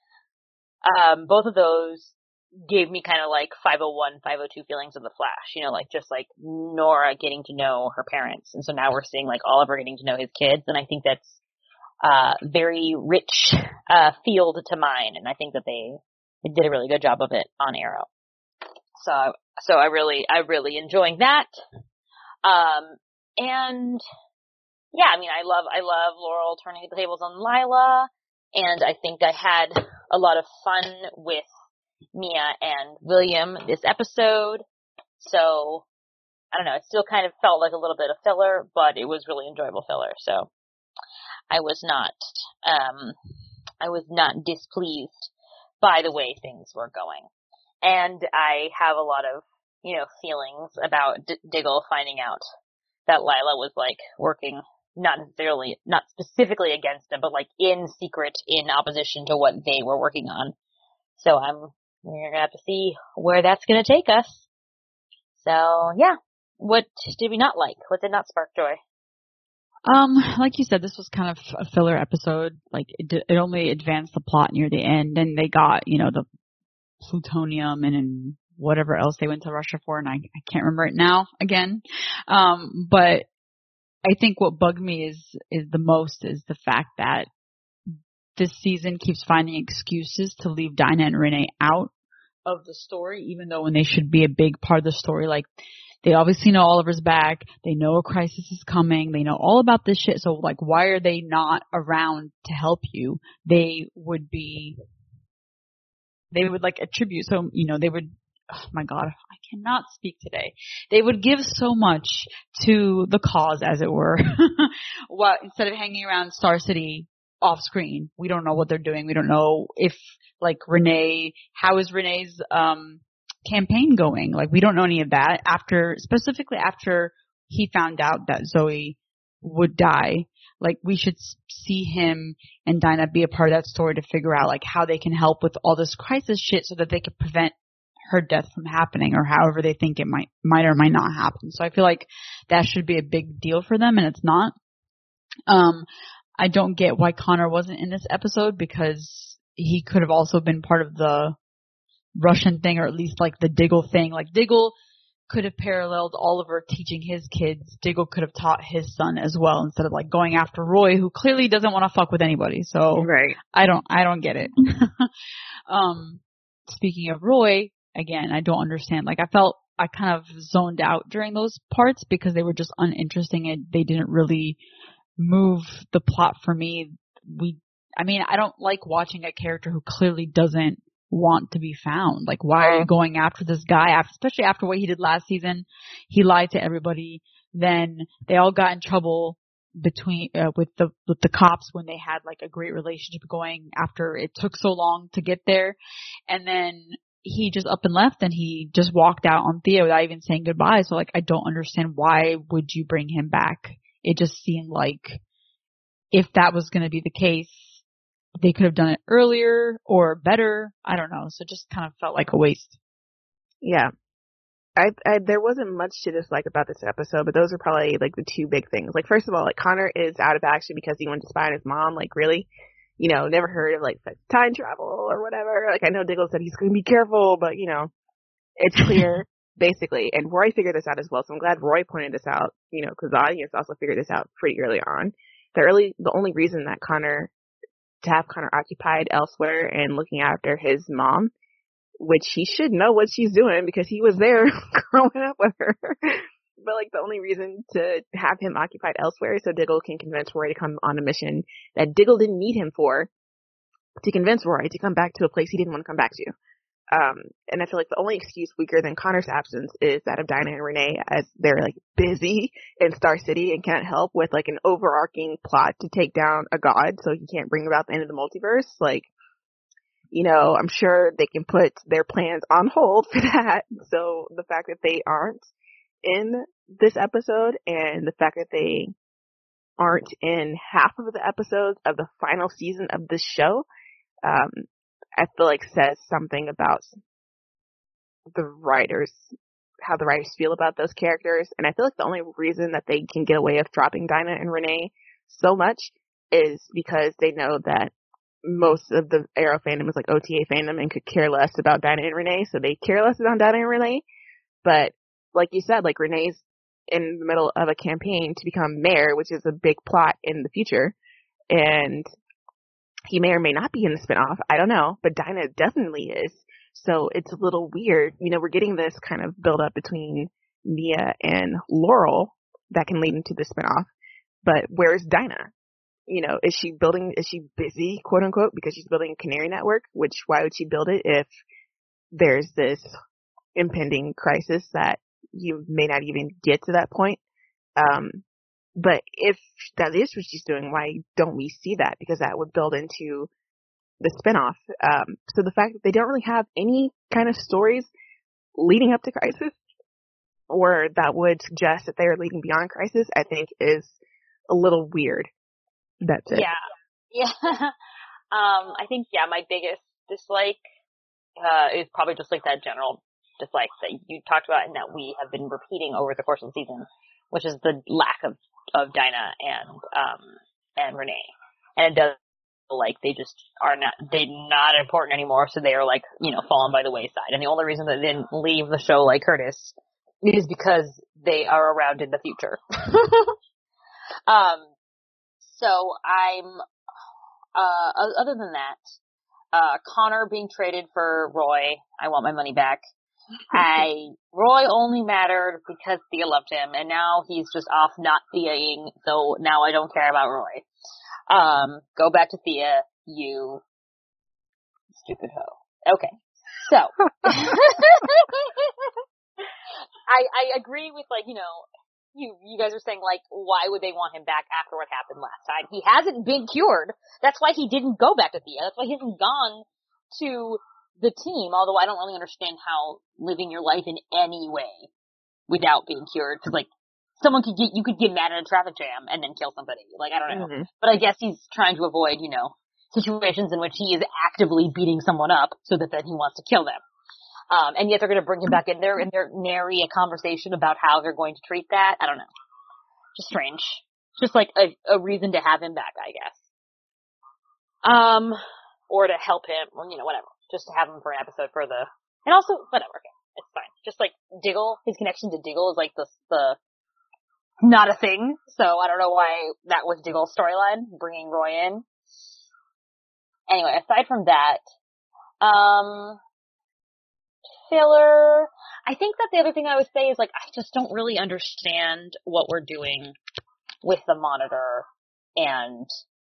Speaker 3: um, both of those gave me kind of like five oh one, five oh two feelings of The Flash, you know, like just like Nora getting to know her parents, and so now we're seeing like Oliver getting to know his kids, and I think that's uh very rich uh field to mine, and I think that they, they did a really good job of it on Arrow. So, so I really, I really enjoying that. Um, and yeah, I mean, I love, I love Laurel turning the tables on Lila, and I think I had a lot of fun with Mia and William this episode. So, I don't know, it still kind of felt like a little bit of filler, but it was really enjoyable filler. So, I was not, um, I was not displeased by the way things were going. And I have a lot of, you know, feelings about D- Diggle finding out that Lila was like working, not necessarily, not specifically against them, but like in secret, in opposition to what they were working on. So I'm, we're gonna have to see where that's gonna take us. So yeah, what did we not like? What did not spark joy?
Speaker 2: Um, like you said, this was kind of a filler episode. Like, it, it only advanced the plot near the end, and they got, you know, the plutonium and, and whatever else they went to Russia for, and I, I can't remember it now again. Um, but I think what bugged me is, is the most is the fact that this season keeps finding excuses to leave Dinah and Renee out of the story, even though when they should be a big part of the story. Like, they obviously know Oliver's back. They know a crisis is coming. They know all about this shit. So, like, why are they not around to help you? They would be, they would, like, attribute. So, you know, they would, oh my God, I cannot speak today. They would give so much to the cause, as it were, what, instead of hanging around Star City off screen. We don't know what they're doing. We don't know if, like, Renee, how is Renee's, um, campaign going? Like, we don't know any of that after, specifically after he found out that Zoe would die. Like, we should see him and Dinah be a part of that story to figure out, like, how they can help with all this crisis shit so that they could prevent her death from happening, or however they think it might, might or might not happen. So I feel like that should be a big deal for them, and it's not. Um, I don't get why Connor wasn't in this episode, because he could have also been part of the Russian thing, or at least like the Diggle thing. Like, Diggle could have paralleled Oliver teaching his kids. Diggle could have taught his son as well, instead of like going after Roy, who clearly doesn't want to fuck with anybody. So
Speaker 1: right.
Speaker 2: I don't, I don't get it. um, speaking of Roy, again, I don't understand. Like, I felt I kind of zoned out during those parts because they were just uninteresting and they didn't really move the plot for me. We, I mean, I don't like watching a character who clearly doesn't want to be found. Like, why are you going after this guy, after, especially after what he did last season? He lied to everybody. Then they all got in trouble between uh, with the with the cops when they had like a great relationship going after it took so long to get there. And then he just up and left, and he just walked out on Thea without even saying goodbye. So, like, I don't understand, why would you bring him back? It just seemed like if that was going to be the case, they could have done it earlier or better. I don't know. So it just kind of felt like a waste.
Speaker 1: Yeah. I, I, there wasn't much to dislike about this episode, but those are probably like the two big things. Like, first of all, like, Connor is out of action because he wanted to spy on his mom. Like, really? You know, never heard of like time travel or whatever. Like, I know Diggle said he's going to be careful, but you know, it's clear basically. And Roy figured this out as well. So I'm glad Roy pointed this out, you know, because the audience also figured this out pretty early on. The early, the only reason that Connor, to have Connor occupied elsewhere and looking after his mom, which he should know what she's doing because he was there growing up with her. But like, the only reason to have him occupied elsewhere is so Diggle can convince Roy to come on a mission that Diggle didn't need him for, to convince Roy to come back to a place he didn't want to come back to. Um, and I feel like the only excuse weaker than Connor's absence is that of Dinah and Renee, as they're like busy in Star City and can't help with like an overarching plot to take down a god so he can't bring about the end of the multiverse. Like, you know, I'm sure they can put their plans on hold for that. So the fact that they aren't in this episode, and the fact that they aren't in half of the episodes of the final season of this show, um, I feel like says something about the writers, how the writers feel about those characters. And I feel like the only reason that they can get away with dropping Dinah and Renee so much is because they know that most of the Arrow fandom is like O T A fandom and could care less about Dinah and Renee, so they care less about Dinah and Renee. But like you said, like, Renee's in the middle of a campaign to become mayor, which is a big plot in the future, and he may or may not be in the spinoff. I don't know, but Dinah definitely is. So it's a little weird. You know, we're getting this kind of build up between Nia and Laurel that can lead into the spinoff. But where's Dinah? You know, is she building, is she busy, quote unquote, because she's building a canary network? Which, why would she build it if there's this impending crisis that you may not even get to that point? Um, but if that is what she's doing, why don't we see that? Because that would build into the spinoff. Um, so the fact that they don't really have any kind of stories leading up to Crisis or that would suggest that they are leaving Beyond Crisis, I think is a little weird. That's it.
Speaker 3: Yeah. Yeah. um, I think, yeah, my biggest dislike, uh, is probably just like that general dislike that you talked about and that we have been repeating over the course of the season, which is the lack of, of Dinah and, um, and Renee. And it does feel like they just are not, they're not important anymore, so they are like, you know, fallen by the wayside. And the only reason that they didn't leave the show like Curtis is because they are around in the future. um, so I'm, uh, other than that, uh, Connor being traded for Roy, I want my money back. I, Roy only mattered because Thea loved him, and now he's just off not Thea-ing, so now I don't care about Roy. Um, go back to Thea, you stupid hoe. Okay. So, I, I agree with, like, you know, you, you guys are saying, like, why would they want him back after what happened last time? He hasn't been cured. That's why he didn't go back to Thea. That's why he hasn't gone to the team, although I don't really understand how living your life in any way without being cured, because, like, someone could get, you could get mad at a traffic jam and then kill somebody. Like, I don't know. Mm-hmm. But I guess he's trying to avoid, you know, situations in which he is actively beating someone up so that then he wants to kill them. Um, and yet they're going to bring him back in there and they're nary a conversation about how they're going to treat that. I don't know. Just strange. Just like a, a reason to have him back, I guess. Um, or to help him, or, you know, whatever. Just to have him for an episode for the, and also, whatever, okay. It's fine. Just like Diggle, his connection to Diggle is like the, the, not a thing. So I don't know why that was Diggle's storyline, bringing Roy in. Anyway, aside from that, um, filler. I think that the other thing I would say is, like, I just don't really understand what we're doing with the Monitor, and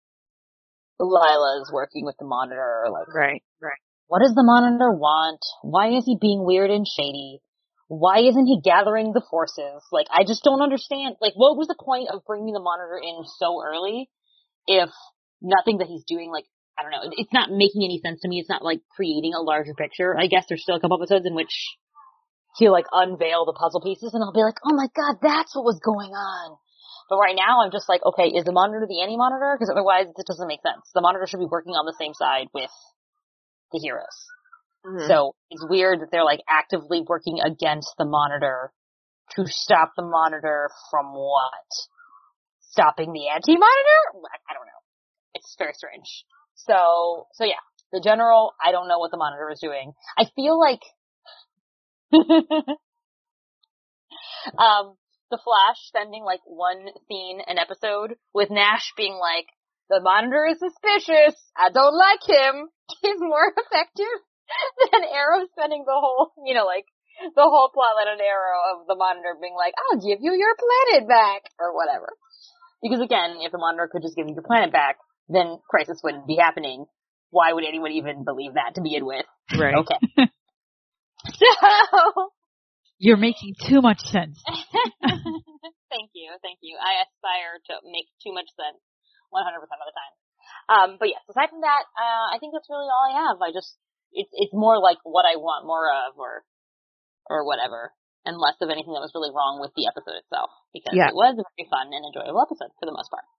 Speaker 3: Lila's working with the Monitor. Like,
Speaker 1: right, right.
Speaker 3: What does the Monitor want? Why is he being weird and shady? Why isn't he gathering the forces? Like, I just don't understand. Like, what was the point of bringing the Monitor in so early if nothing that he's doing, like, I don't know, it's not making any sense to me. It's not, like, creating a larger picture. I guess there's still a couple episodes in which he'll, like, unveil the puzzle pieces and I'll be like, oh my god, that's what was going on. But right now, I'm just like, okay, is the Monitor the anti-Monitor? Because otherwise, it doesn't make sense. The Monitor should be working on the same side with the heroes. Mm-hmm. So, it's weird that they're, like, actively working against the Monitor to stop the Monitor from what? Stopping the anti-Monitor? I don't know. It's very strange. So, so yeah, the general, I don't know what the Monitor is doing. I feel like, um, the Flash spending like one scene an episode with Nash being like, the Monitor is suspicious, I don't like him, is more effective than Arrow spending the whole, you know, like, the whole plotline on Arrow of the Monitor being like, I'll give you your planet back, or whatever. Because again, if the Monitor could just give you your planet back, then Crisis wouldn't be happening. Why would anyone even believe that to begin with?
Speaker 1: Right.
Speaker 3: Okay. So.
Speaker 2: You're making too much sense.
Speaker 3: Thank you, thank you. I aspire to make too much sense one hundred percent of the time. Um, but yes, aside from that, uh, I think that's really all I have. I just, it's, it's more like what I want more of, or, or whatever, and less of anything that was really wrong with the episode itself, because yeah. It was a very fun and enjoyable episode for the most part.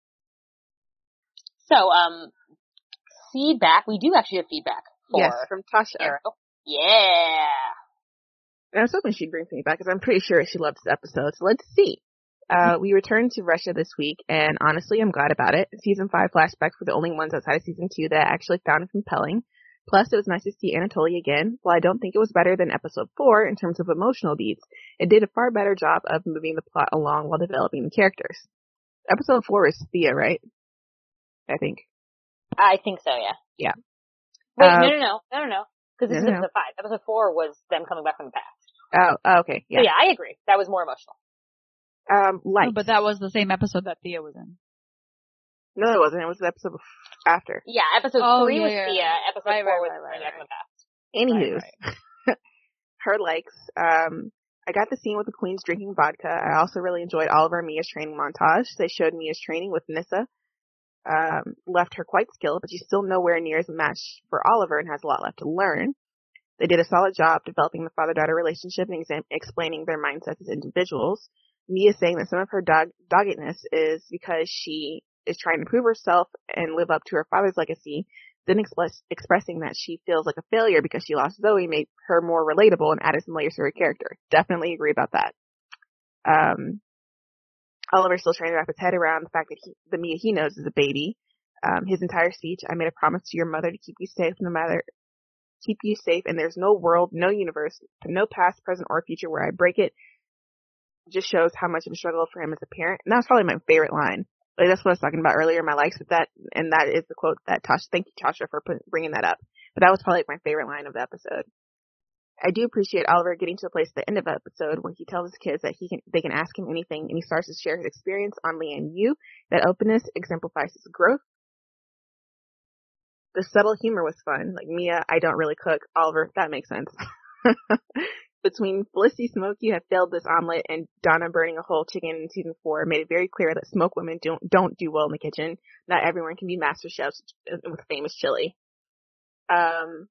Speaker 3: So, um, feedback. We do actually have feedback for
Speaker 1: yes, from Tasha.
Speaker 3: Arrow. Yeah.
Speaker 1: I was hoping she'd bring feedback because I'm pretty sure she loved this episode. So let's see. Uh, we returned to Russia this week, and honestly, I'm glad about it. Season five flashbacks were the only ones outside of season two that I actually found compelling. Plus, it was nice to see Anatoly again. While I don't think it was better than episode four in terms of emotional beats, it did a far better job of moving the plot along while developing the characters. Episode four is Thea, right? I think.
Speaker 3: I think so, yeah.
Speaker 1: Yeah.
Speaker 3: Wait,
Speaker 1: uh,
Speaker 3: no, no, no, no, no, no. Because this
Speaker 1: no,
Speaker 3: is
Speaker 1: no.
Speaker 3: episode five. Episode four was them coming back from the past.
Speaker 1: Oh, oh okay, yeah.
Speaker 3: So yeah, I agree. That was more emotional.
Speaker 1: Um, like.
Speaker 2: No, but that was the same episode that Thea was in.
Speaker 1: No, it wasn't. It was the episode after.
Speaker 3: Yeah, episode
Speaker 2: oh,
Speaker 3: three
Speaker 2: yeah,
Speaker 3: was
Speaker 2: yeah.
Speaker 3: Thea. Episode
Speaker 2: right,
Speaker 3: four
Speaker 2: right,
Speaker 3: was
Speaker 2: right, right,
Speaker 3: back
Speaker 2: right.
Speaker 3: from the past.
Speaker 1: Anywho,
Speaker 2: right, right.
Speaker 1: Her likes. Um, I got the scene with the queens drinking vodka. I also really enjoyed Oliver and Mia's training montage. They showed Mia's training with Nyssa. Um, left her quite skilled, but she's still nowhere near as a match for Oliver and has a lot left to learn. They did a solid job developing the father-daughter relationship and exam- explaining their mindsets as individuals. Mia saying that some of her dog- doggedness is because she is trying to prove herself and live up to her father's legacy, then express- expressing that she feels like a failure because she lost Zoe made her more relatable and added some layers to her character. Definitely agree about that. Um, Oliver's still trying to wrap his head around the fact that he, the Mia he knows is a baby. Um, his entire speech, I made a promise to your mother to keep you safe no matter, keep you safe, and there's no world, no universe, no past, present, or future where I break it, just shows how much of a struggle for him as a parent. And that was probably my favorite line. Like, that's what I was talking about earlier, my likes with that, and that is the quote that Tasha, thank you Tasha for put, bringing that up. But that was probably my favorite line of the episode. I do appreciate Oliver getting to a place at the end of the episode where he tells his kids that he can, they can ask him anything, and he starts to share his experience on Lian Yu. That openness exemplifies his growth. The subtle humor was fun. Like, Mia, I don't really cook. Oliver, that makes sense. Between Felicity Smoke, you have failed this omelet, and Donna burning a whole chicken in season four made it very clear that smoke women don't don't do well in the kitchen. Not everyone can be master chefs with famous chili. Um,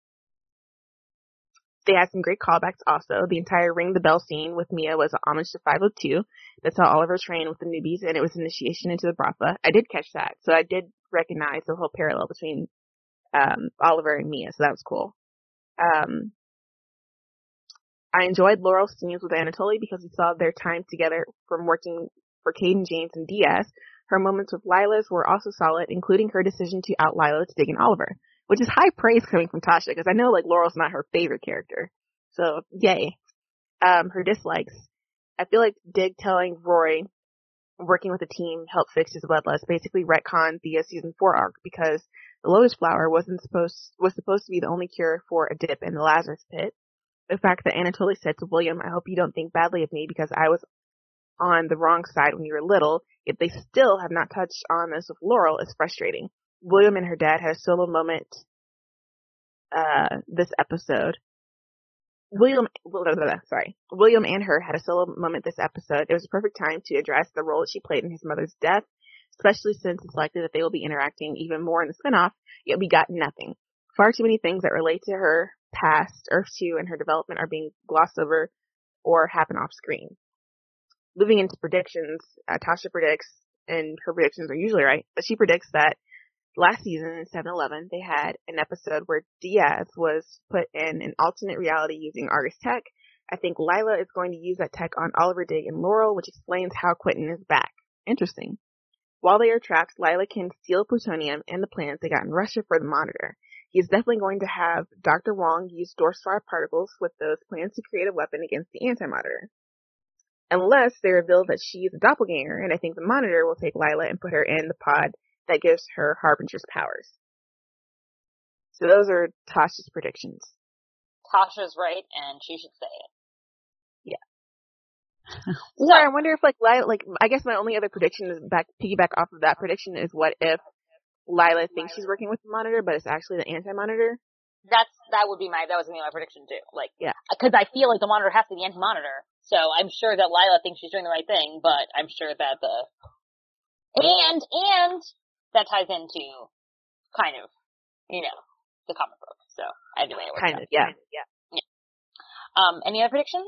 Speaker 1: they had some great callbacks also. The entire ring the bell scene with Mia was an homage to five oh two. That's how Oliver trained with the newbies, and it was initiation into the Bratha. I did catch that, so I did recognize the whole parallel between um, Oliver and Mia, so that was cool. Um, I enjoyed Laurel's scenes with Anatoly because we saw their time together from working for Caden, James, and Diaz. Her moments with Lila's were also solid, including her decision to out Lila to dig in Oliver, which is high praise coming from Tasha because I know like Laurel's not her favorite character. So, yay. Um, her dislikes. I feel like Dig telling Roy working with a team helped fix his bloodlust, basically retconned the season four arc because the Lotus Flower wasn't supposed was supposed to be the only cure for a dip in the Lazarus pit. The fact that Anatoly said to William, I hope you don't think badly of me because I was on the wrong side when you were little, yet they still have not touched on this with Laurel is frustrating. William and her dad had a solo moment uh this episode. William, blah, blah, blah, sorry, William and her had a solo moment this episode. It was a perfect time to address the role that she played in his mother's death, especially since it's likely that they will be interacting even more in the spinoff, yet we got nothing. Far too many things that relate to her past, Earth two, and her development are being glossed over or happen off screen. Moving into predictions, uh, Tasha predicts, and her predictions are usually right, but she predicts that last season in seven eleven, they had an episode where Diaz was put in an alternate reality using Argus tech. I think Lila is going to use that tech on Oliver, Dig, and Laurel, which explains how Quentin is back. Interesting. While they are trapped, Lila can steal plutonium and the plans they got in Russia for the Monitor. He is definitely going to have Doctor Wong use Doorstar particles with those plans to create a weapon against the Anti-Monitor. Unless they reveal that she is a doppelganger, and I think the Monitor will take Lila and put her in the pod that gives her Harbinger's powers. So those are Tasha's predictions.
Speaker 3: Tasha's right, and she should say it.
Speaker 1: Yeah. So I wonder if, like, Lila, like, I guess my only other prediction is back, piggyback off of that prediction is what if Lila thinks she's working with the Monitor, but it's actually the Anti-Monitor?
Speaker 3: That's, that would be my, that was gonna be my prediction too. Like,
Speaker 1: yeah.
Speaker 3: Cause I feel like the Monitor has to be the Anti-Monitor, so I'm sure that Lila thinks she's doing the right thing, but I'm sure that the, and, and, that ties into, kind of, you know, the comic book, so I had to make it work
Speaker 1: Kind
Speaker 3: out.
Speaker 1: of, yeah, yeah.
Speaker 3: Yeah. Um, any other predictions?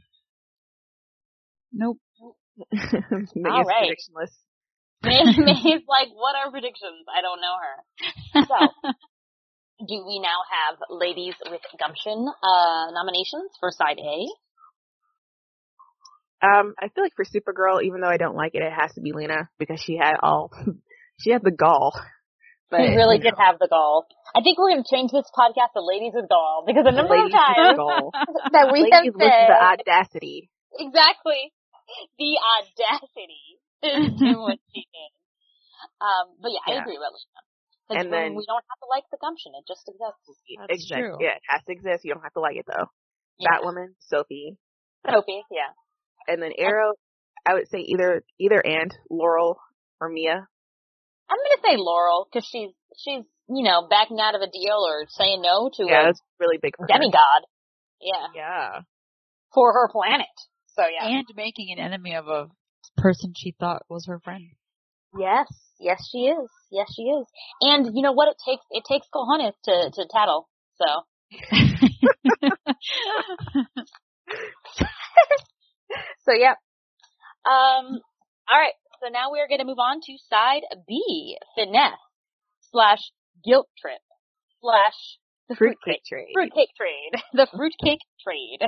Speaker 2: Nope.
Speaker 3: All right.
Speaker 1: Prediction list.
Speaker 3: May, May's like, what are predictions? I don't know her. So, do we now have Ladies with Gumption uh, nominations for side A?
Speaker 1: Um, I feel like for Supergirl, even though I don't like it, it has to be Lena because she had all, she had the gall.
Speaker 3: But, she really did know. have the gall. I think we're going to change this podcast to Ladies with Gall because the number
Speaker 1: Ladies
Speaker 3: of times that we
Speaker 1: Ladies
Speaker 3: have
Speaker 1: with
Speaker 3: said
Speaker 1: the audacity.
Speaker 3: Exactly, the audacity to do what she did. Um, but yeah, yeah. I agree with Lena. And then we don't have to like the gumption; it just exists.
Speaker 2: That's
Speaker 1: exactly.
Speaker 2: True.
Speaker 1: Yeah, it has to exist. You don't have to like it though.
Speaker 3: Yeah.
Speaker 1: Batwoman, Sophie,
Speaker 3: Sophie, yeah.
Speaker 1: And then Arrow, I would say either either and Laurel or Mia.
Speaker 3: I'm gonna say Laurel because she's she's you know backing out of a deal or saying no to
Speaker 1: yeah,
Speaker 3: a
Speaker 1: that's really big for
Speaker 3: demigod.
Speaker 1: Her.
Speaker 3: Yeah.
Speaker 1: Yeah.
Speaker 3: For her planet. So yeah.
Speaker 2: And making an enemy of a person she thought was her friend.
Speaker 3: Yes, yes she is. Yes she is. And you know what? It takes it takes cojones to to tattle. So. So, yeah. Um, alright, so now we're going to move on to side B, finesse, slash guilt trip, slash the fruitcake
Speaker 1: trade.
Speaker 3: Fruitcake trade. The fruitcake trade.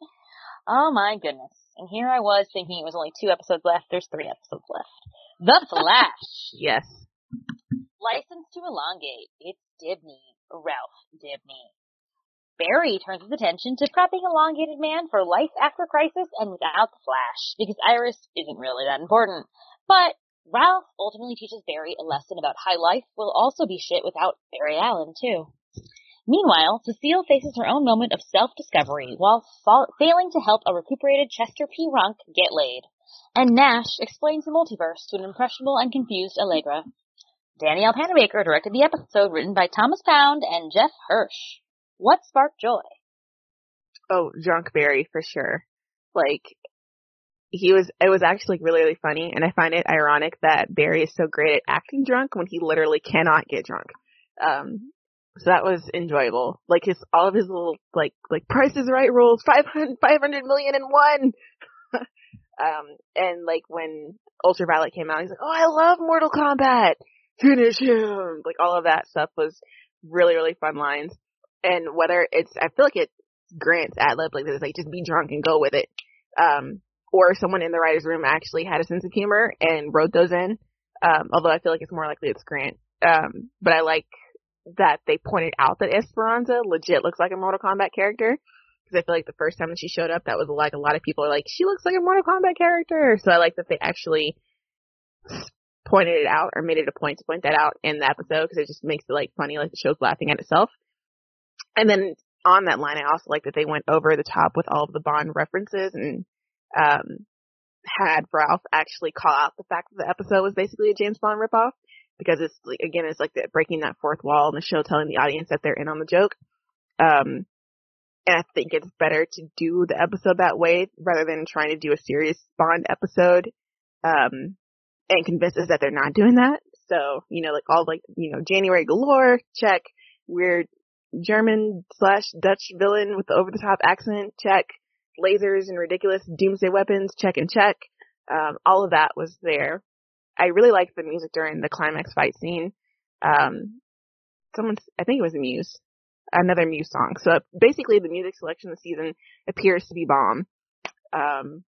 Speaker 3: Oh my goodness. And here I was thinking it was only two episodes left. There's three episodes left. The Flash.
Speaker 1: Yes.
Speaker 3: License to Elongate. It's Dibney. Ralph Dibney. Barry turns his attention to prepping Elongated Man for life after Crisis and without the Flash, because Iris isn't really that important. But Ralph ultimately teaches Barry a lesson about how life will also be shit without Barry Allen, too. Meanwhile, Cecile faces her own moment of self-discovery while fa- failing to help a recuperated Chester P. Runk get laid. And Nash explains the multiverse to an impressionable and confused Allegra. Danielle Panabaker directed the episode, written by Thomas Pound and Jeff Hirsch. What sparked joy?
Speaker 1: Oh, drunk Barry, for sure. Like, he was, it was actually really, really funny, and I find it ironic that Barry is so great at acting drunk when he literally cannot get drunk. Um, so that was enjoyable. Like, his, all of his little, like, like, Price is Right rules, five hundred, five hundred million and one! um, and like, when Ultraviolet came out, he's like, oh, I love Mortal Kombat! Finish him! Like, all of that stuff was really, really fun lines. And whether it's, I feel like it's Grant's ad-lib, like, it's like, just be drunk and go with it. Um, or someone in the writer's room actually had a sense of humor and wrote those in. Um, although I feel like it's more likely it's Grant. Um, but I like that they pointed out that Esperanza legit looks like a Mortal Kombat character. Because I feel like the first time that she showed up, that was like, a lot of people are like, she looks like a Mortal Kombat character. So I like that they actually pointed it out, or made it a point to point that out in the episode, because it just makes it, like, funny, like the show's laughing at itself. And then on that line, I also like that they went over the top with all of the Bond references and um, had Ralph actually call out the fact that the episode was basically a James Bond ripoff, because it's, like, again, it's like the, breaking that fourth wall in the show, telling the audience that they're in on the joke. Um, and I think it's better to do the episode that way rather than trying to do a serious Bond episode um, and convince us that they're not doing that. So, you know, like all like, you know, January galore, check. Weird German slash Dutch villain with the over-the-top accent, check. Lasers and ridiculous doomsday weapons, check and check. Um, all of that was there. I really liked the music during the climax fight scene. Um, someone, I think it was Muse, another Muse song. So basically the music selection this season appears to be bomb. Um,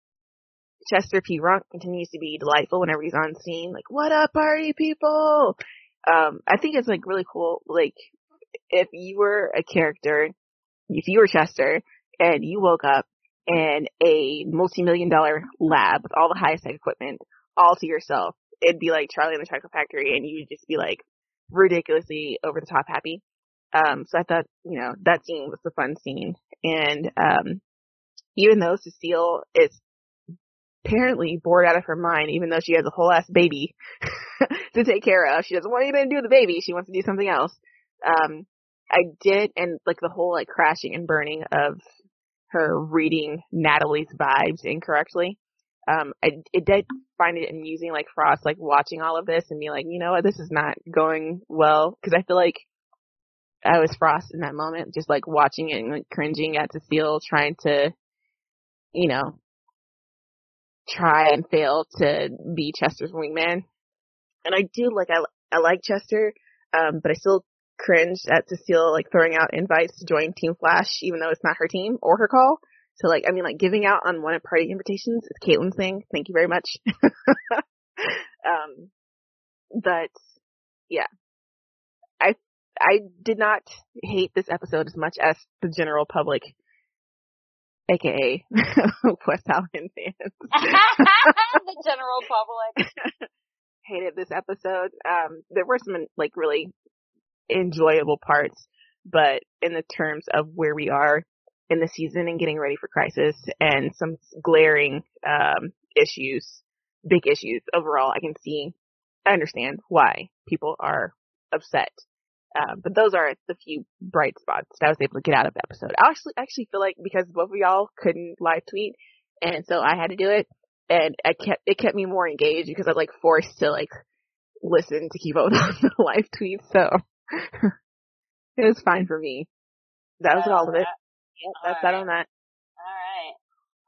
Speaker 1: Chester P. Runk continues to be delightful whenever he's on scene. Like, what up, party people? Um, I think it's, like, really cool. Like, if you were a character, if you were Chester, and you woke up in a multi-million dollar lab with all the highest tech equipment all to yourself, it'd be like Charlie and the Chocolate Factory, and you'd just be, like, ridiculously over-the-top happy. Um, so I thought, you know, that scene was a fun scene. And um, even though Cecile is apparently bored out of her mind, even though she has a whole ass baby to take care of. She doesn't want anything to do with the baby. She wants to do something else. Um, I did, and like the whole like crashing and burning of her reading Natalie's vibes incorrectly. Um, I it did find it amusing, like Frost, like watching all of this and be like, you know what, this is not going well, because I feel like I was Frost in that moment, just like watching it and like cringing at Cecile trying to, you know, try and fail to be Chester's wingman. And I do, like, I, I like Chester, um, but I still cringe at Cecile, like, throwing out invites to join Team Flash, even though it's not her team or her call. So, like, I mean, like, giving out unwanted party invitations is Caitlin's thing. Thank you very much. um, but, yeah. I, I did not hate this episode as much as the general public, A K A West Allen fans.
Speaker 3: The general public.
Speaker 1: Hated this episode. Um, there were some, like, really enjoyable parts, but in the terms of where we are in the season and getting ready for Crisis and some glaring um, issues, big issues overall, I can see, I understand why people are upset. Um, but those are the few bright spots that I was able to get out of the episode. I actually actually feel like because both of y'all couldn't live tweet, and so I had to do it, and I kept it kept me more engaged because I was like forced to like listen to keep up with the live tweets. So it was fine for me. That was all of it. Yep, that's that on that.
Speaker 3: All right.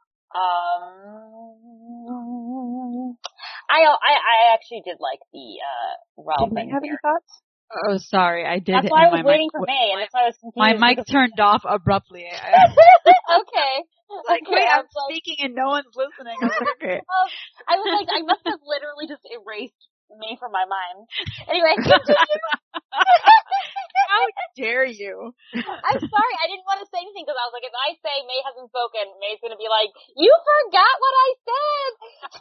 Speaker 3: Um, I I I actually did like the uh Ralph.
Speaker 1: Did you have any thoughts?
Speaker 2: Oh, sorry, I did.
Speaker 3: That's why I was
Speaker 2: my
Speaker 3: waiting
Speaker 2: mic,
Speaker 3: for May, and that's why I was confused.
Speaker 2: My mic turned off abruptly.
Speaker 3: Okay.
Speaker 2: Like,
Speaker 3: okay,
Speaker 2: wait, I'm
Speaker 3: like,
Speaker 2: speaking and no one's listening. I was like, okay.
Speaker 3: Um, I was like, I must have literally just erased May from my mind. Anyway.
Speaker 2: How dare you?
Speaker 3: I'm sorry, I didn't want to say anything because I was like, if I say May hasn't spoken, May's going to be like, you forgot what I said!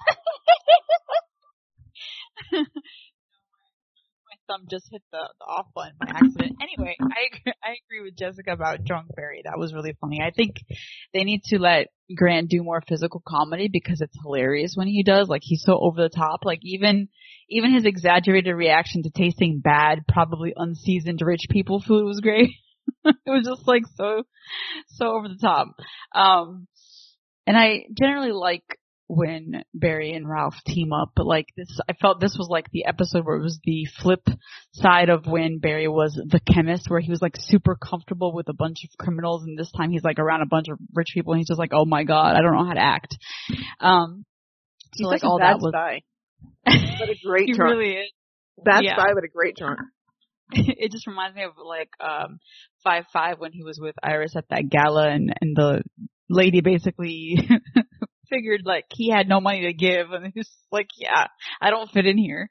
Speaker 2: My thumb just hit the, the off button by accident. Anyway, I I agree with Jessica about Drunk Barry. That was really funny. I think they need to let Grant do more physical comedy because it's hilarious when he does. Like, he's so over the top. Like, even even his exaggerated reaction to tasting bad, probably unseasoned rich people food was great. It was just like so so over the top. Um, and I generally like when Barry and Ralph team up, but like this, I felt this was like the episode where it was the flip side of when Barry was the chemist, where he was like super comfortable with a bunch of criminals, and this time he's like around a bunch of rich people, and he's just like, oh my god, I don't know how to act. Um, so
Speaker 1: he's
Speaker 2: like
Speaker 1: such
Speaker 2: all
Speaker 1: a bad
Speaker 2: that was.
Speaker 1: Spy. What a great
Speaker 2: he
Speaker 1: drunk.
Speaker 2: really is.
Speaker 1: Bad
Speaker 2: yeah.
Speaker 1: spy, but a great drunk.
Speaker 2: It just reminds me of like um five five when he was with Iris at that gala, and and the lady basically figured like he had no money to give, and he's like, yeah, I don't fit in here.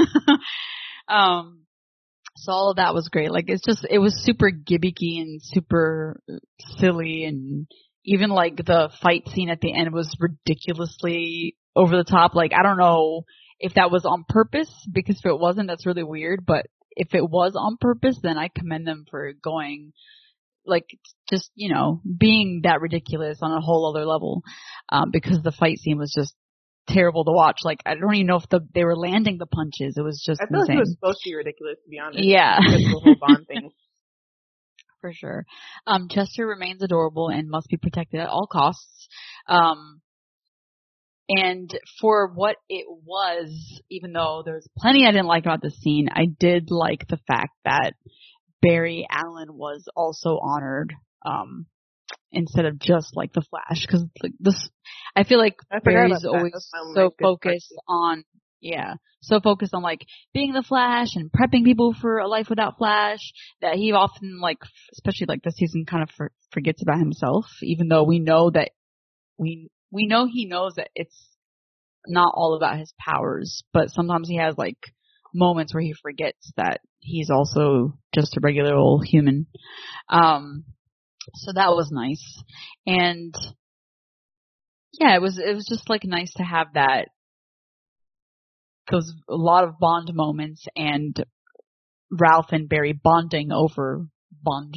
Speaker 2: um so all of that was great. Like, it's just, it was super gimmicky and super silly, and even like the fight scene at the end was ridiculously over the top. Like, I don't know if that was on purpose, because if it wasn't, that's really weird, but if it was on purpose, then I commend them for going, like, just, you know, being that ridiculous on a whole other level, um, because the fight scene was just terrible to watch. Like, I don't even know if the they were landing the punches. It was just
Speaker 1: I feel
Speaker 2: insane.
Speaker 1: like it was supposed to be ridiculous, to be honest.
Speaker 2: Yeah.
Speaker 1: The whole Bond thing.
Speaker 2: For sure. Um, Chester remains adorable and must be protected at all costs. Um, And for what it was, even though there's plenty I didn't like about this scene, I did like the fact that Barry Allen was also honored, um, instead of just like the Flash. Cause like this, I feel like
Speaker 1: I
Speaker 2: Barry's always so focused on, yeah, so focused on like being the Flash and prepping people for a life without Flash, that he often, like, especially like this season, kind of for, forgets about himself, even though we know that we, We know he knows that it's not all about his powers, but sometimes he has like moments where he forgets that he's also just a regular old human. Um, so that was nice. And yeah, it was, it was just like nice to have that, those, a lot of Bond moments, and Ralph and Barry bonding over Bond.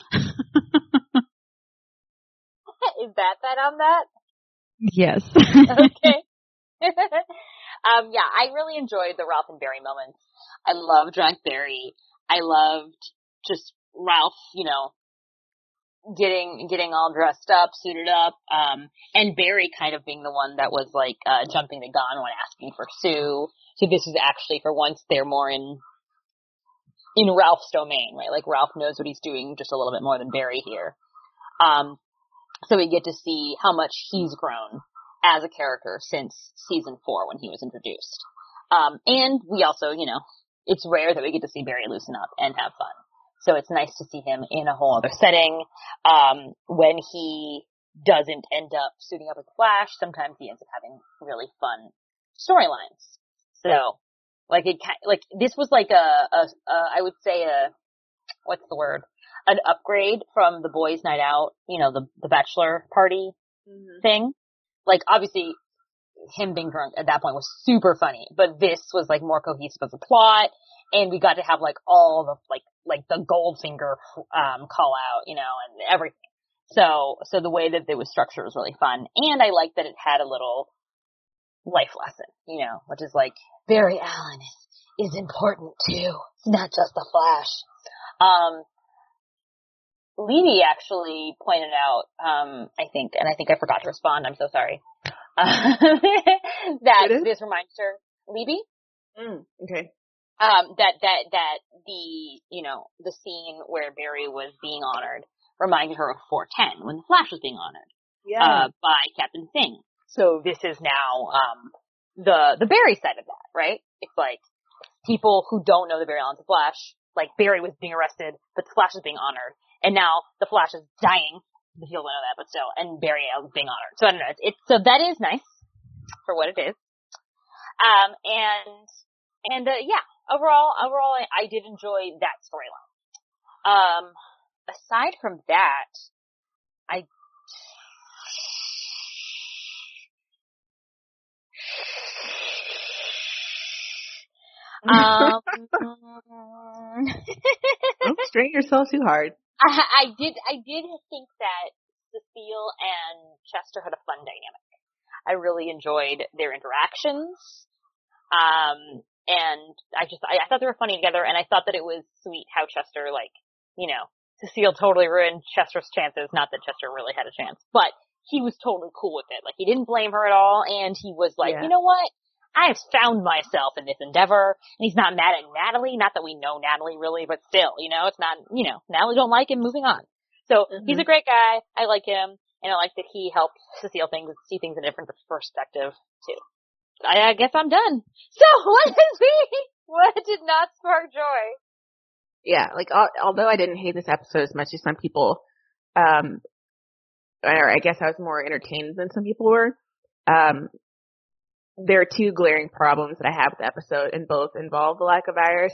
Speaker 3: Is that that on that?
Speaker 2: Yes.
Speaker 3: Okay. um, yeah, I really enjoyed the Ralph and Barry moments. I loved Drunk Barry. I loved just Ralph, you know, getting getting all dressed up, suited up, um, and Barry kind of being the one that was like uh, jumping the gun when asking for Sue. So this is actually, for once, they're more in in Ralph's domain, right? Like, Ralph knows what he's doing just a little bit more than Barry here. Um, So we get to see how much he's grown as a character since season four when he was introduced. Um, and we also, you know, it's rare that we get to see Barry loosen up and have fun. So it's nice to see him in a whole other setting. Um, when he doesn't end up suiting up with the Flash, sometimes he ends up having really fun storylines. So, like, it, like, this was like a, a, a I would say a, what's the word? An upgrade from the boys' night out, you know, the the bachelor party mm-hmm. thing. Like, obviously, him being drunk at that point was super funny, but this was like more cohesive of a plot, and we got to have like all the like like the Goldfinger um call out, you know, and everything. So so the way that it was structured was really fun, and I like that it had a little life lesson, you know, which is like, Barry Allen is is important too. It's not just the Flash. Um. Levy actually pointed out, um, I think, and I think I forgot to respond, I'm so sorry, uh, that this reminds her, Levy?
Speaker 1: Mm, okay.
Speaker 3: Um, that, that, that the, you know, the scene where Barry was being honored, reminded her of four ten when the Flash was being honored.
Speaker 1: Yeah.
Speaker 3: Uh, by Captain Singh. So this is now, um, the, the Barry side of that, right? It's like, people who don't know the Barry Allen's Flash, like Barry was being arrested, but the Flash is being honored. And now the Flash is dying. The people don't know that, but still, and Barry Allen is being honored. So I don't know. It's, it's so that is nice for what it is. Um, and, and, uh, yeah, overall, overall, I, I did enjoy that storyline. Um, aside from that, I, um,
Speaker 1: don't strain yourself too hard.
Speaker 3: I, I did, I did think that Cecile and Chester had a fun dynamic. I really enjoyed their interactions. Um, and I just, I, I thought they were funny together, and I thought that it was sweet how Chester, like, you know, Cecile totally ruined Chester's chances. Not that Chester really had a chance, but he was totally cool with it. Like, he didn't blame her at all, and he was like, yeah. you know what? I have found myself in this endeavor, and he's not mad at Natalie. Not that we know Natalie really, but still, you know, it's not, you know, Natalie don't like him, moving on. So, mm-hmm. he's a great guy. I like him, and I like that he helped Cecile things, see things in a different perspective, too. I, I guess I'm done. So, what is me? What did not spark joy?
Speaker 1: Yeah, like, although I didn't hate this episode as much as some people, um, or I guess I was more entertained than some people were, um, there are two glaring problems that I have with the episode, and both involve the lack of Iris.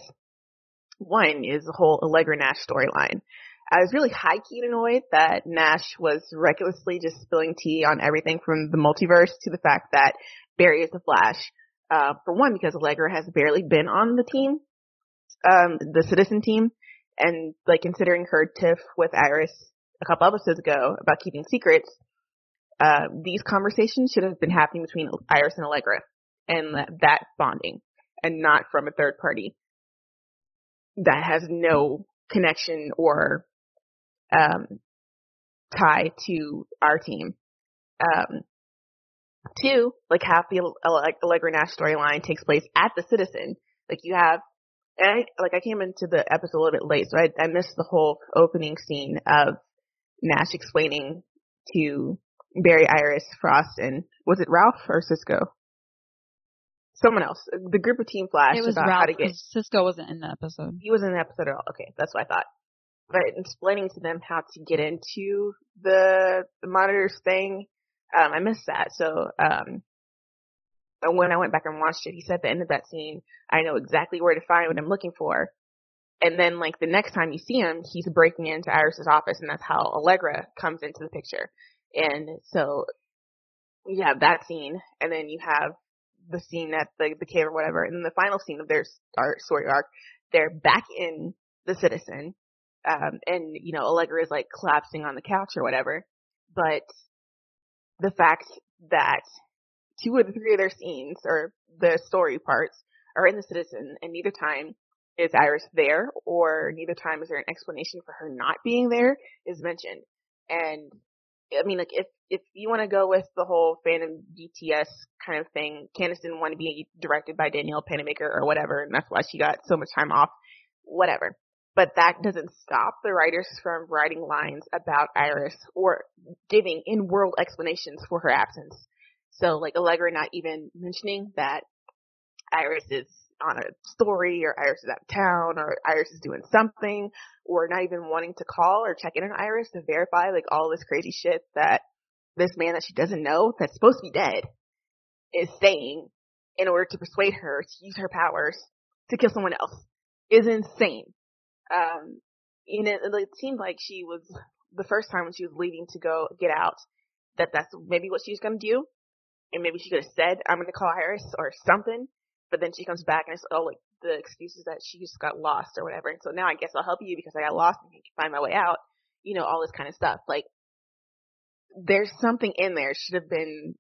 Speaker 1: One is the whole Allegra Nash storyline. I was really high-key annoyed that Nash was recklessly just spilling tea on everything from the multiverse to the fact that Barry is the Flash. Uh, for one, because Allegra has barely been on the team, um, the Citizen team, and like considering her tiff with Iris a couple episodes ago about keeping secrets, uh, these conversations should have been happening between Iris and Allegra, and that, that bonding, and not from a third party that has no connection or um, tie to our team. Um, two, like half the Allegra Nash storyline takes place at the Citizen. Like you have, and I, like I came into the episode a little bit late, so I, I missed the whole opening scene of Nash explaining to Barry, Iris, Frost, and was it Ralph or Cisco? Someone else. The group of Team Flash.
Speaker 2: It was
Speaker 1: about
Speaker 2: Ralph,
Speaker 1: how to get.
Speaker 2: Cisco wasn't in the episode.
Speaker 1: He wasn't in the episode at all. Okay, that's what I thought. But explaining to them how to get into the, the monitors thing, um, I missed that. So, um, when I went back and watched it, he said at the end of that scene, I know exactly where to find what I'm looking for. And then, like, the next time you see him, he's breaking into Iris's office, and that's how Allegra comes into the picture. And so, you have that scene, and then you have the scene at the, the cave or whatever, and then the final scene of their start, story arc, they're back in the Citizen, um, and, you know, Allegra is, like, collapsing on the couch or whatever. But the fact that two of the three of their scenes, or the story parts, are in the Citizen, and neither time is Iris there, or neither time is there an explanation for her not being there, is mentioned. And, I mean, like, if, if you want to go with the whole Phantom B T S kind of thing, Candace didn't want to be directed by Danielle Panabaker or whatever, and that's why she got so much time off, whatever. But that doesn't stop the writers from writing lines about Iris or giving in-world explanations for her absence. So, like, Allegra not even mentioning that Iris is on a story, or Iris is out of town, or Iris is doing something, or not even wanting to call or check in on Iris to verify, like, all this crazy shit that this man that she doesn't know, that's supposed to be dead, is saying in order to persuade her to use her powers to kill someone else, is insane. Um, and it, it seemed like she was, the first time when she was leaving to go get out, that that's maybe what she was going to do, and maybe she could have said, I'm going to call Iris, or something. But then she comes back and it's, oh, like, the excuse is that she just got lost or whatever. And so now I guess I'll help you because I got lost and can find my way out. You know, all this kind of stuff. Like, there's something in there. It should have been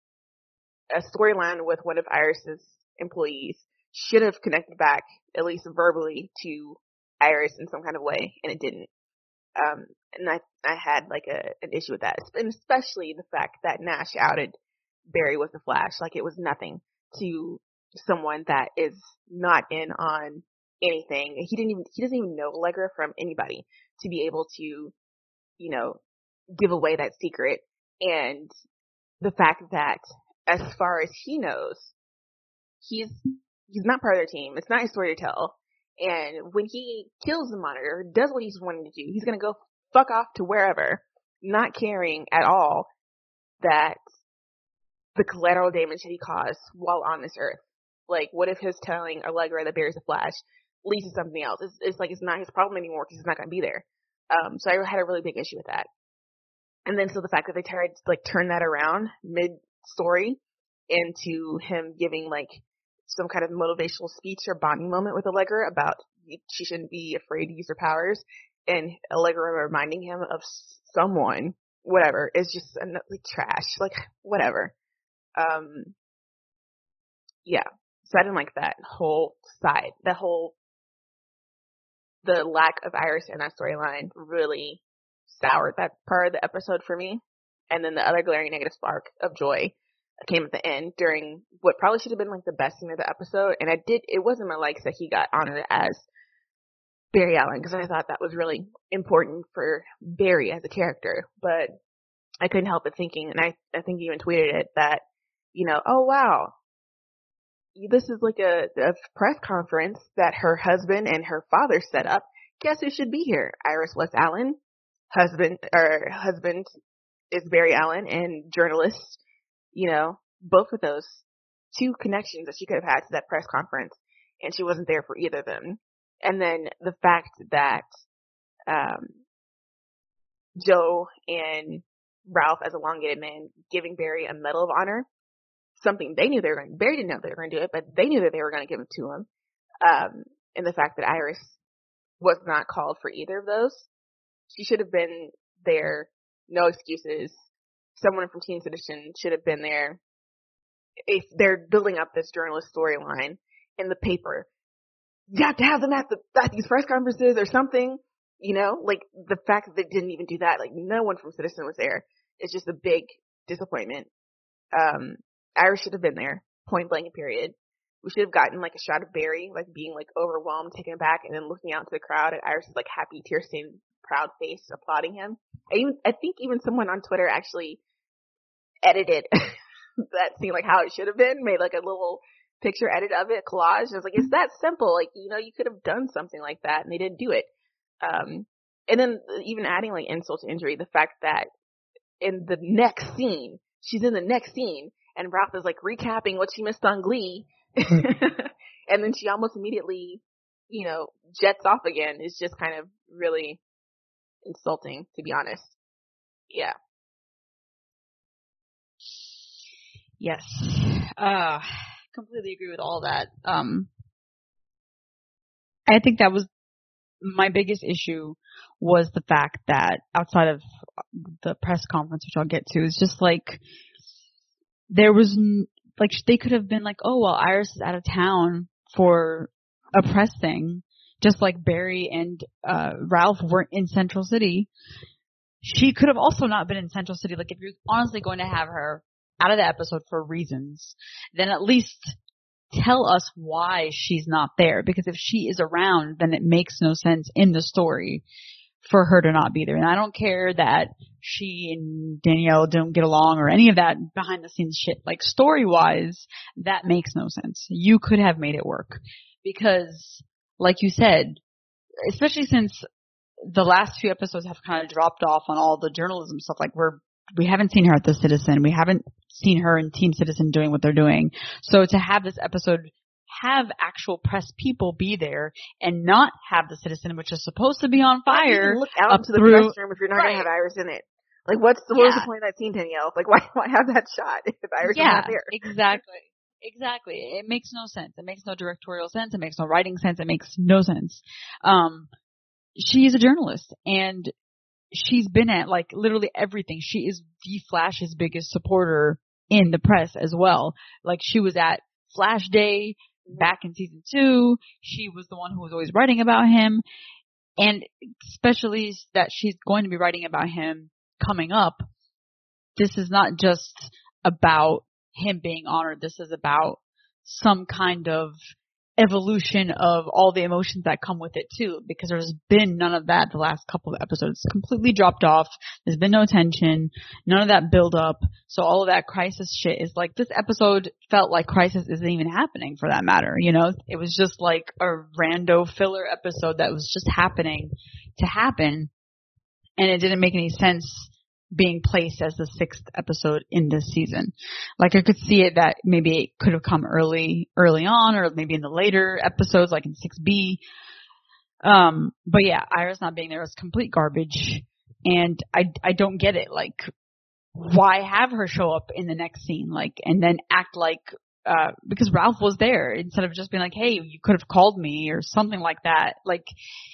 Speaker 1: a storyline with one of Iris's employees. Should have connected back, at least verbally, to Iris in some kind of way. And it didn't. Um, and I, I had, like, a, an issue with that. And especially the fact that Nash outed Barry was the Flash. Like, it was nothing to someone that is not in on anything. He didn't even, he doesn't even know Allegra from anybody to be able to you know, give away that secret. And the fact that as far as he knows, he's, he's not part of their team. It's not his story to tell. And when he kills the Monitor, does what he's wanting to do, he's going to go fuck off to wherever, not caring at all that the collateral damage that he caused while on this earth. Like, what if his telling Allegra that Barry's the Flash leads to something else? It's, it's like, it's not his problem anymore because he's not going to be there. Um, so I had a really big issue with that. And then so the fact that they tried to, like, turn that around mid-story into him giving, like, some kind of motivational speech or bonding moment with Allegra about she shouldn't be afraid to use her powers, and Allegra reminding him of someone, whatever, is just like trash. Like, whatever. Um, yeah. So I didn't like that whole side. That whole, the lack of Iris in that storyline really soured that part of the episode for me. And then the other glaring negative spark of joy came at the end during what probably should have been like the best scene of the episode. And I did, it wasn't my likes that he got honored as Barry Allen, because I thought that was really important for Barry as a character. But I couldn't help but thinking, and I, I think you even tweeted it, that, you know, oh wow, this is like a, a press conference that her husband and her father set up. Guess who should be here? Iris West Allen, husband, or husband is Barry Allen, and journalist. You know, both of those two connections that she could have had to that press conference, and she wasn't there for either of them. And then the fact that um, Joe and Ralph, as elongated men, giving Barry a Medal of Honor, something they knew they were going to, Barry didn't know they were going to do it, but they knew that they were going to give it to him. Um, and the fact that Iris was not called for either of those, she should have been there, no excuses. Someone from Teen Citizen should have been there. If they're building up this journalist storyline in the paper, you have to have them at the at these press conferences or something, you know? Like, the fact that they didn't even do that, like, no one from Citizen was there. It's just a big disappointment. Um, Iris should have been there, point blank, period. We should have gotten, like, a shot of Barry, like, being, like, overwhelmed, taken aback, and then looking out to the crowd at Iris' like, happy, tear-stained, proud face, applauding him. I even, I think even someone on Twitter actually edited that scene, like, how it should have been, made, like, a little picture edit of it, collage. I was like, it's that simple. Like, you know, you could have done something like that, and they didn't do it. Um, and then even adding, like, insult to injury, the fact that in the next scene, she's in the next scene, and Ralph is, like, recapping what she missed on Glee, and then she almost immediately, you know, jets off again. Is just kind of really insulting, to be honest. Yeah.
Speaker 2: Yes. Uh, completely agree with all that. Um, I think that was my biggest issue, was the fact that outside of the press conference, which I'll get to, is just like, there was, like, they could have been like, oh, well, Iris is out of town for a press thing, just like Barry and uh, Ralph weren't in Central City. She could have also not been in Central City. Like, if you're honestly going to have her out of the episode for reasons, then at least tell us why she's not there. Because if she is around, then it makes no sense in the story for her to not be there. And I don't care that she and Danielle don't get along or any of that behind the scenes shit. Like, story wise, that makes no sense. You could have made it work. Because, like you said, especially since the last few episodes have kind of dropped off on all the journalism stuff, like we're, we haven't seen her at the Citizen. We haven't seen her in Teen Citizen doing what they're doing. So to have this episode have actual press people be there and not have the Citizen, which is supposed to be on fire.
Speaker 1: Look out into the
Speaker 2: through,
Speaker 1: press room if you're not right. going to have Iris in it. Like, what's the, what yeah. was the point of that scene, Danielle? Like, why, why have that shot if Iris
Speaker 2: yeah,
Speaker 1: is not there?
Speaker 2: Exactly. Exactly. It makes no sense. It makes no directorial sense. It makes no writing sense. It makes no sense. Um, she's a journalist, and she's been at, like, literally everything. She is the Flash's biggest supporter in the press as well. Like, she was at Flash Day back in season two. She was the one who was always writing about him. And especially that she's going to be writing about him coming up. This is not just about him being honored. This is about some kind of evolution of all the emotions that come with it too, because there's been none of that the last couple of episodes. It's completely dropped off. There's been no tension, none of that build up. So all of that crisis shit is like, this episode felt like crisis isn't even happening for that matter, you know? It was just like a rando filler episode that was just happening to happen, and it didn't make any sense being placed as the sixth episode in this season. Like, I could see it that maybe it could have come early, early on, or maybe in the later episodes, like in six B. Um, but yeah, Iris not being there was complete garbage, and I, I don't get it. Like, why have her show up in the next scene, like, and then act like, uh, because Ralph was there, instead of just being like, hey, you could have called me, or something like that. Like,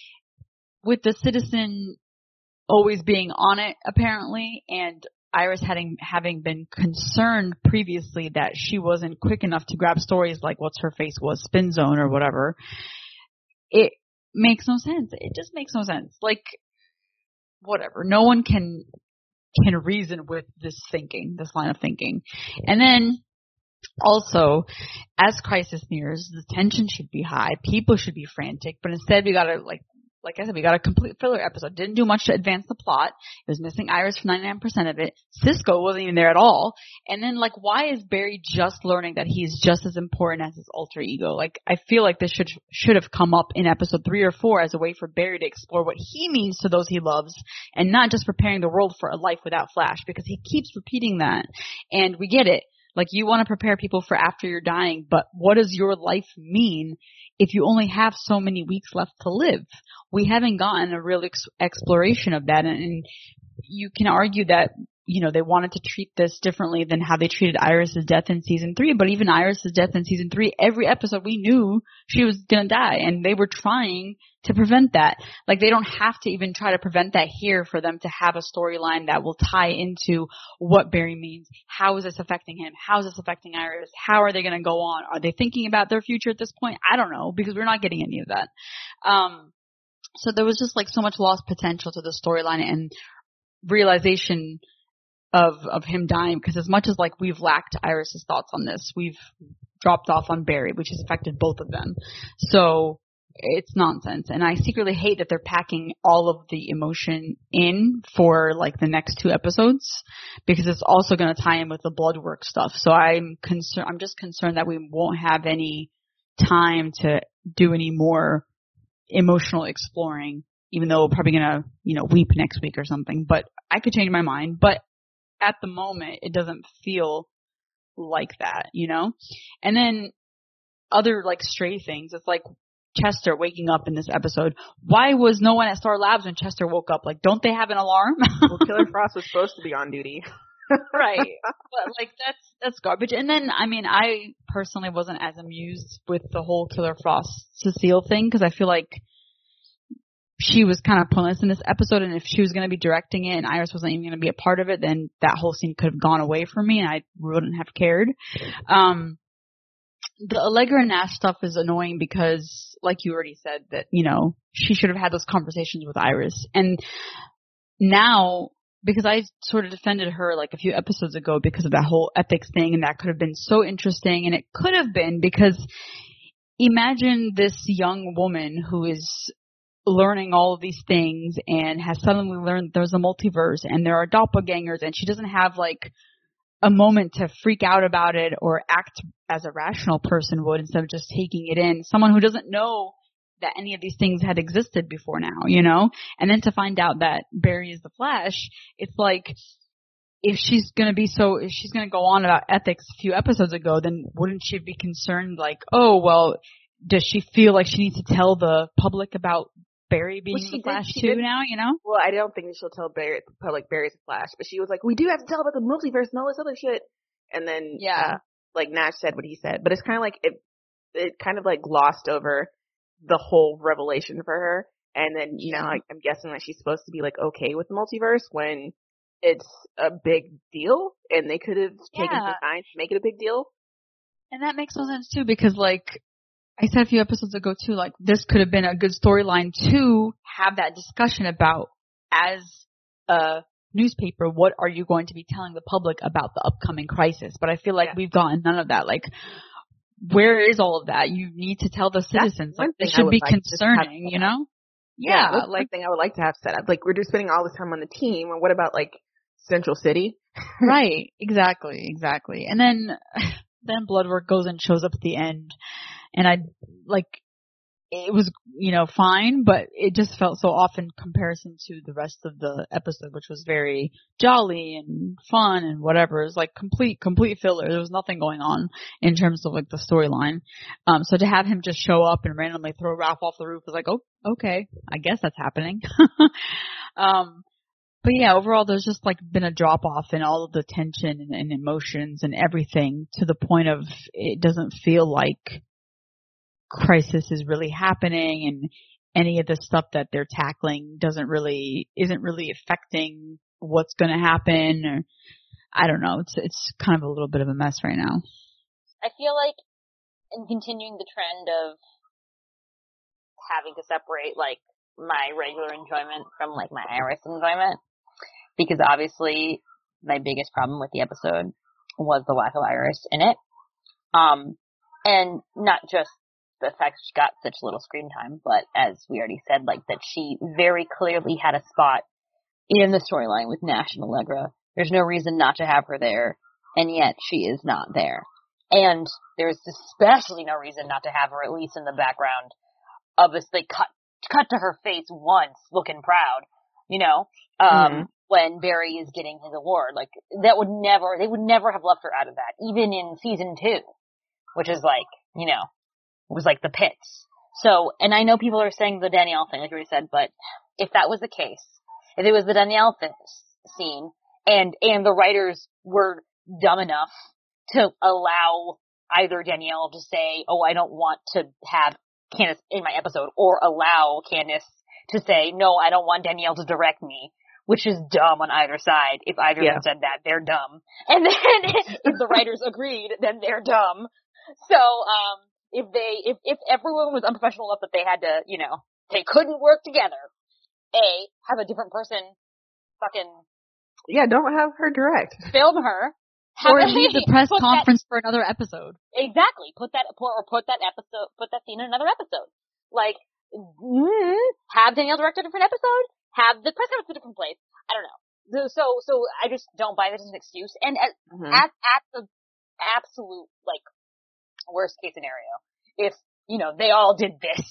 Speaker 2: with the citizen always being on it, apparently, and Iris having having been concerned previously that she wasn't quick enough to grab stories like what's her face was, Spin Zone or whatever, it makes no sense. It just makes no sense. Like, whatever. No one can can reason with this thinking, this line of thinking. And then also, as crisis nears, the tension should be high. People should be frantic, but instead we gotta, like, Like I said, we got a complete filler episode. Didn't do much to advance the plot. It was missing Iris for ninety-nine percent of it. Cisco wasn't even there at all. And then, like, why is Barry just learning that he's just as important as his alter ego? Like, I feel like this should should have come up in episode three or four as a way for Barry to explore what he means to those he loves, and not just preparing the world for a life without Flash, because he keeps repeating that. And we get it. Like, you want to prepare people for after you're dying, but what does your life mean if you only have so many weeks left to live? We haven't gotten a real ex- exploration of that, and, and you can argue that, you know, they wanted to treat this differently than how they treated Iris's death in season three, but even Iris's death in season three, every episode we knew she was gonna die, and they were trying to prevent that. Like, they don't have to even try to prevent that here for them to have a storyline that will tie into what Barry means. How is this affecting him? How is this affecting Iris? How are they gonna go on? Are they thinking about their future at this point? I don't know, because we're not getting any of that. Um, so there was just like so much lost potential to the storyline and realization of of him dying, because as much as like we've lacked Iris's thoughts on this, we've dropped off on Barry, which has affected both of them. So it's nonsense, and I secretly hate that they're packing all of the emotion in for like the next two episodes, because it's also going to tie in with the blood work stuff. So I'm concerned. I'm just concerned that we won't have any time to do any more emotional exploring, even though we're probably going to, you know, weep next week or something. But I could change my mind. But at the moment, it doesn't feel like that, you know? And then other, like, stray things. It's like Chester waking up in this episode. Why was no one at Star Labs when Chester woke up? Like, don't they have an alarm?
Speaker 1: Well, Killer Frost was supposed to be on duty.
Speaker 2: Right. But, like, that's that's garbage. And then, I mean, I personally wasn't as amused with the whole Killer Frost Cecile thing, because I feel like she was kind of pointless in this episode, and if she was going to be directing it and Iris wasn't even going to be a part of it, then that whole scene could have gone away from me, and I wouldn't have cared. Um, the Allegra Nash stuff is annoying because, like you already said, that, you know, she should have had those conversations with Iris. And now, because I sort of defended her like a few episodes ago because of that whole ethics thing, and that could have been so interesting, and it could have been, because imagine this young woman who is learning all of these things and has suddenly learned there's a multiverse and there are doppelgangers, and she doesn't have like a moment to freak out about it or act as a rational person would, instead of just taking it in. Someone who doesn't know that any of these things had existed before now, you know? And then to find out that Barry is the Flash, it's like, if she's gonna be so, if she's gonna go on about ethics a few episodes ago, then wouldn't she be concerned like, oh, well, does she feel like she needs to tell the public about Barry being well, the Flash did, too did. now, you know?
Speaker 1: Well, I don't think she'll tell Barry, public Barry's the Flash, but she was like, we do have to tell about the multiverse and all this other shit. And then, yeah, uh, like Nash said what he said, but it's kind of like, it, it kind of like glossed over the whole revelation for her. And then, you know, I, I'm guessing that she's supposed to be like okay with the multiverse when it's a big deal, and they could have yeah. taken some time to make it a big deal.
Speaker 2: And that makes no sense too, because like I said a few episodes ago too, like this could have been a good storyline to have that discussion about, as a newspaper, what are you going to be telling the public about the upcoming crisis? But I feel like yeah. we've gotten none of that. Like, where is all of that? You need to tell the citizens. Like, it should be like concerning, you know?
Speaker 1: Yeah, yeah, that's like, one thing I would like to have set up. Like, we're just spending all this time on the team, and what about, like, Central City?
Speaker 2: Right, exactly, exactly. And then, then Bloodwork goes and shows up at the end, and I, like, it was, you know, fine, but it just felt so off in comparison to the rest of the episode, which was very jolly and fun and whatever. It was like complete, complete filler. There was nothing going on in terms of like the storyline. Um, so to have him just show up and randomly throw Ralph off the roof was like, oh, okay, I guess that's happening. um, but yeah, overall there's just like been a drop off in all of the tension and, and emotions and everything to the point of it doesn't feel like crisis is really happening, and any of the stuff that they're tackling doesn't really isn't really affecting what's going to happen. Or I don't know. It's it's kind of a little bit of a mess right now.
Speaker 3: I feel like in continuing the trend of having to separate like my regular enjoyment from like my Iris enjoyment, because obviously my biggest problem with the episode was the lack of Iris in it, um, and not just the fact she got such little screen time, but as we already said, like that she very clearly had a spot in the storyline with Nash and Allegra. There's no reason not to have her there, and yet she is not there. And there's especially no reason not to have her at least in the background of this. They cut cut to her face once, looking proud, you know, um, mm-hmm. when Barry is getting his award. Like that would never, they would never have left her out of that, even in season two, which is like, you know. Was like the pits. So, and I know people are saying the Danielle thing, like we said, but if that was the case, if it was the Danielle th- scene, and, and the writers were dumb enough to allow either Danielle to say, oh, I don't want to have Candace in my episode, or allow Candace to say, no, I don't want Danielle to direct me, which is dumb on either side. If either yeah. of them said that, they're dumb. And then if the writers agreed, then they're dumb. So, um, If they, if, if everyone was unprofessional enough that they had to, you know, they couldn't work together, A, have a different person fucking.
Speaker 1: Yeah, don't have her direct.
Speaker 3: Film her.
Speaker 2: Or leave the press conference that, for another episode.
Speaker 3: Exactly. Put that, or put that episode, put that scene in another episode. Like, mm, have Danielle direct a different episode, have the press conference a different place. I don't know. So, so I just don't buy this as an excuse. And at, mm-hmm. at, at the absolute, like, worst case scenario, if, you know, they all did this.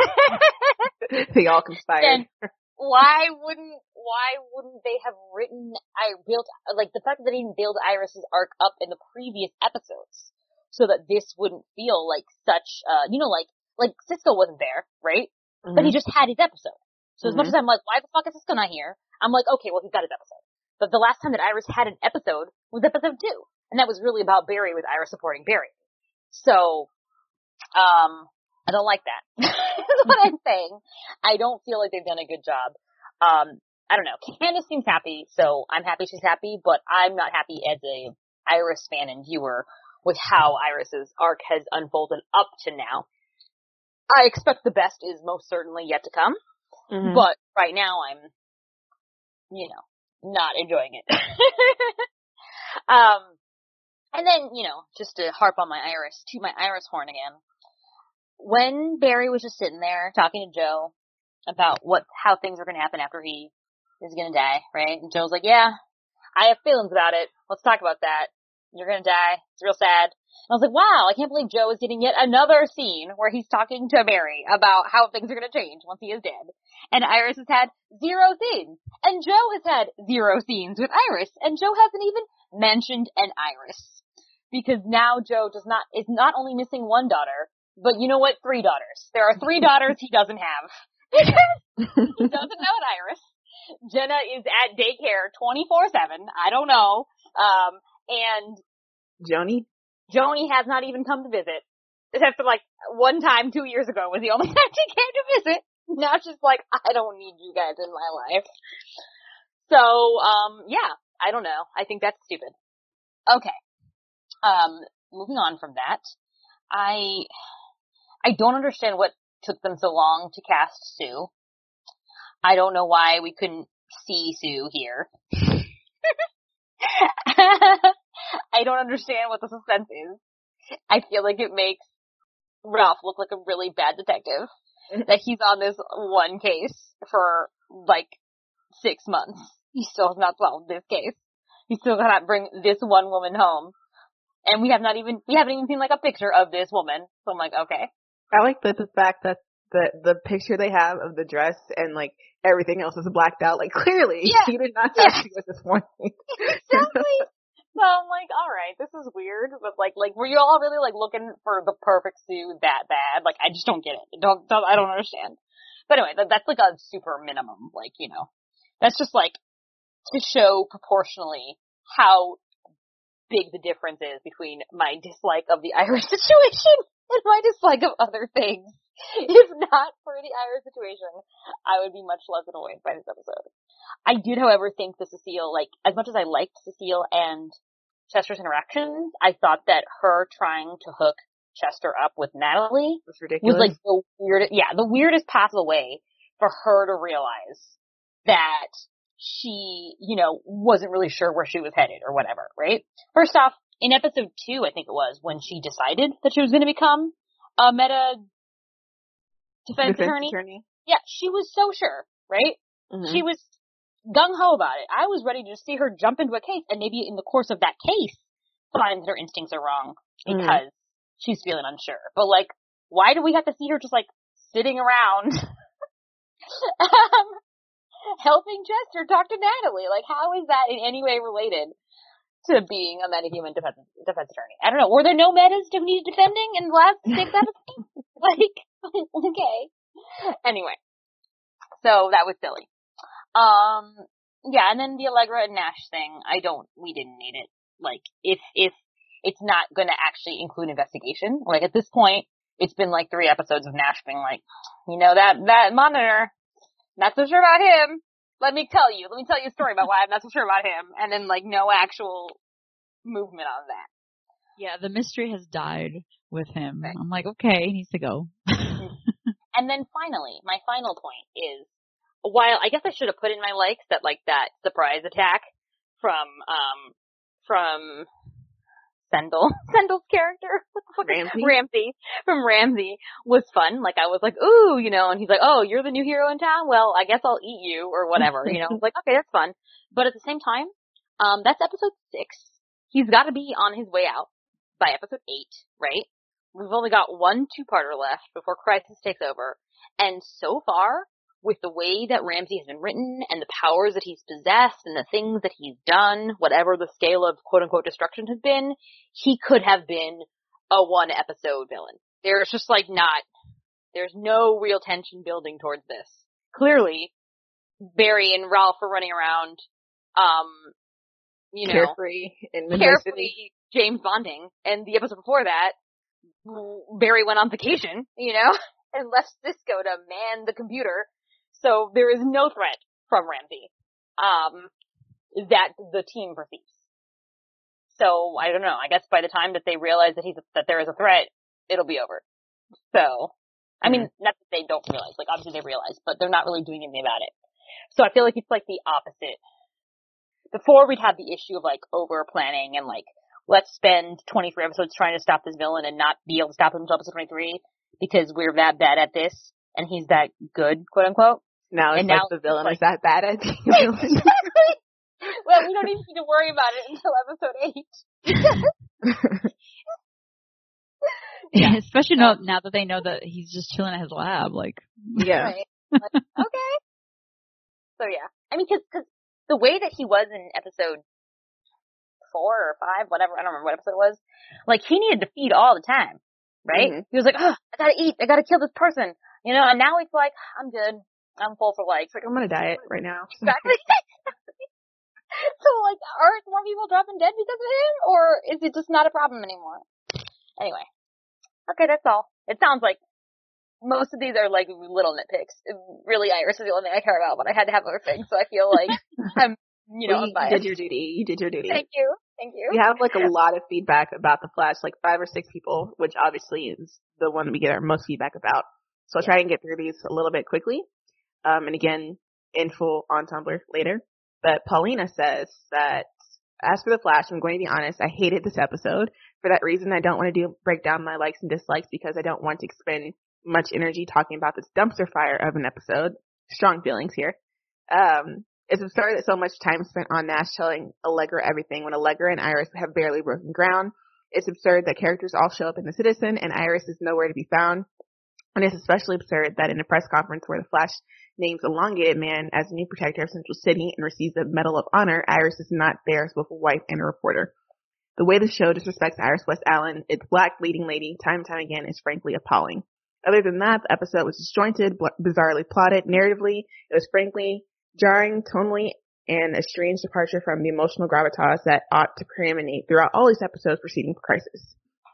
Speaker 1: They all conspired.
Speaker 3: Then why wouldn't, why wouldn't they have written, I built, like, the fact that they didn't build Iris's arc up in the previous episodes, so that this wouldn't feel like such, uh, you know, like, like, Cisco wasn't there, right? Mm-hmm. But he just had his episode. So as mm-hmm. much as I'm like, why the fuck is Cisco not here? I'm like, okay, well, he's got his episode. But the last time that Iris had an episode was episode two. And that was really about Barry, with Iris supporting Barry. So, um, I don't like that. That's what I'm saying. I don't feel like they've done a good job. Um, I don't know. Candace seems happy, so I'm happy she's happy, but I'm not happy as a Iris fan and viewer with how Iris's arc has unfolded up to now. I expect the best is most certainly yet to come, mm-hmm. but right now I'm, you know, not enjoying it. um, And then, you know, just to harp on my Iris, toot my Iris horn again. When Barry was just sitting there talking to Joe about what, how things are going to happen after he is going to die, right? And Joe's like, yeah, I have feelings about it. Let's talk about that. You're going to die. It's real sad. And I was like, wow, I can't believe Joe is getting yet another scene where he's talking to Barry about how things are going to change once he is dead. And Iris has had zero scenes. And Joe has had zero scenes with Iris. And Joe hasn't even mentioned an Iris. Because now Joe does not, is not only missing one daughter, but you know what? Three daughters. There are three daughters he doesn't have. Because he doesn't know an Iris. Jenna is at daycare twenty-four seven. I don't know. Um, and
Speaker 1: Joni?
Speaker 3: Joni has not even come to visit. Except for like one time two years ago was the only time she came to visit. Now she's like, I don't need you guys in my life. So, um, yeah, I don't know. I think that's stupid. Okay. Um, moving on from that, I, I don't understand what took them so long to cast Sue. I don't know why we couldn't see Sue here. I don't understand what the suspense is. I feel like it makes Ralph look like a really bad detective. That he's on this one case for, like, six months. He still has not solved this case. He still cannot bring this one woman home. And we have not even, we haven't even seen, like, a picture of this woman. So I'm like, okay.
Speaker 1: I like the, the fact that the, the picture they have of the dress and, like, everything else is blacked out. Like, clearly,
Speaker 3: yeah.
Speaker 1: you did not
Speaker 3: yeah.
Speaker 1: have to at this point.
Speaker 3: Exactly. So I'm like, alright, this is weird, but like, like, were you all really like looking for the perfect suit that bad? Like, I just don't get it. Don't, don't I don't understand. But anyway, that, that's like a super minimum, like, you know, that's just like to show proportionally how big the difference is between my dislike of the Iris situation and my dislike of other things. If not for the Iris situation, I would be much less annoyed by this episode. I did, however, think that Cecile, like, as much as I liked Cecile and Chester's interactions, I thought that her trying to hook Chester up with Natalie
Speaker 1: was ridiculous.
Speaker 3: Was like the weirdest, yeah, the weirdest possible way for her to realize that she, you know, wasn't really sure where she was headed or whatever, right? First off, in episode two, I think it was, when she decided that she was going to become a meta defense, defense attorney. attorney. Yeah, she was so sure, right? Mm-hmm. She was gung-ho about it. I was ready to see her jump into a case and maybe in the course of that case find that her instincts are wrong because mm. she's feeling unsure. But, like, why do we have to see her just, like, sitting around um, helping Chester talk to Natalie? Like, how is that in any way related to being a metahuman defense, defense attorney? I don't know. Were there no metas to need defending in the last six episodes? Like, okay. Anyway. So, that was silly. Um, yeah, and then the Allegra and Nash thing, I don't, we didn't need it. Like, if, if it's not gonna actually include investigation, like at this point, it's been like three episodes of Nash being like, you know, that, that monitor, not so sure about him. Let me tell you, let me tell you a story about why I'm not so sure about him. And then like no actual movement on that.
Speaker 2: Yeah, the mystery has died with him. Okay. I'm like, okay, he needs to go.
Speaker 3: And then finally, my final point is, while I guess I should have put in my likes that like that surprise attack from um from Sendel Sendel's character
Speaker 1: Ramsey
Speaker 3: Ramsey from Ramsey was fun. Like I was like, ooh, you know, and he's like, oh, you're the new hero in town. Well, I guess I'll eat you or whatever. You know, I was like, okay, that's fun. But at the same time, um, that's episode six. He's got to be on his way out by episode eight, right? We've only got one two-parter left before Crisis takes over, and so far, with the way that Ramsey has been written and the powers that he's possessed and the things that he's done, whatever the scale of quote-unquote destruction has been, he could have been a one-episode villain. There's just like not, there's no real tension building towards this. Clearly, Barry and Ralph are running around, um, you know,
Speaker 1: carefree, in
Speaker 3: carefree James Bonding, and the episode before that, Barry went on vacation, you know, and left Cisco to man the computer. So there is no threat from Ramsey, um, that the team perceives. So I don't know. I guess by the time that they realize that he's that there is a threat, it'll be over. So, I mean, mm-hmm. not that they don't realize. Like obviously they realize, but they're not really doing anything about it. So I feel like it's like the opposite. Before we'd have the issue of like over planning and like let's spend twenty-three episodes trying to stop this villain and not be able to stop him until episode twenty-three because we're that bad at this and he's that good, quote unquote.
Speaker 1: Now it's
Speaker 3: and
Speaker 1: like
Speaker 3: now
Speaker 1: the villain
Speaker 3: like,
Speaker 1: is that bad at being a villain.
Speaker 3: Exactly. Well, we don't even need to worry about it until episode eight.
Speaker 2: Yeah, especially now, now that they know that he's just chilling at his lab, like.
Speaker 1: Yeah.
Speaker 3: Right. Like, okay. So yeah, I mean, cause, cause the way that he was in episode four or five, whatever, I don't remember what episode it was, like he needed to feed all the time, right? Mm-hmm. He was like, oh, I gotta eat, I gotta kill this person, you know, and now he's like, I'm good. I'm full for like,
Speaker 1: it's like I'm on a diet right now.
Speaker 3: Exactly. So like, are more people dropping dead because of him, or is it just not a problem anymore? Anyway, okay, that's all. It sounds like most of these are like little nitpicks. Really, Iris is the only thing I care about, but I had to have other things, so I feel like I'm, you know,
Speaker 1: well, you
Speaker 3: unbiased.
Speaker 1: did your duty. You did your duty.
Speaker 3: Thank you. Thank you.
Speaker 1: We have like a lot of feedback about the Flash, like five or six people, which obviously is the one we get our most feedback about. So I'll try and get through these a little bit quickly. Um, and again, info on Tumblr later. But Paulina says that As for The Flash, I'm going to be honest, I hated this episode. For that reason, I don't want to do break down my likes and dislikes because I don't want to expend much energy talking about this dumpster fire of an episode. Strong feelings here. Um, it's absurd that so much time spent on Nash telling Allegra everything when Allegra and Iris have barely broken ground. It's absurd that characters all show up in The Citizen and Iris is nowhere to be found. And it's especially absurd that in a press conference where the Flash names Elongated Man as the new protector of Central City and receives the Medal of Honor, Iris is not there as both a wife and a reporter. The way the show disrespects Iris West Allen, its black leading lady, time and time again, is frankly appalling. Other than that, the episode was disjointed, bizarrely plotted. Narratively, it was frankly jarring, tonally, and a strange departure from the emotional gravitas that ought to preeminate throughout all these episodes preceding Crisis.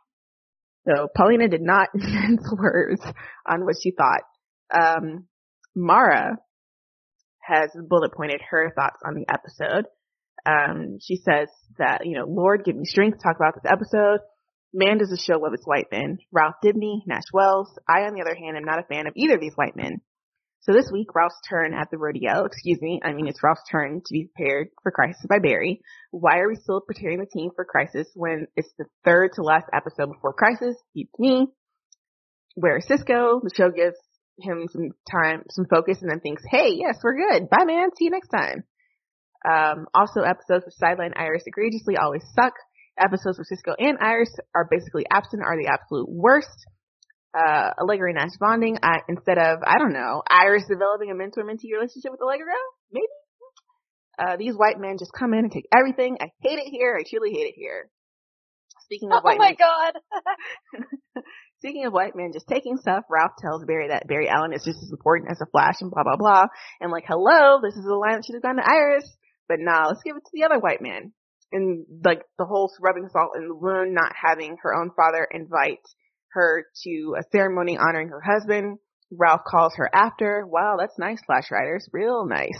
Speaker 1: So Paulina did not mince words on what she thought. Um, Mara has bullet pointed her thoughts on the episode. Um, she says that, you know, Lord, give me strength to talk about this episode. Man, does the show love its white men. Ralph Dibny, Nash Wells. I, on the other hand, am not a fan of either of these white men. So this week, Ralph's turn at the rodeo. Excuse me. I mean, it's Ralph's turn to be prepared for Crisis by Barry. Why are we still preparing the team for Crisis when it's the third to last episode before Crisis? Beats me. Where's Cisco? The show gives him some time, some focus, and then thinks, hey, yes, we're good. Bye, man. See you next time. Um, also, episodes with Sideline Iris egregiously always suck. Episodes where Cisco and Iris are basically absent are the absolute worst. Uh, Allegra and Nash bonding, I, instead of, I don't know, Iris developing a mentor-mentee relationship with Allegra? Maybe? Uh, these white men just come in and take everything. I hate it here. I truly hate it here. Speaking of
Speaker 3: oh
Speaker 1: white
Speaker 3: my
Speaker 1: men.
Speaker 3: God.
Speaker 1: Speaking of white men just taking stuff, Ralph tells Barry that Barry Allen is just as important as the Flash and blah, blah, blah. And like, hello, this is the line that should have gone to Iris. But nah, let's give it to the other white man. And like the whole rubbing salt in the wound, not having her own father invite her to a ceremony honoring her husband. Ralph calls her after. Wow, that's nice, Flash writers. Real nice.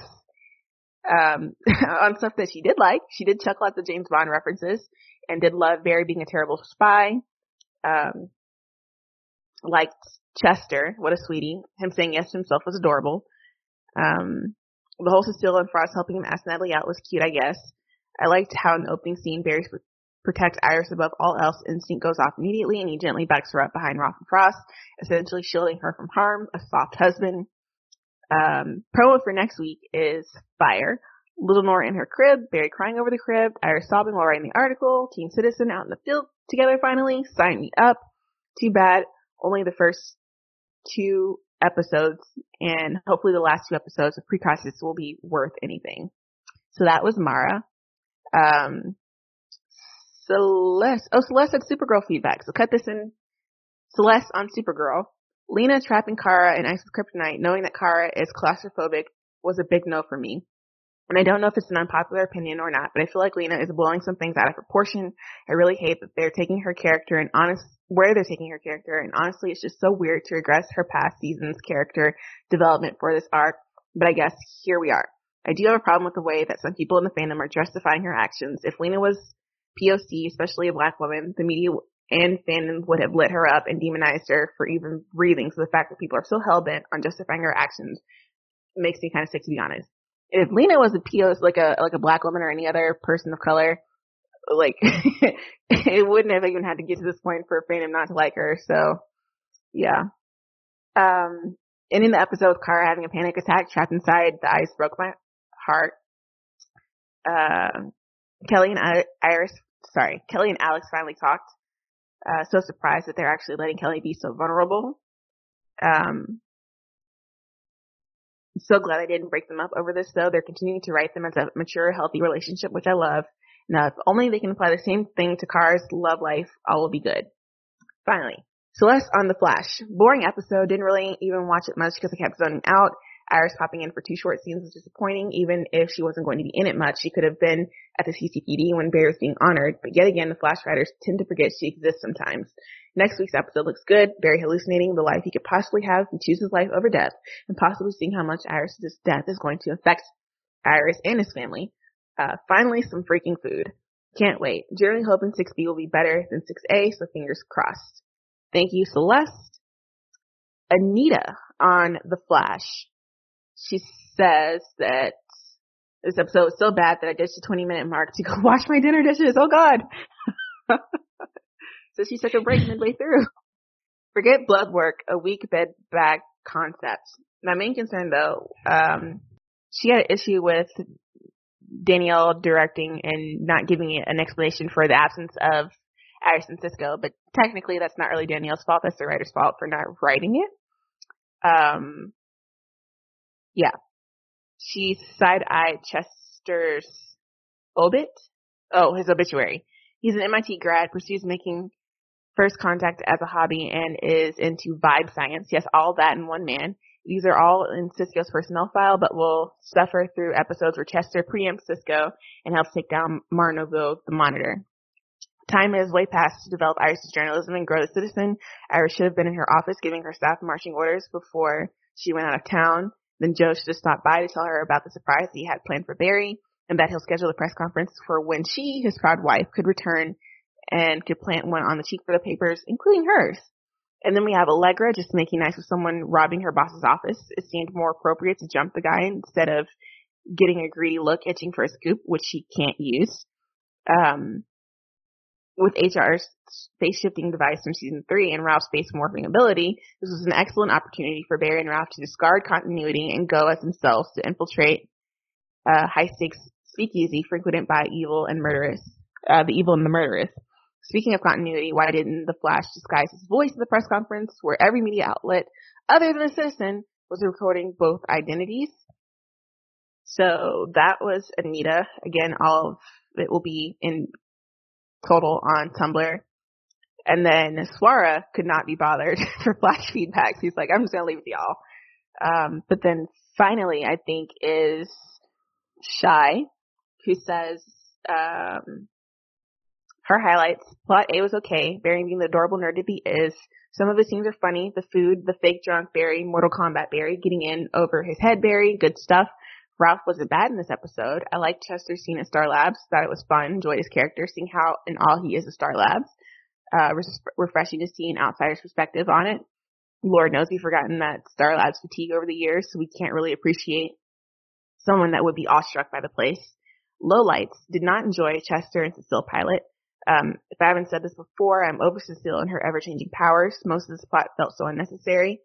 Speaker 1: Um, on stuff that she did like, she did chuckle at the James Bond references and did love Barry being a terrible spy. Um, liked Chester. What a sweetie. Him saying yes to himself was adorable. Um, the whole Cecile and Frost helping him ask Natalie out was cute, I guess. I liked how in the opening scene, Barry protects Iris above all else. Instinct goes off immediately, and he gently backs her up behind Ralph and Frost, essentially shielding her from harm. A soft husband. Um, promo for next week is fire. Little Nora in her crib, Barry crying over the crib, Iris sobbing while writing the article, Team Citizen out in the field together finally. Sign me up. Too bad. Only the first two episodes, and hopefully the last two episodes of Pre-Crisis will be worth anything. So that was Mara. Um, Celeste, oh, Celeste had Supergirl feedback, so cut this in. Celeste on Supergirl. Lena trapping Kara in Ice with Kryptonite, knowing that Kara is claustrophobic, was a big no for me. And I don't know if it's an unpopular opinion or not, but I feel like Lena is blowing some things out of proportion. I really hate that they're taking her character and honest, where they're taking her character, and honestly, it's just so weird to regress her past season's character development for this arc, but I guess here we are. I do have a problem with the way that some people in the fandom are justifying her actions. If Lena was P O C, especially a black woman, the media and fandom would have lit her up and demonized her for even breathing, so the fact that people are so hell-bent on justifying her actions makes me kind of sick, to be honest. If Lena was a P O C, like a like a black woman or any other person of color, like it wouldn't have even had to get to this point for fandom not to like her. So, yeah. Um, and in the episode with Kara having a panic attack trapped inside, the ice broke my heart. Uh, Kelly and I, Iris, sorry, Kelly and Alex finally talked. Uh, so surprised that they're actually letting Kelly be so vulnerable. Um. So glad I didn't break them up over this, though. They're continuing to write them as a mature, healthy relationship, which I love. Now, if only they can apply the same thing to Kara's love life, all will be good. Finally, Celeste on The Flash. Boring episode. Didn't really even watch it much because I kept zoning out. Iris popping in for two short scenes was disappointing. Even if she wasn't going to be in it much, she could have been at the C C P D when Barry was being honored. But yet again, the Flash writers tend to forget she exists sometimes. Next week's episode looks good. Barry hallucinating the life he could possibly have if he chooses life over death, and possibly seeing how much Iris' death is going to affect Iris and his family. Uh, finally, some freaking food. Can't wait. Generally hoping six B will be better than six A, so fingers crossed. Thank you, Celeste. Anita on The Flash. She says that This episode was so bad that I ditched the twenty minute mark to go wash my dinner dishes. Oh God. So she took a break midway through. Forget blood work, a weak bed bag concept. My main concern though, um, she had an issue with Danielle directing and not giving it an explanation for the absence of Iris and Cisco, but technically that's not really Danielle's fault. That's the writer's fault for not writing it. Um, yeah. She side-eyed Chester's obit. Oh, his obituary. He's an M I T grad, pursues making first contact as a hobby, and is into vibe science. Yes, all that in one man. These are all in Cisco's personnel file, but will suffer through episodes where Chester preempts Cisco and helps take down Marnovo, the Monitor. Time is way past to develop Iris' journalism and grow the Citizen. Iris should have been in her office giving her staff marching orders before she went out of town. Then Joe should have stopped by to tell her about the surprise he had planned for Barry, and that he'll schedule a press conference for when she, his proud wife, could return and could plant one on the cheek for the papers, including hers. And then we have Allegra just making nice with someone robbing her boss's office. It seemed more appropriate to jump the guy instead of getting a greedy look itching for a scoop, which she can't use. Um, with H R's face-shifting device from season three and Ralph's face-morphing ability, this was an excellent opportunity for Barry and Ralph to discard continuity and go as themselves to infiltrate a high-stakes speakeasy frequented by evil and murderous, uh, the evil and the murderous. Speaking of continuity, why didn't the Flash disguise his voice at the press conference where every media outlet, other than the Citizen, was recording both identities? So that was Anita. Again, all of it will be in total on Tumblr. And then Swara could not be bothered for Flash feedbacks. He's like, I'm just going to leave it to y'all. Um, but then finally, I think, is Shy, who says, um, her highlights, plot A was okay, Barry being the adorable nerd that he is. Some of the scenes are funny, the food, the fake drunk Barry, Mortal Kombat Barry, getting in over his head Barry, good stuff. Ralph wasn't bad in this episode. I liked Chester's scene at Star Labs, thought it was fun, enjoyed his character, seeing how in all he is at Star Labs. Uh, res- refreshing to see an outsider's perspective on it. Lord knows we've forgotten that Star Labs fatigue over the years, so we can't really appreciate someone that would be awestruck by the place. Lowlights, did not enjoy Chester and Cecile pilot. Um, if I haven't said this before, I'm over Cecile and her ever-changing powers. Most of this plot felt so unnecessary.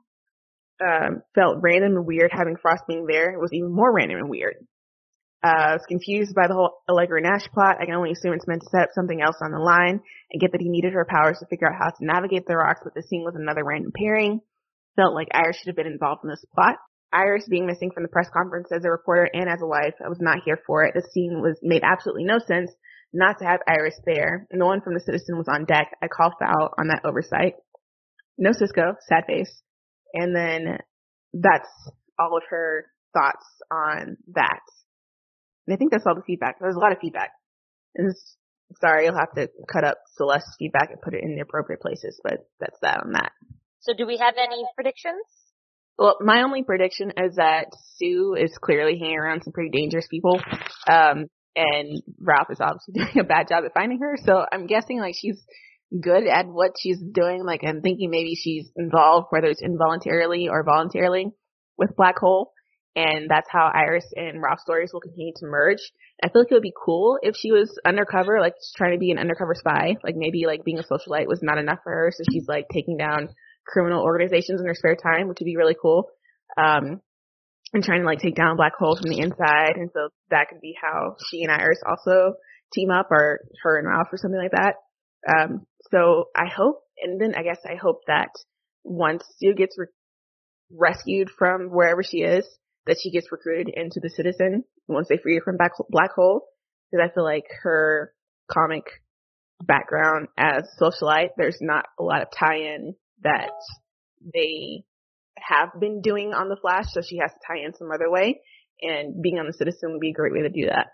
Speaker 1: Um, felt random and weird having Frost being there. It was even more random and weird. Uh, I was confused by the whole Allegra Nash plot. I can only assume it's meant to set up something else on the line and get that he needed her powers to figure out how to navigate the rocks, but the scene was another random pairing. Felt like Iris should have been involved in this plot. Iris being missing from the press conference as a reporter and as a wife, I was not here for it. The scene was made absolutely no sense not to have Iris there. No one from the Citizen was on deck. I call foul on that oversight. No Cisco, sad face. And then that's all of her thoughts on that. And I think that's all the feedback. There's a lot of feedback. And this, sorry, you'll have to cut up Celeste's feedback and put it in the appropriate places, but that's that on that.
Speaker 3: So do we have any predictions?
Speaker 1: Well, my only prediction is that Sue is clearly hanging around some pretty dangerous people. Um, and Ralph is obviously doing a bad job at finding her. So I'm guessing like she's good at what she's doing. Like I'm thinking maybe she's involved, whether it's involuntarily or voluntarily, with Black Hole. And that's how Iris and Ralph's stories will continue to merge. I feel like it would be cool if she was undercover, like just trying to be an undercover spy. Like maybe like being a socialite was not enough for her, so she's like taking down criminal organizations in her spare time, which would be really cool. Um, and trying to like take down Black Hole from the inside. And so that could be how she and Iris also team up, or her and Ralph or something like that. Um, so I hope, and then I guess I hope that once Sue gets re- rescued from wherever she is, that she gets recruited into the Citizen once they free her from Black Hole. Because I feel like her comic background as socialite, there's not a lot of tie-in that they have been doing on The Flash, so she has to tie in some other way. And being on the Citizen would be a great way to do that.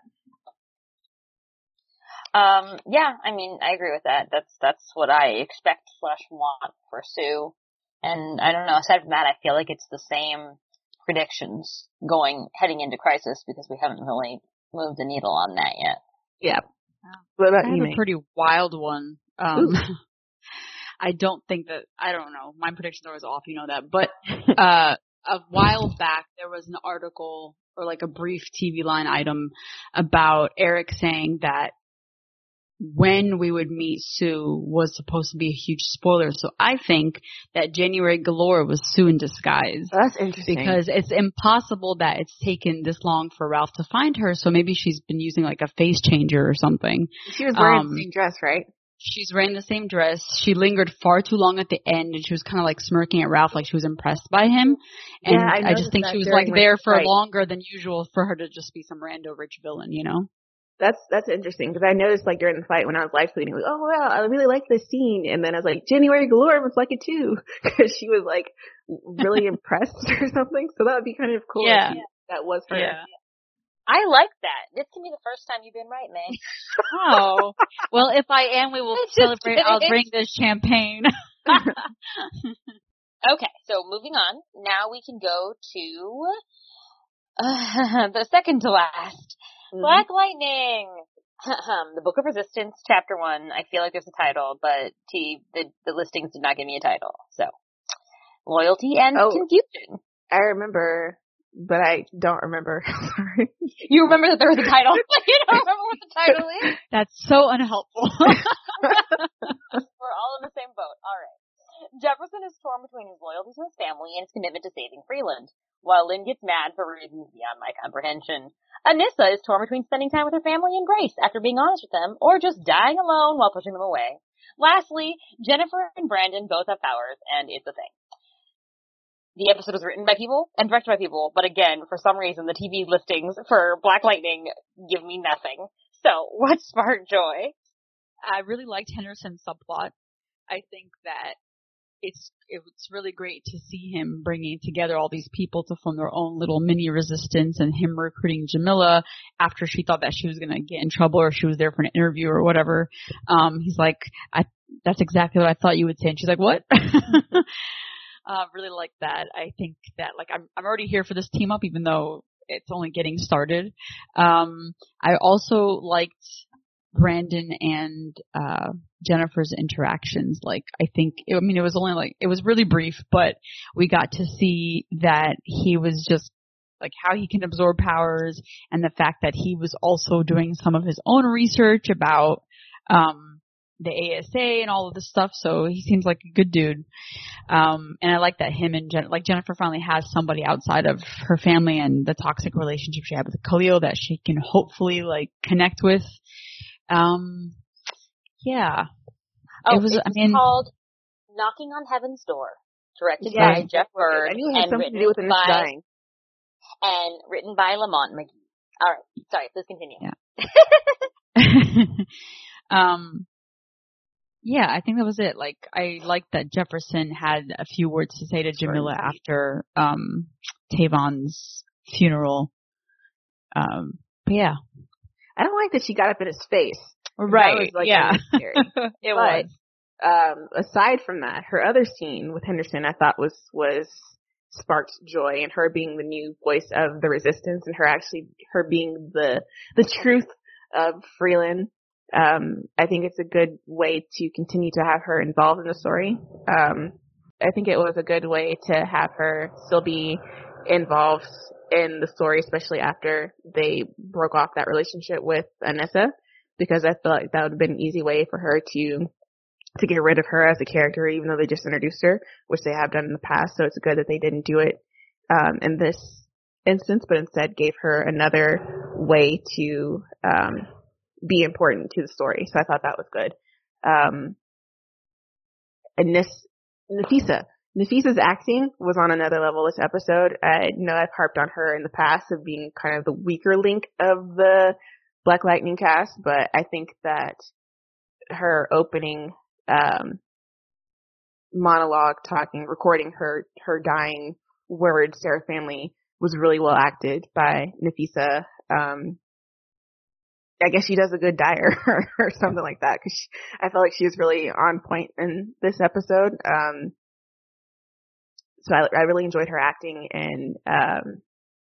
Speaker 3: Um, yeah, I mean, I agree with that. That's that's what I expect slash want for Sue. And I don't know, aside from that, I feel like it's the same predictions going heading into Crisis, because we haven't really moved the needle on that yet.
Speaker 1: Yeah. What about
Speaker 2: I
Speaker 1: you,
Speaker 2: have
Speaker 1: May?
Speaker 2: a pretty wild one. Um, I don't think that, I don't know, my predictions are always off, you know that, but uh, a while back there was an article or like a brief T V line item about Eric saying that when we would meet Sue was supposed to be a huge spoiler. So I think that January Galore was Sue in disguise.
Speaker 1: That's interesting.
Speaker 2: Because it's impossible that it's taken this long for Ralph to find her. So maybe she's been using like a face changer or something.
Speaker 1: She was wearing
Speaker 2: um,
Speaker 1: the same dress, right?
Speaker 2: She's wearing the same dress. She lingered far too long at the end, and she was kind of like smirking at Ralph like she was impressed by him. And
Speaker 1: yeah, I,
Speaker 2: I just think she was like there for fight. longer than usual for her to just be some rando rich villain, you know?
Speaker 1: That's that's interesting because I noticed like during the fight when I was live tweeting, like, oh wow, I really like this scene, and then I was like, January Galore was like it too because she was like really impressed or something. So that would be kind of cool.
Speaker 2: Yeah,
Speaker 1: if that was her.
Speaker 3: Yeah. I like that. This can be the first time you've been right, May.
Speaker 2: Oh, well, if I am, we will celebrate. I'll drink this champagne.
Speaker 3: Okay, so moving on. Now we can go to uh, the second to last. Mm-hmm. Black Lightning. The Book of Resistance, Chapter One. I feel like there's a title, but T, the, the listings did not give me a title. So, loyalty and
Speaker 1: oh,
Speaker 3: confusion.
Speaker 1: I remember, but I don't remember. Sorry.
Speaker 3: You remember that there was a title, but you don't remember what the title is?
Speaker 2: That's so unhelpful.
Speaker 3: We're all in the same boat. All right. Jefferson is torn between his loyalty to his family and his commitment to saving Freeland, while Lynn gets mad for reasons beyond my comprehension. Anissa is torn between spending time with her family and Grace after being honest with them, or just dying alone while pushing them away. Lastly, Jennifer and Brandon both have powers, and it's a thing. The episode was written by people and directed by people, but again, for some reason, the T V listings for Black Lightning give me nothing. So, what sparked joy?
Speaker 2: I really liked Henderson's subplot. I think that It's it's really great to see him bringing together all these people to form their own little mini resistance, and him recruiting Jamila after she thought that she was going to get in trouble or she was there for an interview or whatever. Um, he's like, I that's exactly what I thought you would say. And she's like, what? uh, really like that. I think that like I'm I'm already here for this team up, even though it's only getting started. Um, I also liked Brandon and uh Jennifer's interactions. Like, I think, I mean, it was only like, it was really brief, but we got to see that he was just, like, how he can absorb powers, and the fact that he was also doing some of his own research about um the A S A and all of this stuff, so he seems like a good dude. Um, and I like that him and Jen, like Jennifer finally has somebody outside of her family and the toxic relationship she had with Khalil that she can hopefully, like, connect with. Um, yeah.
Speaker 3: Oh,
Speaker 2: it was,
Speaker 3: it's
Speaker 2: I mean,
Speaker 3: called Knocking on Heaven's Door, directed
Speaker 1: yeah,
Speaker 3: by Jeff Bird,
Speaker 1: I knew it had
Speaker 3: and
Speaker 1: something
Speaker 3: written
Speaker 1: to do with
Speaker 3: by,
Speaker 1: dying.
Speaker 3: and written by Lamont McGee. All right, sorry, please continue.
Speaker 2: Yeah. um, yeah, I think that was it. Like, I liked that Jefferson had a few words to say to Jamila after, um, Tavon's funeral. Um, but yeah.
Speaker 1: I don't like that she got up in his face.
Speaker 2: Right.
Speaker 1: That was, like,
Speaker 2: yeah.
Speaker 1: it but, was. Um, aside from that, her other scene with Henderson I thought was, was sparked joy, and her being the new voice of the resistance, and her actually, her being the, the truth of Freeland. Um, I think it's a good way to continue to have her involved in the story. Um, I think it was a good way to have her still be involved in the story, especially after they broke off that relationship with Anissa, because I feel like that would have been an easy way for her to to get rid of her as a character, even though they just introduced her, which they have done in the past. So it's good that they didn't do it um, in this instance, but instead gave her another way to um, be important to the story. So I thought that was good. Um, and this Nafisa. Nafisa's acting was on another level this episode. I know I've harped on her in the past of being kind of the weaker link of the Black Lightning cast, but I think that her opening um, monologue, talking, recording her her dying words to her family was really well acted by Nafisa. Um, I guess she does a good dyer or, or something like that, because I felt like she was really on point in this episode. Um, So I, I really enjoyed her acting, and um,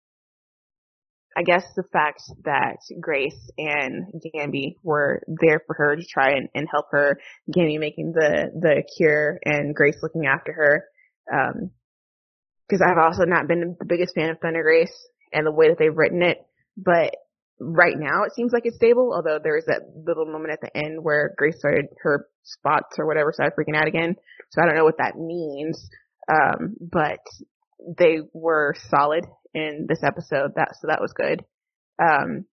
Speaker 1: I guess the fact that Grace and Gamby were there for her to try and, and help her, Gamby making the, the cure and Grace looking after her. Um, cause I've also not been the biggest fan of Thunder Grace, and the way that they've written it. But right now it seems like it's stable, although there was that little moment at the end where Grace started her spots or whatever started freaking out again. So I don't know what that means. Um, but they were solid in this episode. That, so that was good. Um,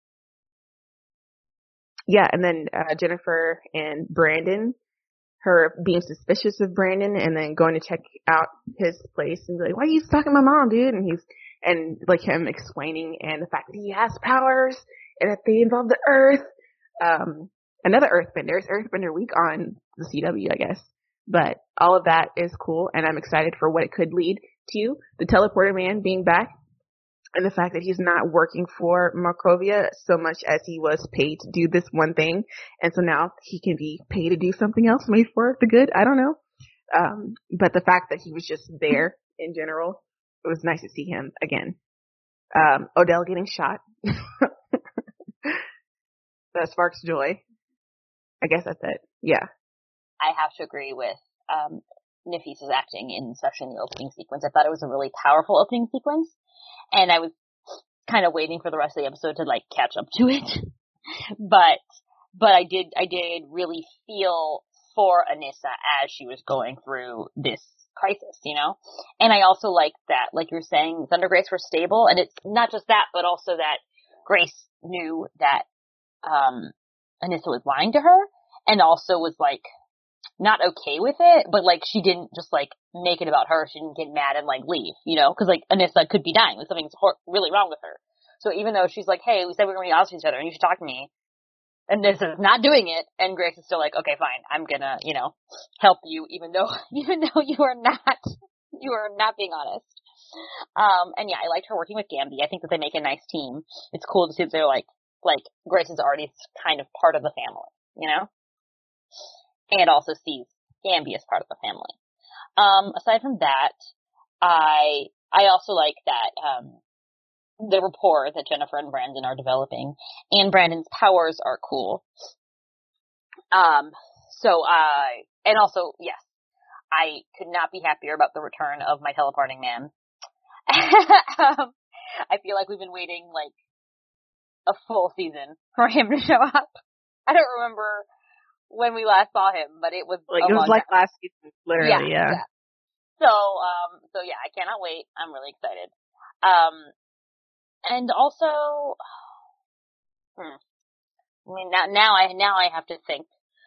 Speaker 1: yeah. And then, uh, Jennifer and Brandon, her being suspicious of Brandon and then going to check out his place and be like, why are you stalking my mom, dude? And he's, and like him explaining and the fact that he has powers and that they involve the Earth. Um, another Earthbender. It's Earthbender week on the C W, I guess. But all of that is cool, and I'm excited for what it could lead to. The Teleporter Man being back, and the fact that he's not working for Markovia so much as he was paid to do this one thing, and so now he can be paid to do something else, maybe for the good. I don't know. Um, but the fact that he was just there in general, it was nice to see him again. Um, Odell getting shot. That sparks joy. I guess that's it. Yeah.
Speaker 3: I have to agree with um, Nafisa's acting, in especially in the opening sequence. I thought it was a really powerful opening sequence, and I was kind of waiting for the rest of the episode to like catch up to it. but but I did I did really feel for Anissa as she was going through this crisis, you know. And I also like that, like you're saying, Thunder Grace were stable, and it's not just that, but also that Grace knew that um, Anissa was lying to her, and also was like, not okay with it, but like she didn't just like make it about her. She didn't get mad and like leave, you know, because like Anissa could be dying. Like something's hor- really wrong with her. So even though she's like, hey, we said we were going to be honest with each other and you should talk to me, and Anissa's not doing it, and Grace is still like, okay, fine, I'm gonna, you know, help you, even though even though you are not you are not being honest. Um, and yeah, I liked her working with Gambi. I think that they make a nice team. It's cool to see that they're like like Grace is already kind of part of the family, you know. And also sees Gambi as part of the family. Um, aside from that, I I also like that um, the rapport that Jennifer and Brandon are developing, and Brandon's powers are cool. Um, so I and also yes, I could not be happier about the return of my teleporting man. um, I feel like we've been waiting like a full season for him to show up. I don't remember when we last saw him, but it was
Speaker 1: like it was like time. Last season, literally, yeah, yeah.
Speaker 3: yeah. So, um, so yeah, I cannot wait. I'm really excited. Um, and also, hmm, I mean, now, now I now I have to think.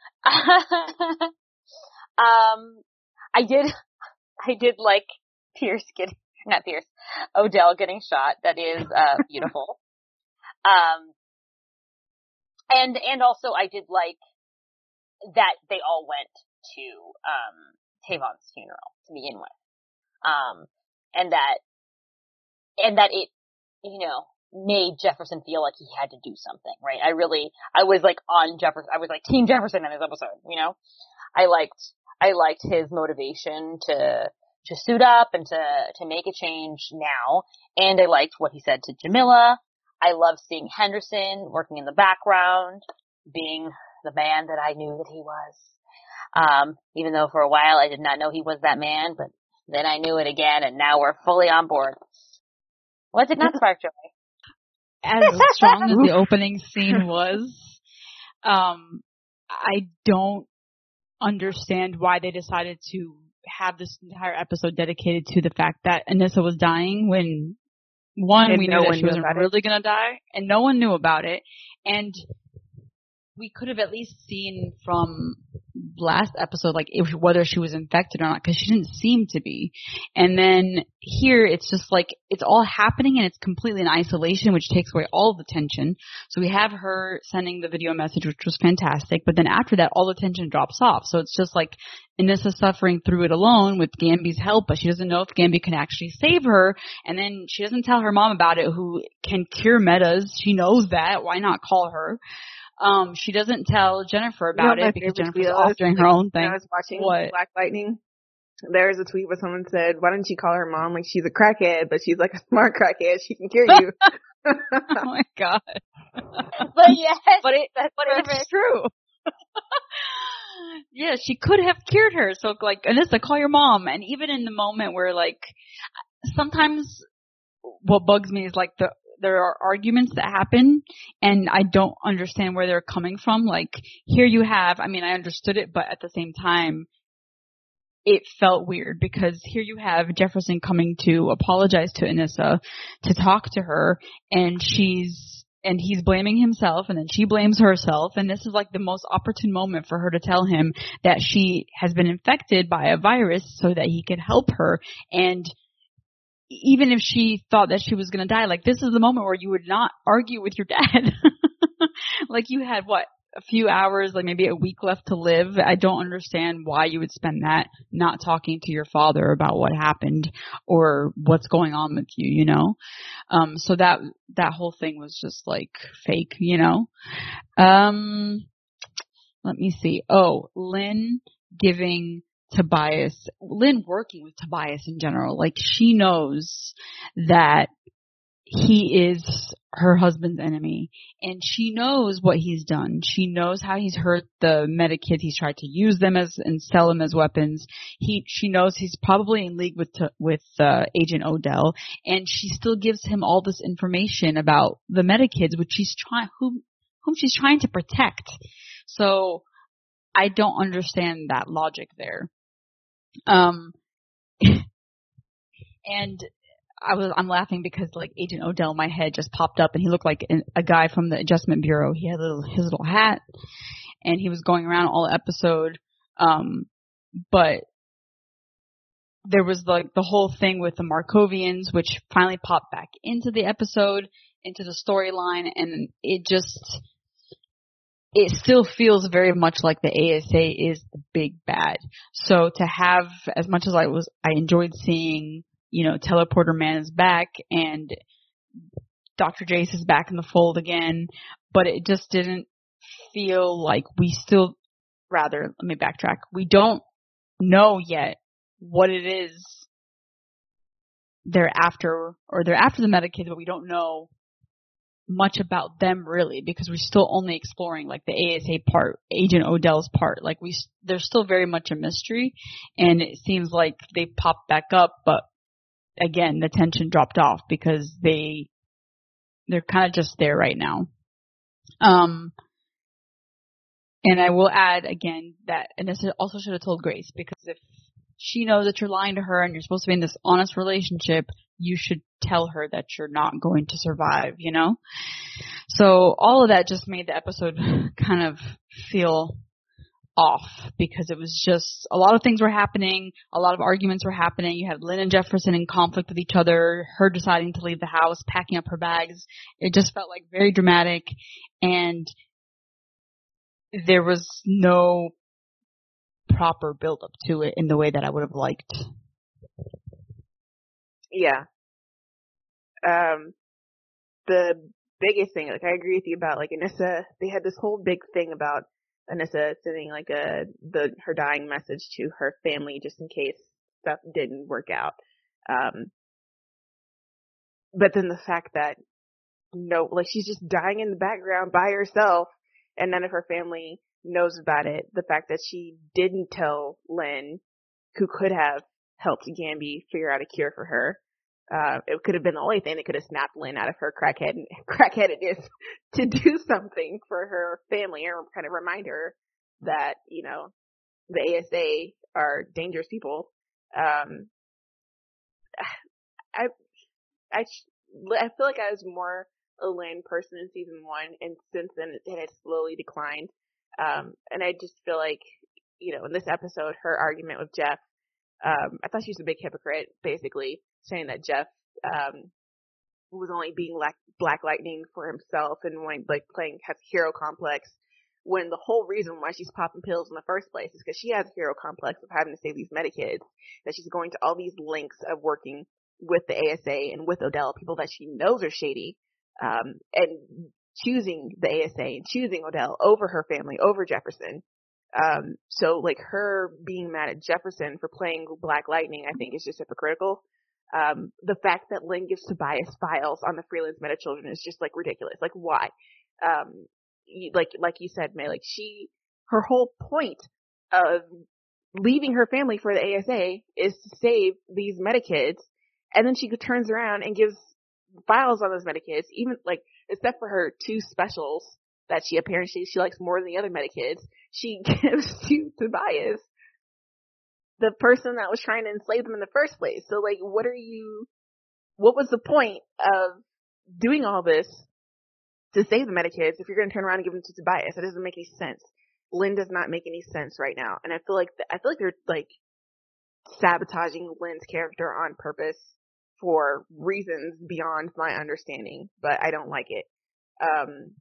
Speaker 3: um, I did, I did like Pierce getting, not Pierce, Odell getting shot. That is uh beautiful. um, and and also I did like that they all went to um Tavon's funeral to begin with. Um and that and that it, you know, made Jefferson feel like he had to do something, right? I really I was like on Jefferson I was like Team Jefferson in this episode, you know? I liked I liked his motivation to to suit up and to to make a change now, and I liked what he said to Jamila. I love seeing Henderson working in the background, being the man that I knew that he was. Um, even though for a while I did not know he was that man, but then I knew it again, and now we're fully on board. Was it not spark joy?
Speaker 2: As strong as the opening scene was, um, I don't understand why they decided to have this entire episode dedicated to the fact that Anissa was dying when, one, and we no knew that she wasn't really going to die, and no one knew about it, and we could have at least seen from last episode, like, if, whether she was infected or not, because she didn't seem to be. And then here, it's just like, it's all happening and it's completely in isolation, which takes away all the tension. So we have her sending the video message, which was fantastic, but then after that, all the tension drops off. So it's just like Anissa suffering through it alone with Gambi's help, but she doesn't know if Gambi can actually save her. And then she doesn't tell her mom about it, who can cure metas. She knows that. Why not call her? Um, she doesn't tell Jennifer about you know, it because Jennifer's off doing her own thing.
Speaker 1: I was watching
Speaker 2: what?
Speaker 1: Black Lightning. There was a tweet where someone said, why don't you call her mom like she's a crackhead, but she's like a smart crackhead. She can cure you.
Speaker 2: Oh my god.
Speaker 3: But yes,
Speaker 2: but, it, but it's true. Yeah, she could have cured her. So like, Anissa, call your mom. And even in the moment where like, sometimes what bugs me is like the there are arguments that happen, and I don't understand where they're coming from. Like, here you have, I mean, I understood it, but at the same time, it felt weird because here you have Jefferson coming to apologize to Anissa, to talk to her, and she's, and he's blaming himself, and then she blames herself, and this is like the most opportune moment for her to tell him that she has been infected by a virus so that he could help her. And even if she thought that she was going to die, like, this is the moment where you would not argue with your dad. Like, you had, what, a few hours, like maybe a week left to live. I don't understand why you would spend that not talking to your father about what happened or what's going on with you, you know? Um, so that, that whole thing was just like fake, you know? Um, let me see. Oh, Lynn giving Tobias, Lynn working with Tobias in general, like, she knows that he is her husband's enemy, and she knows what he's done. She knows how he's hurt the Medikids. He's tried to use them as and sell them as weapons. He, she knows he's probably in league with with uh, Agent Odell, and she still gives him all this information about the Medikids, which she's trying, whom whom she's trying to protect. So I don't understand that logic there. Um, and. I was, I'm laughing because, like, Agent Odell in my head just popped up, and he looked like an, a guy from the Adjustment Bureau. He had a little, his little hat, and he was going around all episode. Um, but there was, like, the whole thing with the Markovians, which finally popped back into the episode, into the storyline, and it just, it still feels very much like the A S A is the big bad. So to have, as much as I was, I enjoyed seeing, you know, Teleporter Man is back and Doctor Jace is back in the fold again, but it just didn't feel like we still, rather, let me backtrack. We don't know yet what it is they're after, or they're after the Medikids, but we don't know much about them really, because we're still only exploring like the A S A part, Agent Odell's part. Like, we, there's still very much a mystery, and it seems like they popped back up, but again, the tension dropped off because they, they're kind of just there right now. Um, and I will add again that, and this also should have told Grace, because if she knows that you're lying to her and you're supposed to be in this honest relationship, you should tell her that you're not going to survive, you know? So all of that just made the episode kind of feel off, because it was just a lot of things were happening, a lot of arguments were happening. You had Lynn and Jefferson in conflict with each other, her deciding to leave the house, packing up her bags. It just felt like very dramatic, and there was no proper build up to it in the way that I would have liked.
Speaker 1: Yeah. Um, the biggest thing, like, I agree with you about, like, Anissa, they had this whole big thing about Anissa sending like a the her dying message to her family just in case stuff didn't work out. Um, but then the fact that no, like, she's just dying in the background by herself, and none of her family knows about it. The fact that she didn't tell Lynn, who could have helped Gambi figure out a cure for her. Uh, it could have been the only thing that could have snapped Lynn out of her crackhead crackheadedness to do something for her family, or kind of remind her that, you know, the A S A are dangerous people. Um, I, I, I feel like I was more a Lynn person in season one, and since then it, it has slowly declined. Um, and I just feel like, you know, in this episode, her argument with Jeff, um, I thought she was a big hypocrite, basically saying that Jeff, um, was only being like Black Lightning for himself and wanting, like, playing, has a hero complex, when the whole reason why she's popping pills in the first place is because she has a hero complex of having to save these Medikids, that she's going to all these links of working with the A S A and with Odell, people that she knows are shady, um, and choosing the A S A and choosing Odell over her family, over Jefferson. Um, so, like, her being mad at Jefferson for playing Black Lightning, I think, is just hypocritical. Um, the fact that Lynn gives Tobias files on the freelance meta children is just, like, ridiculous. Like, why? Um, you, like, like you said, May, like, she, her whole point of leaving her family for the A S A is to save these Medikids, and then she turns around and gives files on those Metakids, even, like, except for her two specials that she apparently, she likes more than the other Metakids, she gives to Tobias, the person that was trying to enslave them in the first place. So, like, what are you, what was the point of doing all this to save the Metakids if you're going to turn around and give them to Tobias? It doesn't make any sense. Lynn does not make any sense right now. And I feel like, th- I feel like they're, like, sabotaging Lynn's character on purpose for reasons beyond my understanding, but I don't like it. Um,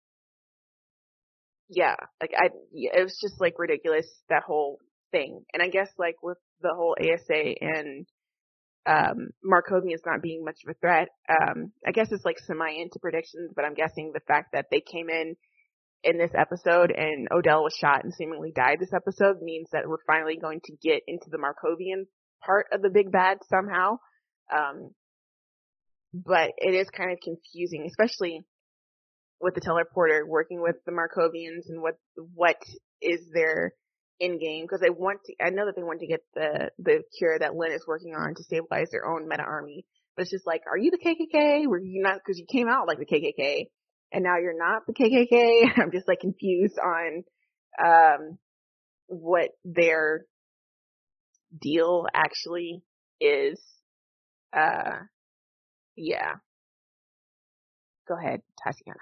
Speaker 1: yeah, like I, it was just like ridiculous, that whole thing. And I guess like with the whole A S A and um Markovians not being much of a threat, um, I guess it's like semi into predictions, but I'm guessing the fact that they came in in this episode and Odell was shot and seemingly died this episode means that we're finally going to get into the Markovian part of the big bad somehow. Um, but it is kind of confusing, especially with the teleporter working with the Markovians and what, what is their end game. Cause they want to, I know that they want to get the, the cure that Lynn is working on to stabilize their own meta army. But it's just like, are you the K K K? Were you not, cause you came out like the K K K and now you're not the K K K. I'm just like confused on, um, what their deal actually is. Uh, yeah. Go ahead, Tatiana.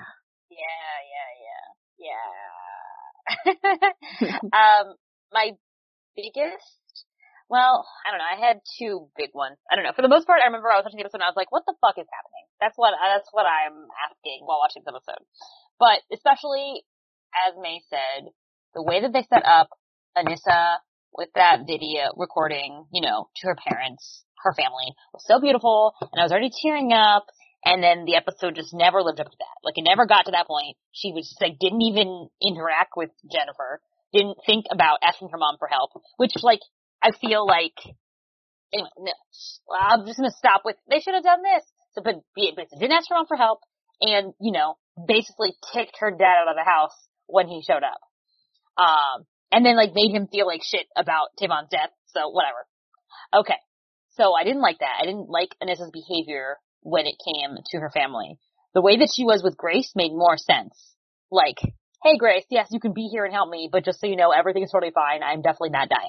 Speaker 3: Yeah, yeah, yeah, yeah. um, my biggest, well, I don't know, I had two big ones. I don't know. For the most part, I remember I was watching the episode and I was like, what the fuck is happening? That's what, that's what I'm asking while watching this episode. But especially, as May said, the way that they set up Anissa with that video recording, you know, to her parents, her family, was so beautiful, and I was already tearing up, and then the episode just never lived up to that. Like, it never got to that point. She was just, like, didn't even interact with Jennifer, didn't think about asking her mom for help, which, like, I feel like, anyway, no, I'm just gonna stop with, they should have done this. So, but, but didn't ask her mom for help, and, you know, basically kicked her dad out of the house when he showed up. Um, and then, like, made him feel like shit about Tavon's death, so whatever. Okay. So I didn't like that. I didn't like Anissa's behavior when it came to her family. The way that she was with Grace made more sense. Like, hey Grace, yes, you can be here and help me, but just so you know, everything's totally fine. I'm definitely not dying.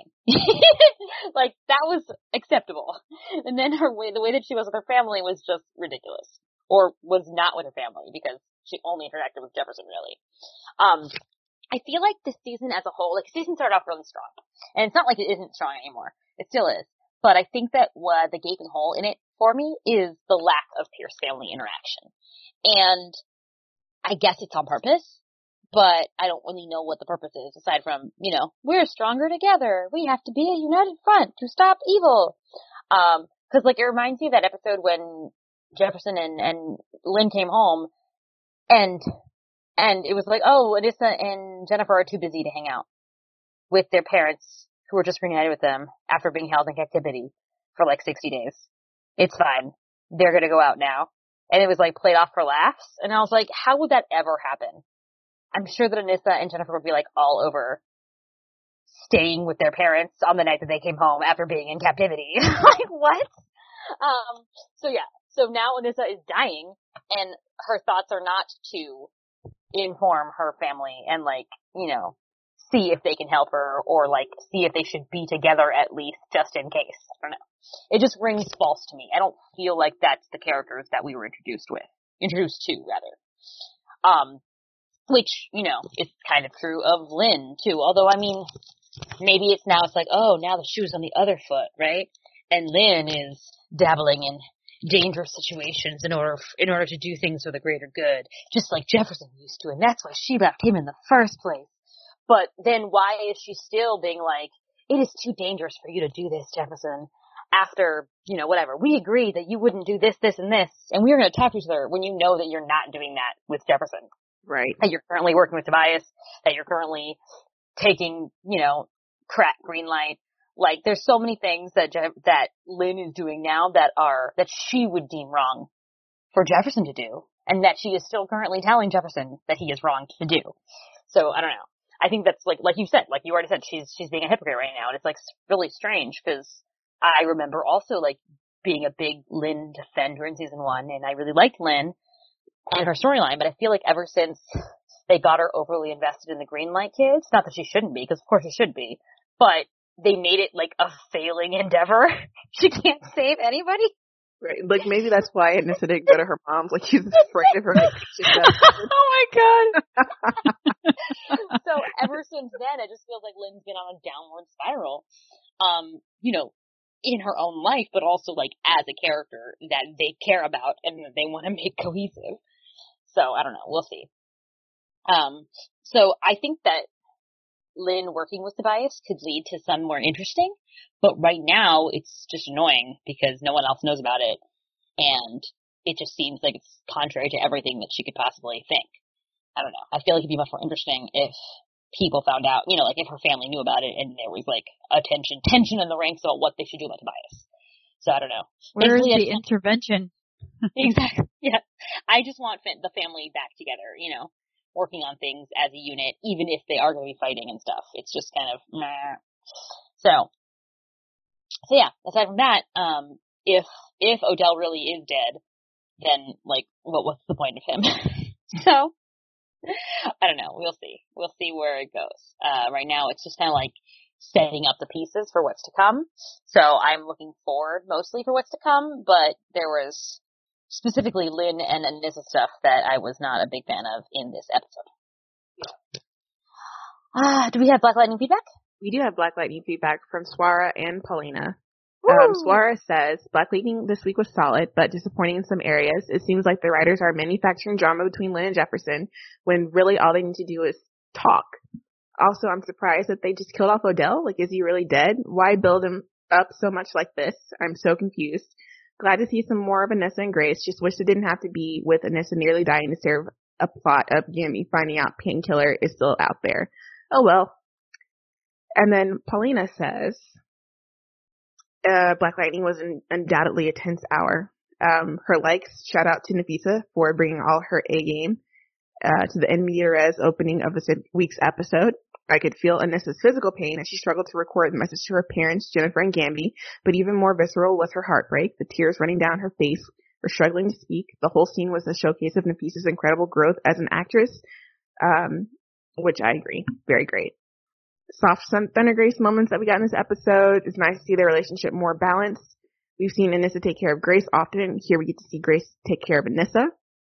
Speaker 3: Like, that was acceptable. And then her way, the way that she was with her family was just ridiculous. Or was not with her family, because she only interacted with Jefferson, really. Um, I feel like this season as a whole, like, the season started off really strong. And it's not like it isn't strong anymore. It still is. But I think that what the gaping hole in it for me is the lack of Pierce family interaction. And I guess it's on purpose, but I don't really know what the purpose is, aside from, you know, we're stronger together. We have to be a united front to stop evil. Um, cause like, it reminds me of that episode when Jefferson and, and Lynn came home, and, and it was like, oh, Anissa and Jennifer are too busy to hang out with their parents, who were just reunited with them after being held in captivity for like sixty days. It's fine. They're gonna go out now. And it was like played off for laughs. And I was like, how would that ever happen? I'm sure that Anissa and Jennifer would be like all over staying with their parents on the night that they came home after being in captivity. Like, what? Um, so yeah. So now Anissa is dying, and her thoughts are not to inform her family and, like, you know, see if they can help her, or, like, see if they should be together at least, just in case. I don't know. It just rings false to me. I don't feel like that's the characters that we were introduced with. Introduced to, rather. Um, which, you know, is kind of true of Lynn, too. Although, I mean, maybe it's now, it's like, oh, now the shoe's on the other foot, right? And Lynn is dabbling in dangerous situations in order in order to do things for the greater good, just like Jefferson used to, and that's why she left him in the first place. But then why is she still being like, it is too dangerous for you to do this, Jefferson, after, you know, whatever. We agreed that you wouldn't do this, this, and this, and we were going to talk to each other, when you know that you're not doing that with Jefferson.
Speaker 1: Right.
Speaker 3: That you're currently working with Tobias, that you're currently taking, you know, crack green light. Like, there's so many things that Je- that Lynn is doing now that are, that she would deem wrong for Jefferson to do, and that she is still currently telling Jefferson that he is wrong to do. So, I don't know. I think that's, like, like you said, like you already said, she's, she's being a hypocrite right now, and it's, like, really strange, because I remember also, like, being a big Lynn defender in season one, and I really liked Lynn and her storyline, but I feel like ever since they got her overly invested in the Greenlight kids, not that she shouldn't be, because of course she should be, but they made it like a failing endeavor. She can't save anybody.
Speaker 1: Right. Like, maybe that's why Anissa didn't go to her mom's. Like, she's afraid of her. Like,
Speaker 2: oh my god.
Speaker 3: So ever since then, it just feels like Lynn's been on a downward spiral. Um, you know, in her own life, but also like as a character that they care about and that they want to make cohesive. So I don't know. We'll see. Um, so I think that Lynn working with Tobias could lead to some more interesting, but right now it's just annoying because no one else knows about it, and it just seems like it's contrary to everything that she could possibly think. I don't know. I feel like it'd be much more interesting if people found out, you know, like if her family knew about it and there was like a tension, tension in the ranks about what they should do about Tobias. So I don't know.
Speaker 2: Where is the intervention?
Speaker 3: Exactly. Yeah. I just want the family back together, you know, working on things as a unit, even if they are going to be fighting and stuff. It's just kind of meh. So, so yeah, aside from that, um, if, if Odell really is dead, then, like, what, what's the point of him? So, I don't know. We'll see. We'll see where it goes. Uh, right now it's just kind of like setting up the pieces for what's to come. So I'm looking forward mostly for what's to come, but there was specifically Lynn and Anissa stuff that I was not a big fan of in this episode. Ah, uh, do we have Black Lightning feedback?
Speaker 1: We do have Black Lightning feedback from Swara and Paulina. Um, Swara says, Black Lightning this week was solid, but disappointing in some areas. It seems like the writers are manufacturing drama between Lynn and Jefferson, when really all they need to do is talk. Also, I'm surprised that they just killed off Odell. Like, is he really dead? Why build him up so much like this? I'm so confused. Glad to see some more of Anissa and Grace. Just wish it didn't have to be with Anissa nearly dying to serve a plot of Gammy finding out Painkiller is still out there. Oh well. And then Paulina says, uh, Black Lightning was an, undoubtedly a tense hour. Um, her likes, shout out to Nafisa for bringing all her A game, uh, to the En Medias opening of this week's episode. I could feel Anissa's physical pain as she struggled to record the message to her parents, Jennifer and Gamby, but even more visceral was her heartbreak, the tears running down her face, her struggling to speak. The whole scene was a showcase of Nafisa's incredible growth as an actress, um, which I agree. Very great. Soft Thunder Grace moments that we got in this episode. It's nice to see their relationship more balanced. We've seen Anissa take care of Grace often. Here we get to see Grace take care of Anissa.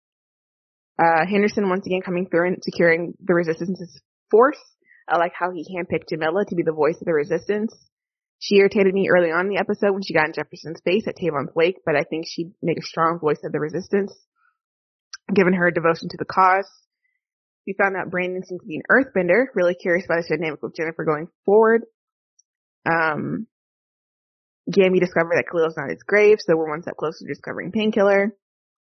Speaker 1: Uh, Henderson once again coming through and securing the Resistance's force. I like how he handpicked Jamila to be the voice of the Resistance. She irritated me early on in the episode when she got in Jefferson's face at Tavon's wake, but I think she'd make a strong voice of the Resistance, given her devotion to the cause. We found out Brandon seems to be an earthbender. Really curious about his dynamic with Jennifer going forward. Um, Gamby discovered that Khalil's not his grave, so we're one step closer to discovering Painkiller.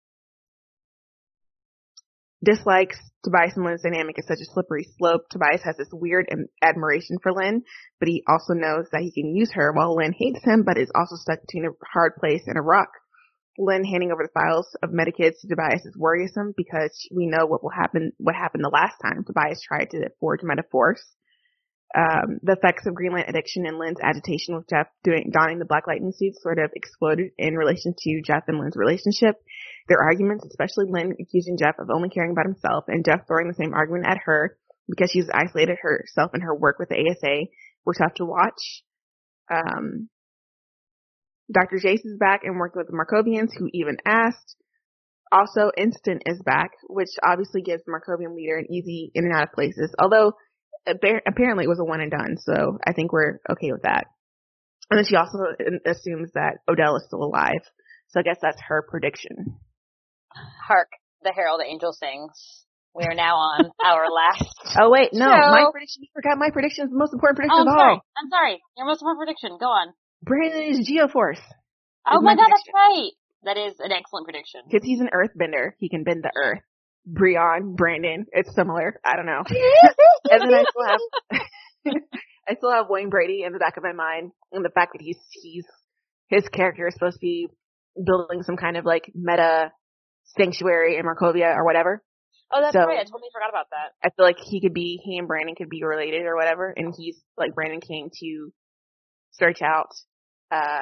Speaker 1: Dislikes Tobias and Lynn's dynamic is such a slippery slope. Tobias has this weird admiration for Lynn, but he also knows that he can use her, while Lynn hates him, but is also stuck between a hard place and a rock. Lynn handing over the files of Medikids to Tobias is worrisome because we know what will happen, what happened the last time Tobias tried to forge Metaforce. Um, the effects of Greenlight addiction and Lynn's agitation with Jeff doing, donning the Black Lightning suit sort of exploded in relation to Jeff and Lynn's relationship. Their arguments, especially Lynn accusing Jeff of only caring about himself and Jeff throwing the same argument at her because she's isolated herself in her work with the A S A, were tough to watch. Um, Doctor Jace is back and working with the Markovians, who even asked. Also, Instant is back, which obviously gives the Markovian leader an easy in and out of places, although apparently it was a one and done, so I think we're okay with that. And then she also assumes that Odell is still alive, so I guess that's her prediction.
Speaker 3: Hark, the Herald Angel sings. We are now on our last
Speaker 1: Oh wait, no,
Speaker 3: show.
Speaker 1: my prediction, you forgot my prediction is the most important prediction
Speaker 3: oh,
Speaker 1: of
Speaker 3: I'm
Speaker 1: all.
Speaker 3: Sorry. I'm sorry, your most important prediction, go on.
Speaker 1: Brandon is Geoforce.
Speaker 3: Oh my, my god, prediction. That's right! That is an excellent prediction.
Speaker 1: Because he's an earthbender, he can bend the earth. Breon, Brandon, it's similar. I don't know. And then I still have, I still have Wayne Brady in the back of my mind, and the fact that he's he's his character is supposed to be building some kind of like meta sanctuary in Markovia or whatever.
Speaker 3: Oh, that's
Speaker 1: so,
Speaker 3: right. I totally forgot about that.
Speaker 1: I feel like he could be, he and Brandon could be related or whatever, and he's like Brandon came to search out uh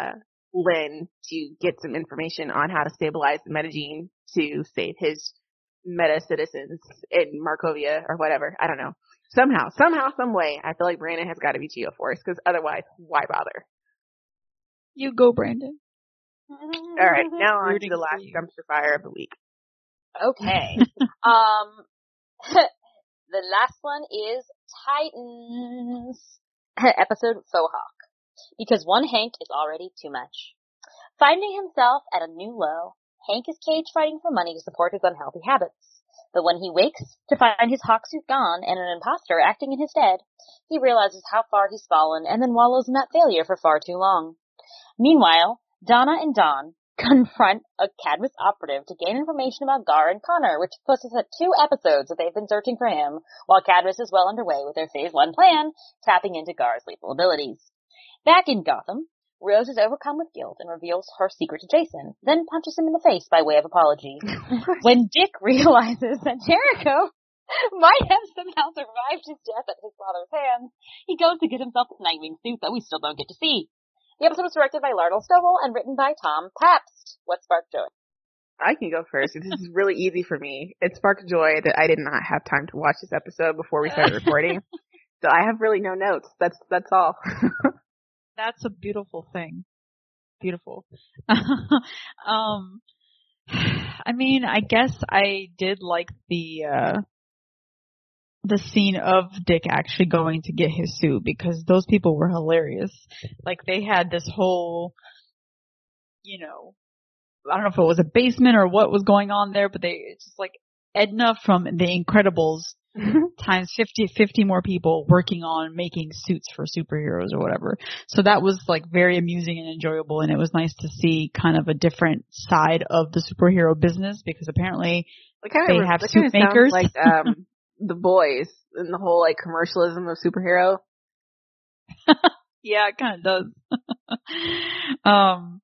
Speaker 1: Lynn to get some information on how to stabilize the metagene to save his meta citizens in Markovia or whatever. I don't know. Somehow, somehow, some way, I feel like Brandon has got to be Geoforce, because otherwise, why bother?
Speaker 2: You go, Brandon.
Speaker 1: All right, now on to the last dumpster fire of the week.
Speaker 3: Okay. um, the last one is Titans episode Faux Hawk, because one Hank is already too much. Finding himself at a new low, Hank is cage fighting for money to support his unhealthy habits. But when he wakes to find his hawk suit gone and an imposter acting in his stead, he realizes how far he's fallen and then wallows in that failure for far too long. Meanwhile, Donna and Don confront a Cadmus operative to gain information about Gar and Connor, which puts us at two episodes that they've been searching for him, while Cadmus is well underway with their Phase one plan, tapping into Gar's lethal abilities. Back in Gotham, Rose is overcome with guilt and reveals her secret to Jason, then punches him in the face by way of apology. When Dick realizes that Jericho might have somehow survived his death at his father's hands, he goes to get himself a Nightwing suit that we still don't get to see. The episode was directed by Lardell Stovall and written by Tom Pabst. What sparked joy?
Speaker 1: I can go first. This is really easy for me. It sparked joy that I did not have time to watch this episode before we started recording. So I have really no notes. That's that's all.
Speaker 2: That's a beautiful thing. Beautiful. um, I mean, I guess I did like the uh, the scene of Dick actually going to get his suit, because those people were hilarious. Like, they had this whole, you know, I don't know if it was a basement or what was going on there, but they, it's just like Edna from The Incredibles times fifty, fifty more people working on making suits for superheroes or whatever. So that was like very amusing and enjoyable, and it was nice to see kind of a different side of the superhero business, because apparently
Speaker 1: it kind
Speaker 2: they
Speaker 1: of,
Speaker 2: have
Speaker 1: it
Speaker 2: suit
Speaker 1: kind of
Speaker 2: makers.
Speaker 1: Like um, The Boys and the whole like commercialism of superhero.
Speaker 2: Yeah, it kind of does. um,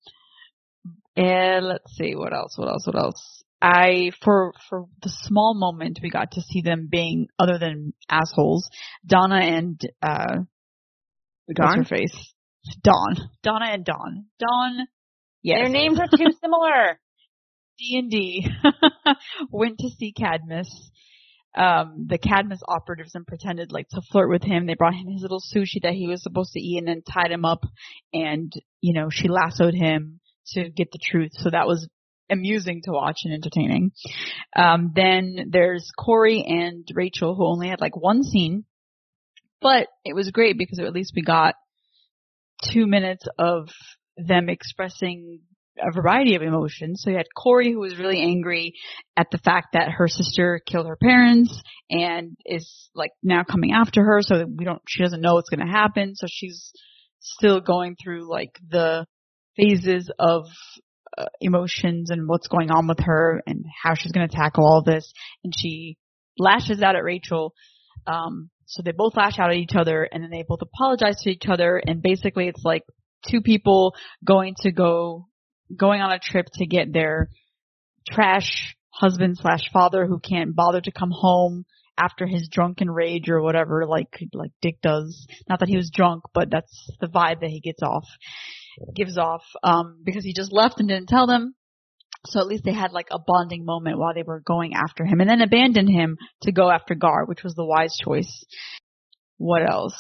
Speaker 2: and let's see, what else, what else, what else? I, for, for the small moment we got to see them being other than assholes, Donna and, uh,
Speaker 1: Dawn?
Speaker 2: what's her face? Dawn. Donna and Dawn. Dawn, yes.
Speaker 3: Their names are too similar.
Speaker 2: D and D went to see Cadmus. Um, the Cadmus operatives and pretended like to flirt with him. They brought him his little sushi that he was supposed to eat and then tied him up, and, you know, she lassoed him to get the truth. So that was amusing to watch and entertaining. Um, then there's Corey and Rachel, who only had like one scene, but it was great because at least we got two minutes of them expressing a variety of emotions. So you had Corey, who was really angry at the fact that her sister killed her parents and is like now coming after her, so we don't, she doesn't know what's going to happen. So she's still going through like the phases of uh, emotions and what's going on with her and how she's going to tackle all this. And she lashes out at Rachel. Um, so they both lash out at each other, and then they both apologize to each other. And basically it's like two people going to go going on a trip to get their trash husband slash father who can't bother to come home after his drunken rage or whatever, like like Dick does. Not that he was drunk, but that's the vibe that he gets off, gives off, um, because he just left and didn't tell them. So at least they had like a bonding moment while they were going after him, and then abandoned him to go after Gar, which was the wise choice. What else?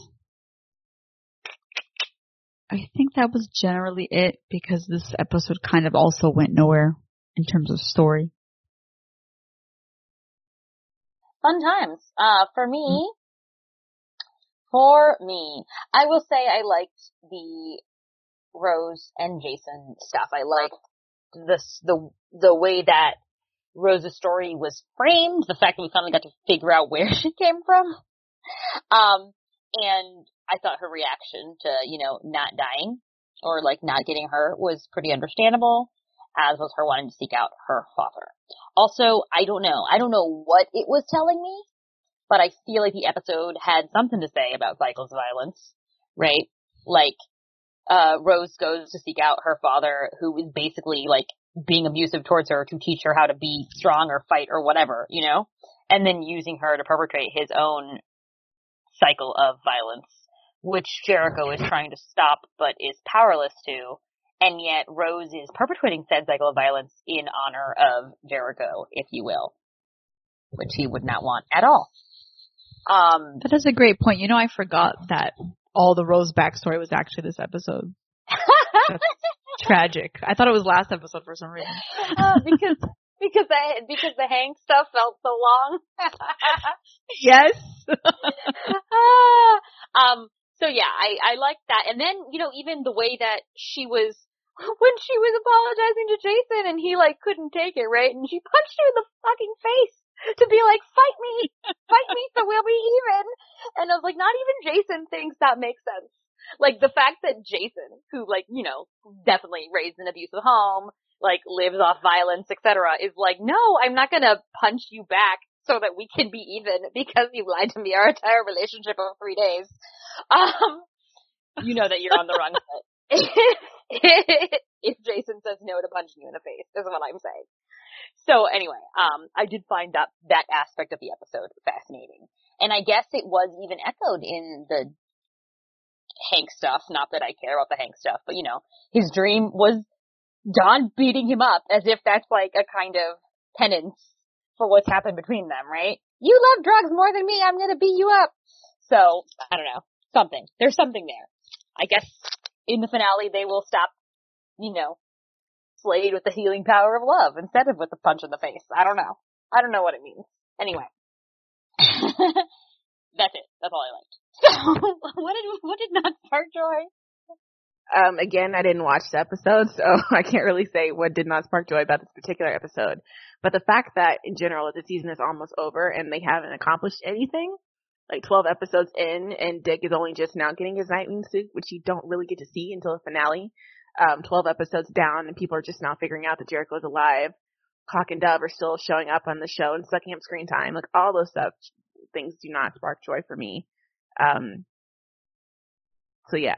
Speaker 2: I think that was generally it, because this episode kind of also went nowhere in terms of story.
Speaker 3: Fun times. Uh, for me, mm-hmm. for me, I will say I liked the Rose and Jason stuff. I liked this, the, the way that Rose's story was framed, the fact that we finally got to figure out where she came from. Um, and I thought her reaction to, you know, not dying or like not getting hurt was pretty understandable, as was her wanting to seek out her father. Also, I don't know. I don't know what it was telling me, but I feel like the episode had something to say about cycles of violence, right? Like, uh, Rose goes to seek out her father, who is basically like being abusive towards her to teach her how to be strong or fight or whatever, you know? And then using her to perpetrate his own cycle of violence, which Jericho is trying to stop but is powerless to, and yet Rose is perpetuating said cycle of violence in honor of Jericho, if you will, which he would not want at all. Um,
Speaker 2: that is a great point. You know, I forgot that all the Rose backstory was actually this episode. That's tragic. I thought it was last episode for some reason.
Speaker 3: uh, because because the because the Hank stuff felt so long.
Speaker 2: Yes.
Speaker 3: um. So yeah, I I liked that, and then you know even the way that she was when she was apologizing to Jason, and he like couldn't take it, right? And she punched her in the fucking face to be like, fight me, fight me, so we'll be even. And I was like, not even Jason thinks that makes sense. Like, the fact that Jason, who, like, you know, definitely raised in an abusive home, like, lives off violence, et cetera, is like, no, I'm not gonna punch you back so that we can be even because you lied to me our entire relationship over three days. Um, you know that you're on the wrong foot. If Jason says no to punching you in the face, is what I'm saying. So anyway, um, I did find that, that aspect of the episode fascinating. And I guess it was even echoed in the Hank stuff. Not that I care about the Hank stuff, but you know, his dream was Dawn beating him up as if that's like a kind of penance for what's happened between them, right? You love drugs more than me, I'm gonna beat you up. So, I don't know. Something. There's something there. I guess in the finale they will stop, you know, Slade with the healing power of love instead of with the punch in the face. I don't know. I don't know what it means. Anyway. That's it. That's all I liked. So, what did, what did not spark joy?
Speaker 1: Um, again, I didn't watch the episode, so I can't really say what did not spark joy about this particular episode. But the fact that, in general, the season is almost over and they haven't accomplished anything, like twelve episodes in, and Dick is only just now getting his Nightwing suit, which you don't really get to see until the finale. Um, twelve episodes down, and people are just now figuring out that Jericho's alive. Hawk and Dove are still showing up on the show and sucking up screen time. Like, all those stuff, things do not spark joy for me. Um, so yeah.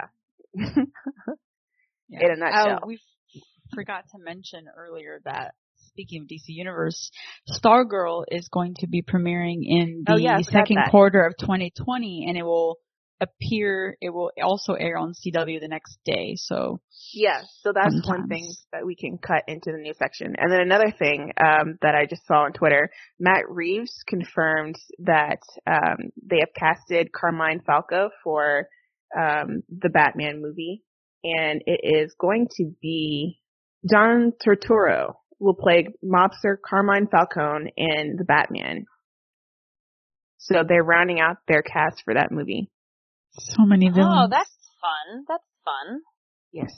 Speaker 2: Yeah.
Speaker 1: In a nutshell.
Speaker 2: Uh, we f- forgot to mention earlier that, speaking of D C Universe, Stargirl is going to be premiering in the
Speaker 1: oh, yeah,
Speaker 2: second
Speaker 1: that.
Speaker 2: quarter of twenty twenty, and it will appear, it will also air on C W the next day, so.
Speaker 1: Yeah, so that's
Speaker 2: sometimes.
Speaker 1: one thing that we can cut into the new section. And then another thing um, that I just saw on Twitter, Matt Reeves confirmed that um, they have casted Carmine Falco for um, the Batman movie, and it is going to be John Turturro will play mobster Carmine Falcone in the Batman. So they're rounding out their cast for that movie.
Speaker 2: So many villains.
Speaker 3: Oh, that's fun. That's fun.
Speaker 1: Yes.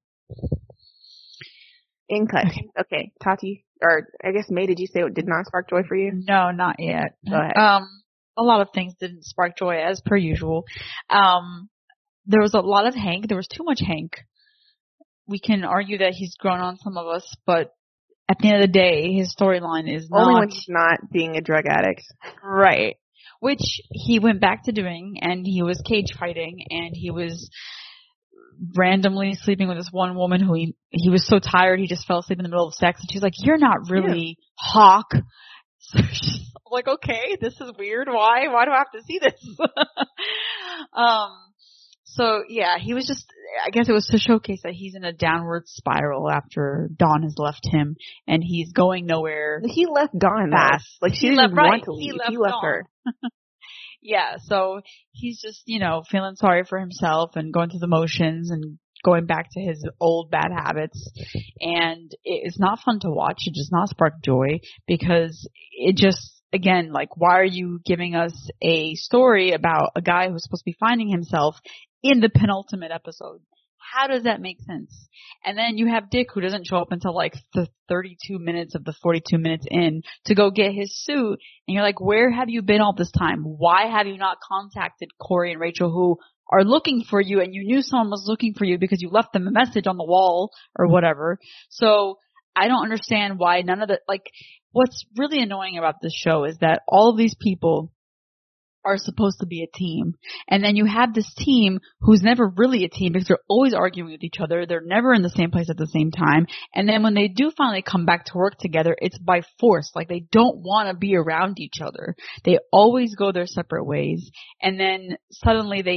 Speaker 1: In cut. Okay, Tati, or I guess May, did you say it did not spark joy for you?
Speaker 2: No, not yet.
Speaker 1: Go ahead.
Speaker 2: Um, a lot of things didn't spark joy as per usual. Um, there was a lot of Hank. There was too much Hank. We can argue that he's grown on some of us, but at the end of the day, his storyline is not...
Speaker 1: Only when he's not being a drug addict.
Speaker 2: Right. Which he went back to doing, and he was cage fighting, and he was randomly sleeping with this one woman who he, he was so tired he just fell asleep in the middle of sex, and she's like, you're not really yeah. Hawk. So she's like, okay, this is weird. Why? Why do I have to see this? um, so yeah, he was just, I guess it was to showcase that he's in a downward spiral after Dawn has left him, and he's going nowhere.
Speaker 1: He left Dawn fast. Like, she
Speaker 2: he
Speaker 1: didn't
Speaker 2: left, right.
Speaker 1: want to leave.
Speaker 2: He left,
Speaker 1: he left
Speaker 2: Dawn.
Speaker 1: her.
Speaker 2: Yeah, so he's just, you know, feeling sorry for himself and going through the motions and going back to his old bad habits. And it's not fun to watch. It does not spark joy because it just, again, like, why are you giving us a story about a guy who's supposed to be finding himself in the penultimate episode? How does that make sense? And then you have Dick, who doesn't show up until like the thirty-two minutes of the forty-two minutes in to go get his suit. And you're like, where have you been all this time? Why have you not contacted Corey and Rachel, who are looking for you, and you knew someone was looking for you because you left them a message on the wall or whatever? So I don't understand why none of the, like, what's really annoying about this show is that all of these people are supposed to be a team. And then you have this team who's never really a team because they're always arguing with each other. They're never in the same place at the same time. And then when they do finally come back to work together, it's by force. Like, they don't want to be around each other. They always go their separate ways. And then suddenly they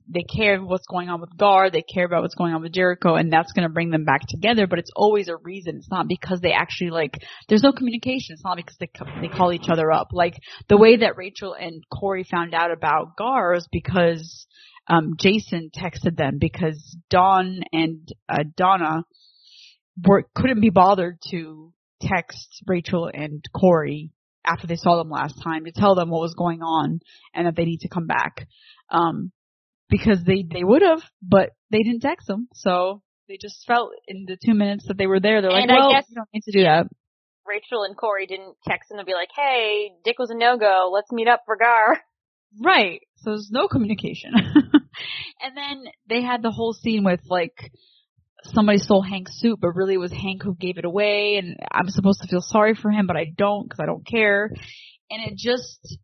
Speaker 2: they care what's going on with Gar, they care about what's going on with Jericho, and that's going to bring them back together, but it's always a reason. It's not because they actually, like, there's no communication. It's not because they they call each other up. Like, the way that Rachel and Corey found out about Gar is because um, Jason texted them, because Dawn and uh, Donna were, couldn't be bothered to text Rachel and Corey after they saw them last time to tell them what was going on and that they need to come back. Um, because they, they would have, but they didn't text them. So they just felt in the two minutes that they were there, they're like,
Speaker 3: and
Speaker 2: well,
Speaker 3: I guess
Speaker 2: you don't need to do that.
Speaker 3: Rachel and Corey didn't text them and be like, hey, Dick was a no-go, let's meet up for Gar.
Speaker 2: Right. So there's no communication. And then they had the whole scene with, like, somebody stole Hank's suit, but really it was Hank who gave it away, and I'm supposed to feel sorry for him, but I don't because I don't care. And it just,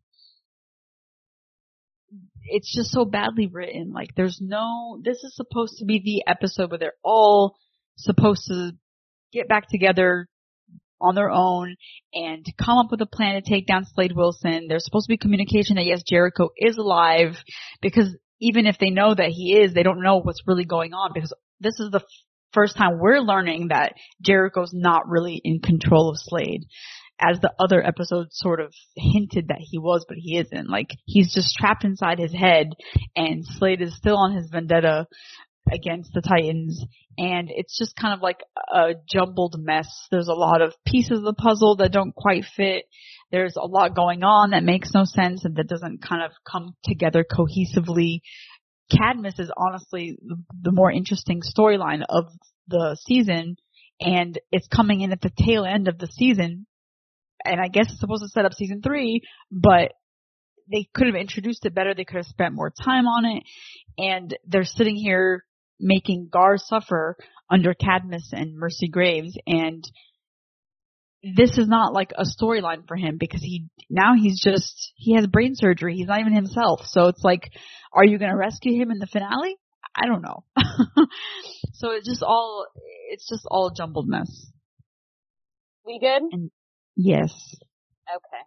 Speaker 2: it's just so badly written. Like, there's no, this is supposed to be the episode where they're all supposed to get back together on their own and come up with a plan to take down Slade Wilson. There's supposed to be communication that, yes, Jericho is alive, because even if they know that he is, they don't know what's really going on, because this is the f- first time we're learning that Jericho's not really in control of Slade, as the other episodes sort of hinted that he was, but he isn't. Like, he's just trapped inside his head, and Slade is still on his vendetta against the Titans, and it's just kind of like a jumbled mess. There's a lot of pieces of the puzzle that don't quite fit. There's a lot going on that makes no sense and that doesn't kind of come together cohesively. Cadmus is honestly the more interesting storyline of the season, and it's coming in at the tail end of the season, and I guess it's supposed to set up season three, but they could have introduced it better. They could have spent more time on it, and they're sitting here making Gar suffer under Cadmus and Mercy Graves, and this is not like a storyline for him, because he now he's just, he has brain surgery. He's not even himself. So it's like, are you going to rescue him in the finale? I don't know. So it's just all, it's just all a jumbled mess.
Speaker 3: We good?
Speaker 2: And yes.
Speaker 3: Okay.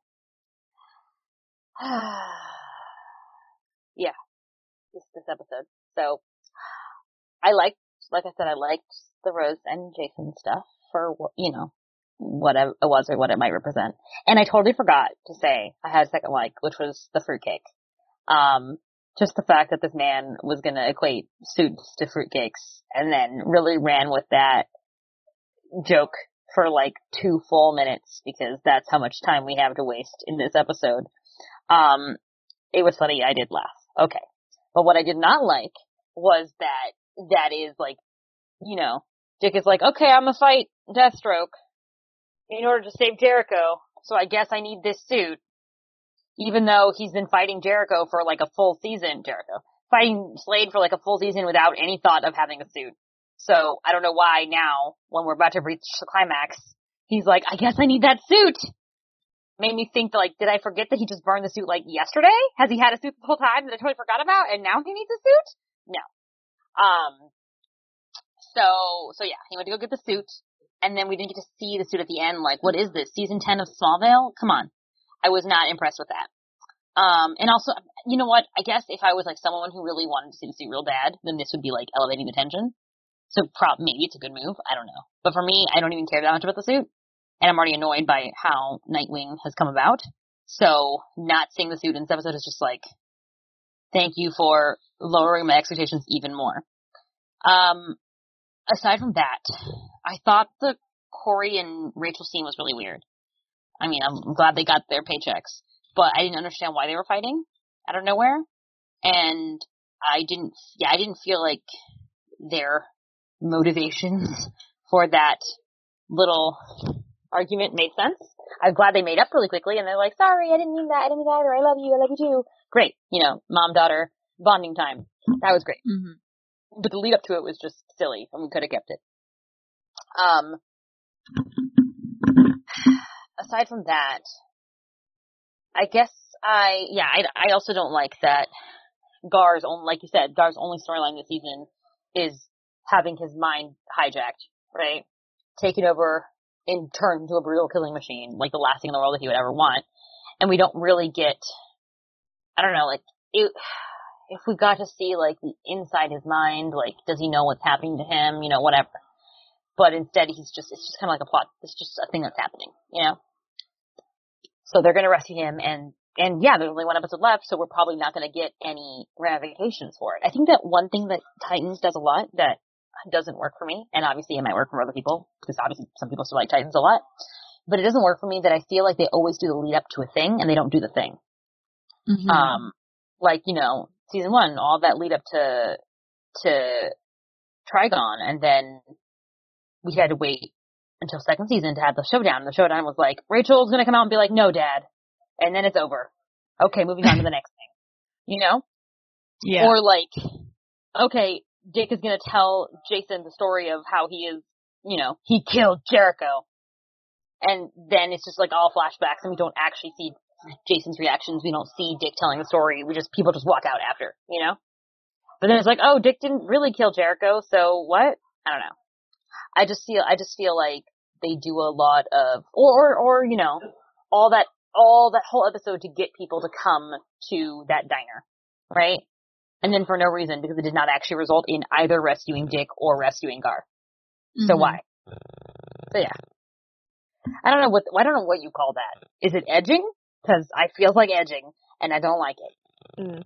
Speaker 3: Yeah. This this episode. So I liked, like I said, I liked the Rose and Jason stuff for, you know, what it was or what it might represent. And I totally forgot to say I had a second like, which was the fruitcake. Um, just the fact that this man was going to equate suits to fruitcakes, and then really ran with that joke for like two full minutes, because that's how much time we have to waste in this episode. Um, it was funny. I did laugh. Okay. But what I did not like was that that is like, you know, Dick is like, okay, I'm gonna fight Deathstroke in order to save Jericho, so I guess I need this suit. Even though he's been fighting Jericho for like a full season, Jericho, fighting Slade for like a full season without any thought of having a suit. So I don't know why now, when we're about to reach the climax, he's like, I guess I need that suit. Made me think that, like, did I forget that he just burned the suit like yesterday? Has he had a suit the whole time that I totally forgot about, and now he needs a suit? No. Um, so, so yeah, he went to go get the suit, and then we didn't get to see the suit at the end. Like, what is this? Season ten of Smallville? Come on. I was not impressed with that. Um, and also, you know what? I guess if I was like someone who really wanted to see the suit real bad, then this would be like elevating the tension. So prob- maybe it's a good move. I don't know. But for me, I don't even care that much about the suit. And I'm already annoyed by how Nightwing has come about. So not seeing the suit in this episode is just like, thank you for lowering my expectations even more. Um, aside from that, I thought the Corey and Rachel scene was really weird. I mean, I'm glad they got their paychecks, but I didn't understand why they were fighting out of nowhere. And I didn't, yeah, I didn't feel like their motivations for that little argument made sense. I'm glad they made up really quickly, and they're like, sorry, I didn't mean that, I didn't mean that either, I love you, I love you too. Great, you know, mom-daughter bonding time. That was great. Mm-hmm. But the lead up to it was just silly, and we could have kept it. Um, aside from that, I guess I, yeah, I, I also don't like that Gar's only, like you said, Gar's only storyline this season is having his mind hijacked, right? Taken over and turned into a brutal killing machine, like the last thing in the world that he would ever want. And we don't really get, I don't know, like, it, if we got to see, like, the inside his mind, like, does he know what's happening to him, you know, whatever. But instead, he's just, it's just kind of like a plot, it's just a thing that's happening, you know? So they're gonna rescue him, and, and yeah, there's only one episode left, so we're probably not gonna get any ramifications for it. I think that one thing that Titans does a lot that doesn't work for me, and obviously it might work for other people, because obviously some people still like Titans a lot, but it doesn't work for me that I feel like they always do the lead up to a thing, and they don't do the thing. Mm-hmm. Um, like, you know, season one, all that lead up to, to Trigon, and then we had to wait until second season to have the showdown. And the showdown was like, Rachel's gonna come out and be like, no, Dad. And then it's over. Okay, moving on to the next thing. You know?
Speaker 2: Yeah.
Speaker 3: Or like, okay, Dick is gonna tell Jason the story of how he is, you know, he killed Jericho. And then it's just like all flashbacks, and we don't actually see Jason's reactions. We don't see Dick telling the story. We just, people just walk out after, you know? But then it's like, oh, Dick didn't really kill Jericho, so what? I don't know. I just feel, I just feel like they do a lot of, or, or, or, you know, all that, all that whole episode to get people to come to that diner, right? And then for no reason, because it did not actually result in either rescuing Dick or rescuing Gar. Mm-hmm. So why? So yeah. I don't know what, I don't know what you call that. Is it edging? Because I feel like edging, and I don't like it. Mm.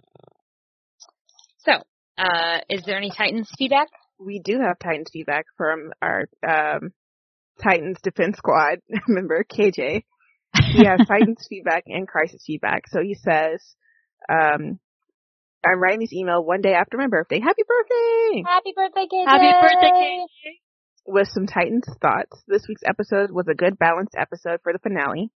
Speaker 3: So, uh, is there any Titans feedback?
Speaker 1: We do have Titans feedback from our um, Titans Defense Squad member, K J. He has Titans feedback and Crisis feedback. So he says, um, I'm writing this email one day after my birthday. Happy birthday!
Speaker 3: Happy birthday, K J!
Speaker 2: Happy birthday, K J!
Speaker 1: With some Titans thoughts. This week's episode was a good balanced episode for the finale.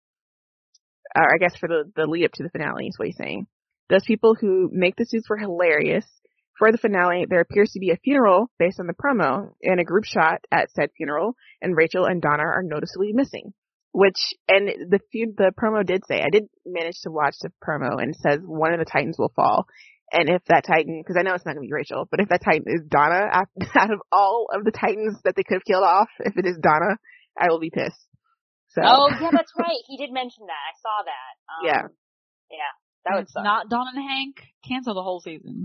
Speaker 1: Or I guess for the, the lead up to the finale is what he's saying. Those people who make the suits were hilarious. For the finale, there appears to be a funeral based on the promo and a group shot at said funeral, and Rachel and Donna are noticeably missing. Which, and the the promo did say, I did manage to watch the promo, and it says one of the Titans will fall. And if that Titan, because I know it's not going to be Rachel, but if that Titan is Donna, out of all of the Titans that they could have killed off, if it is Donna, I will be pissed. So.
Speaker 3: Oh, yeah, that's right. He did mention that. I saw that. Um,
Speaker 1: yeah.
Speaker 3: Yeah. That would
Speaker 2: it's
Speaker 3: suck.
Speaker 2: not Dawn and Hank. Cancel the whole season.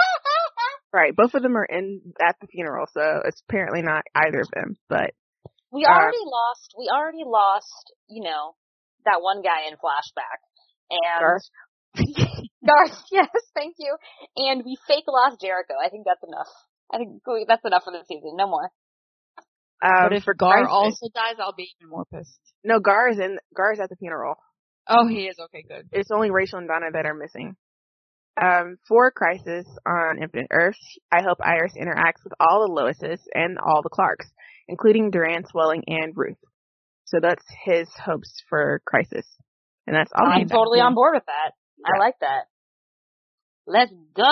Speaker 1: Right. Both of them are in at the funeral, so it's apparently not either of them. But
Speaker 3: we already uh, lost. We already lost. You know, that one guy in flashback, and
Speaker 1: Garth.
Speaker 3: Garth. Yes, thank you. And we fake lost Jericho. I think that's enough. I think that's enough for this season. No more.
Speaker 1: Um,
Speaker 2: but if
Speaker 1: for
Speaker 2: Gar
Speaker 1: Crisis,
Speaker 2: also dies, I'll be even more pissed.
Speaker 1: No, Gar is in. Gar is at the funeral.
Speaker 2: Oh, he is. Okay, good.
Speaker 1: It's only Rachel and Donna that are missing. Um, for Crisis on Infinite Earths, I hope Iris interacts with all the Loises and all the Clarks, including Duran, Swelling, and Ruth. So that's his hopes for Crisis. And that's all.
Speaker 3: I'm totally on board with that. Yeah. I like that. Let's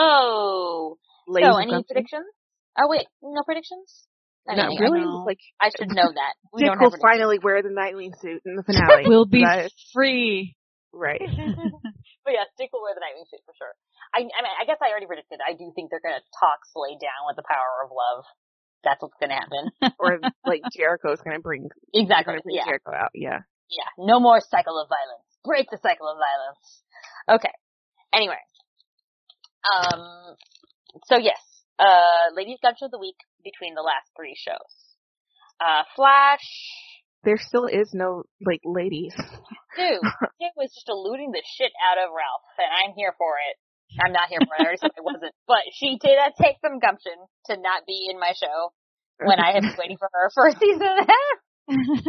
Speaker 3: go!
Speaker 1: Ladies
Speaker 3: so, any company? predictions? Oh, wait, no predictions?
Speaker 1: I Not really.
Speaker 3: I
Speaker 1: like
Speaker 3: I should know that. We
Speaker 1: Dick
Speaker 3: don't
Speaker 1: will
Speaker 3: have
Speaker 1: finally wear the Nightwing suit in the finale.
Speaker 2: We'll be free.
Speaker 1: Right.
Speaker 3: But yes, Dick will wear the Nightwing suit for sure. I, I mean, I guess I already predicted. I do think they're going to talk Slade down with the power of love. That's what's going to happen.
Speaker 1: Or like Jericho's going to bring
Speaker 3: exactly
Speaker 1: bring
Speaker 3: yeah.
Speaker 1: Jericho out. Yeah.
Speaker 3: Yeah. No more cycle of violence. Break the cycle of violence. Okay. Anyway. Um. So yes. Uh. Ladies Gunshot of the week between the last three shows. Uh. Flash.
Speaker 1: There still is no like ladies.
Speaker 3: Dude, Dick was just eluding the shit out of Ralph, and I'm here for it. I'm not here for it. I already said I wasn't. But she did uh, take some gumption to not be in my show when I have been waiting for her for a season and a half.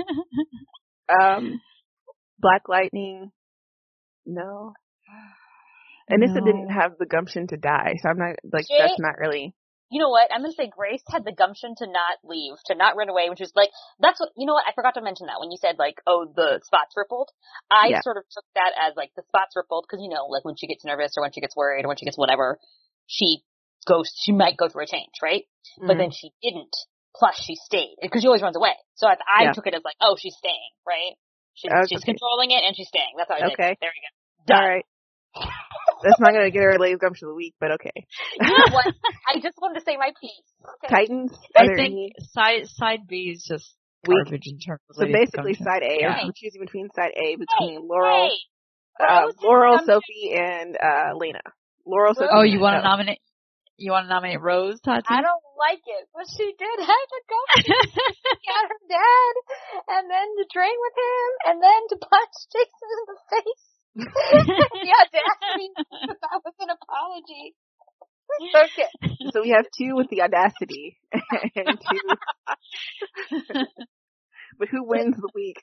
Speaker 1: um, Black Lightning, no. Anissa no. didn't have the gumption to die, so I'm not, like, she, that's not really...
Speaker 3: You know what? I'm going to say Grace had the gumption to not leave, to not run away, which is like, that's what, you know what? I forgot to mention that when you said like, oh, the spots rippled. I yeah. sort of took that as like the spots rippled because, you know, like when she gets nervous or when she gets worried or when she gets whatever, she goes, she might go through a change, right? Mm-hmm. But then she didn't. Plus she stayed because she always runs away. So I, I yeah. took it as like, oh, she's staying, right? She's, okay. she's controlling it and she's staying. That's how I did
Speaker 1: okay.
Speaker 3: it. There we go. Done.
Speaker 1: All right. That's not going to get her a ladies gumption of the week, but okay.
Speaker 3: You know what? I just wanted to say my piece. Okay.
Speaker 1: Titans?
Speaker 2: I think any... side side B is just garbage in terms of
Speaker 1: So basically
Speaker 2: gumption.
Speaker 1: side A.
Speaker 3: Yeah.
Speaker 1: I'm choosing between side A between hey, Laurel,
Speaker 3: hey.
Speaker 1: uh, Laurel, Sophie, and uh, Lena. Laurel said,
Speaker 2: "Oh, you want to nominate? You want to nominate Rose, Tati?"
Speaker 3: I don't like it, but she did have to go at her dad, and then to train with him, and then to punch Jason in the face. The audacity that was an apology. Okay.
Speaker 1: So we have two with the audacity, and two. But who wins the week?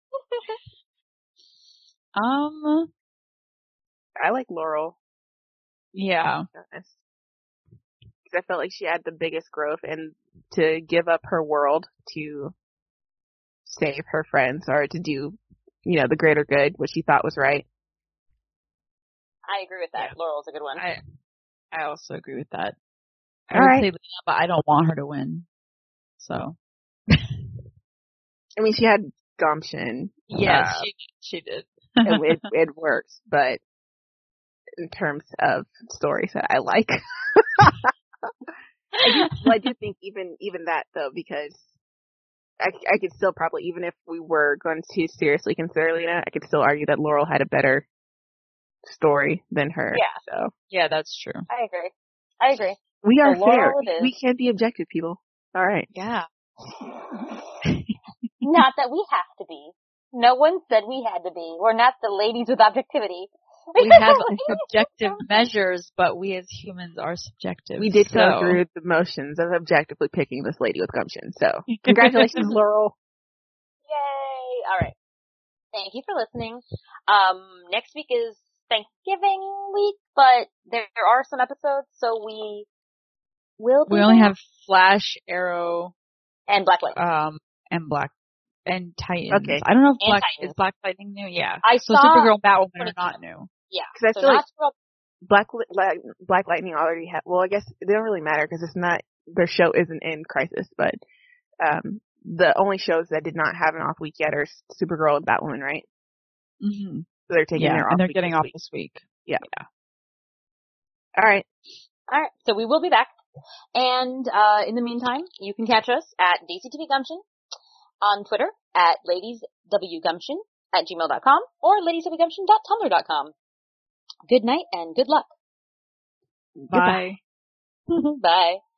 Speaker 2: Um,
Speaker 1: I like Laurel.
Speaker 2: Yeah.
Speaker 1: Because I felt like she had the biggest growth, and to give up her world to save her friends or to do, you know, the greater good, what she thought was right.
Speaker 3: I agree with that. Yeah. Laurel's a good one.
Speaker 2: I I also agree with that. I
Speaker 1: All
Speaker 2: would
Speaker 1: right.
Speaker 2: say Lena, but I don't want her to win. So.
Speaker 1: I mean, she had gumption.
Speaker 2: Yes,
Speaker 1: uh,
Speaker 2: she she did.
Speaker 1: it, it, it works, but in terms of stories that I like, I do. Well, I do think even even that though, because I I could still probably, even if we were going to seriously consider Lena, I could still argue that Laurel had a better story than her.
Speaker 3: Yeah.
Speaker 1: So
Speaker 2: yeah, that's true.
Speaker 3: I agree. I agree.
Speaker 1: We are
Speaker 3: so
Speaker 1: fair.
Speaker 3: We,
Speaker 1: we can't be objective, people. All right.
Speaker 2: Yeah.
Speaker 3: Not that we have to be. No one said we had to be. We're not the ladies with objectivity.
Speaker 2: We have objective measures, but we as humans are subjective.
Speaker 1: We did
Speaker 2: so.
Speaker 1: go through the motions of objectively picking this lady with gumption. So, congratulations, Laurel.
Speaker 3: Yay! All right. Thank you for listening. Um, next week is Thanksgiving week, but there, there are some episodes, so we will be
Speaker 2: We only
Speaker 3: back.
Speaker 2: have Flash, Arrow,
Speaker 3: and Black Lightning.
Speaker 2: Um, and Black, and Titans.
Speaker 1: Okay.
Speaker 2: I don't know if
Speaker 3: and
Speaker 2: Black,
Speaker 3: Titans.
Speaker 2: is Black Lightning new? Yeah.
Speaker 3: I
Speaker 2: so
Speaker 3: saw
Speaker 2: Supergirl and Batwoman are not new.
Speaker 3: Yeah.
Speaker 1: Because I
Speaker 3: so
Speaker 1: feel like
Speaker 3: Supergirl-
Speaker 1: Black, like, Black Lightning already had, well, I guess they don't really matter because it's not, their show isn't in Crisis, but, um, the only shows that did not have an off week yet are Supergirl and Batwoman, right?
Speaker 2: Mm-hmm.
Speaker 1: So they're taking
Speaker 2: yeah,
Speaker 1: their off
Speaker 2: and they're
Speaker 1: week
Speaker 2: getting
Speaker 1: this
Speaker 2: off
Speaker 1: week.
Speaker 2: this week.
Speaker 1: Yeah.
Speaker 2: Yeah.
Speaker 1: All right.
Speaker 3: All right. So we will be back. And, uh, in the meantime, you can catch us at D C T V Gumption, on Twitter at ladieswgumption at gmail dot com or ladieswgumption dot tumblr dot com. Good night and good luck.
Speaker 2: Bye.
Speaker 3: Bye.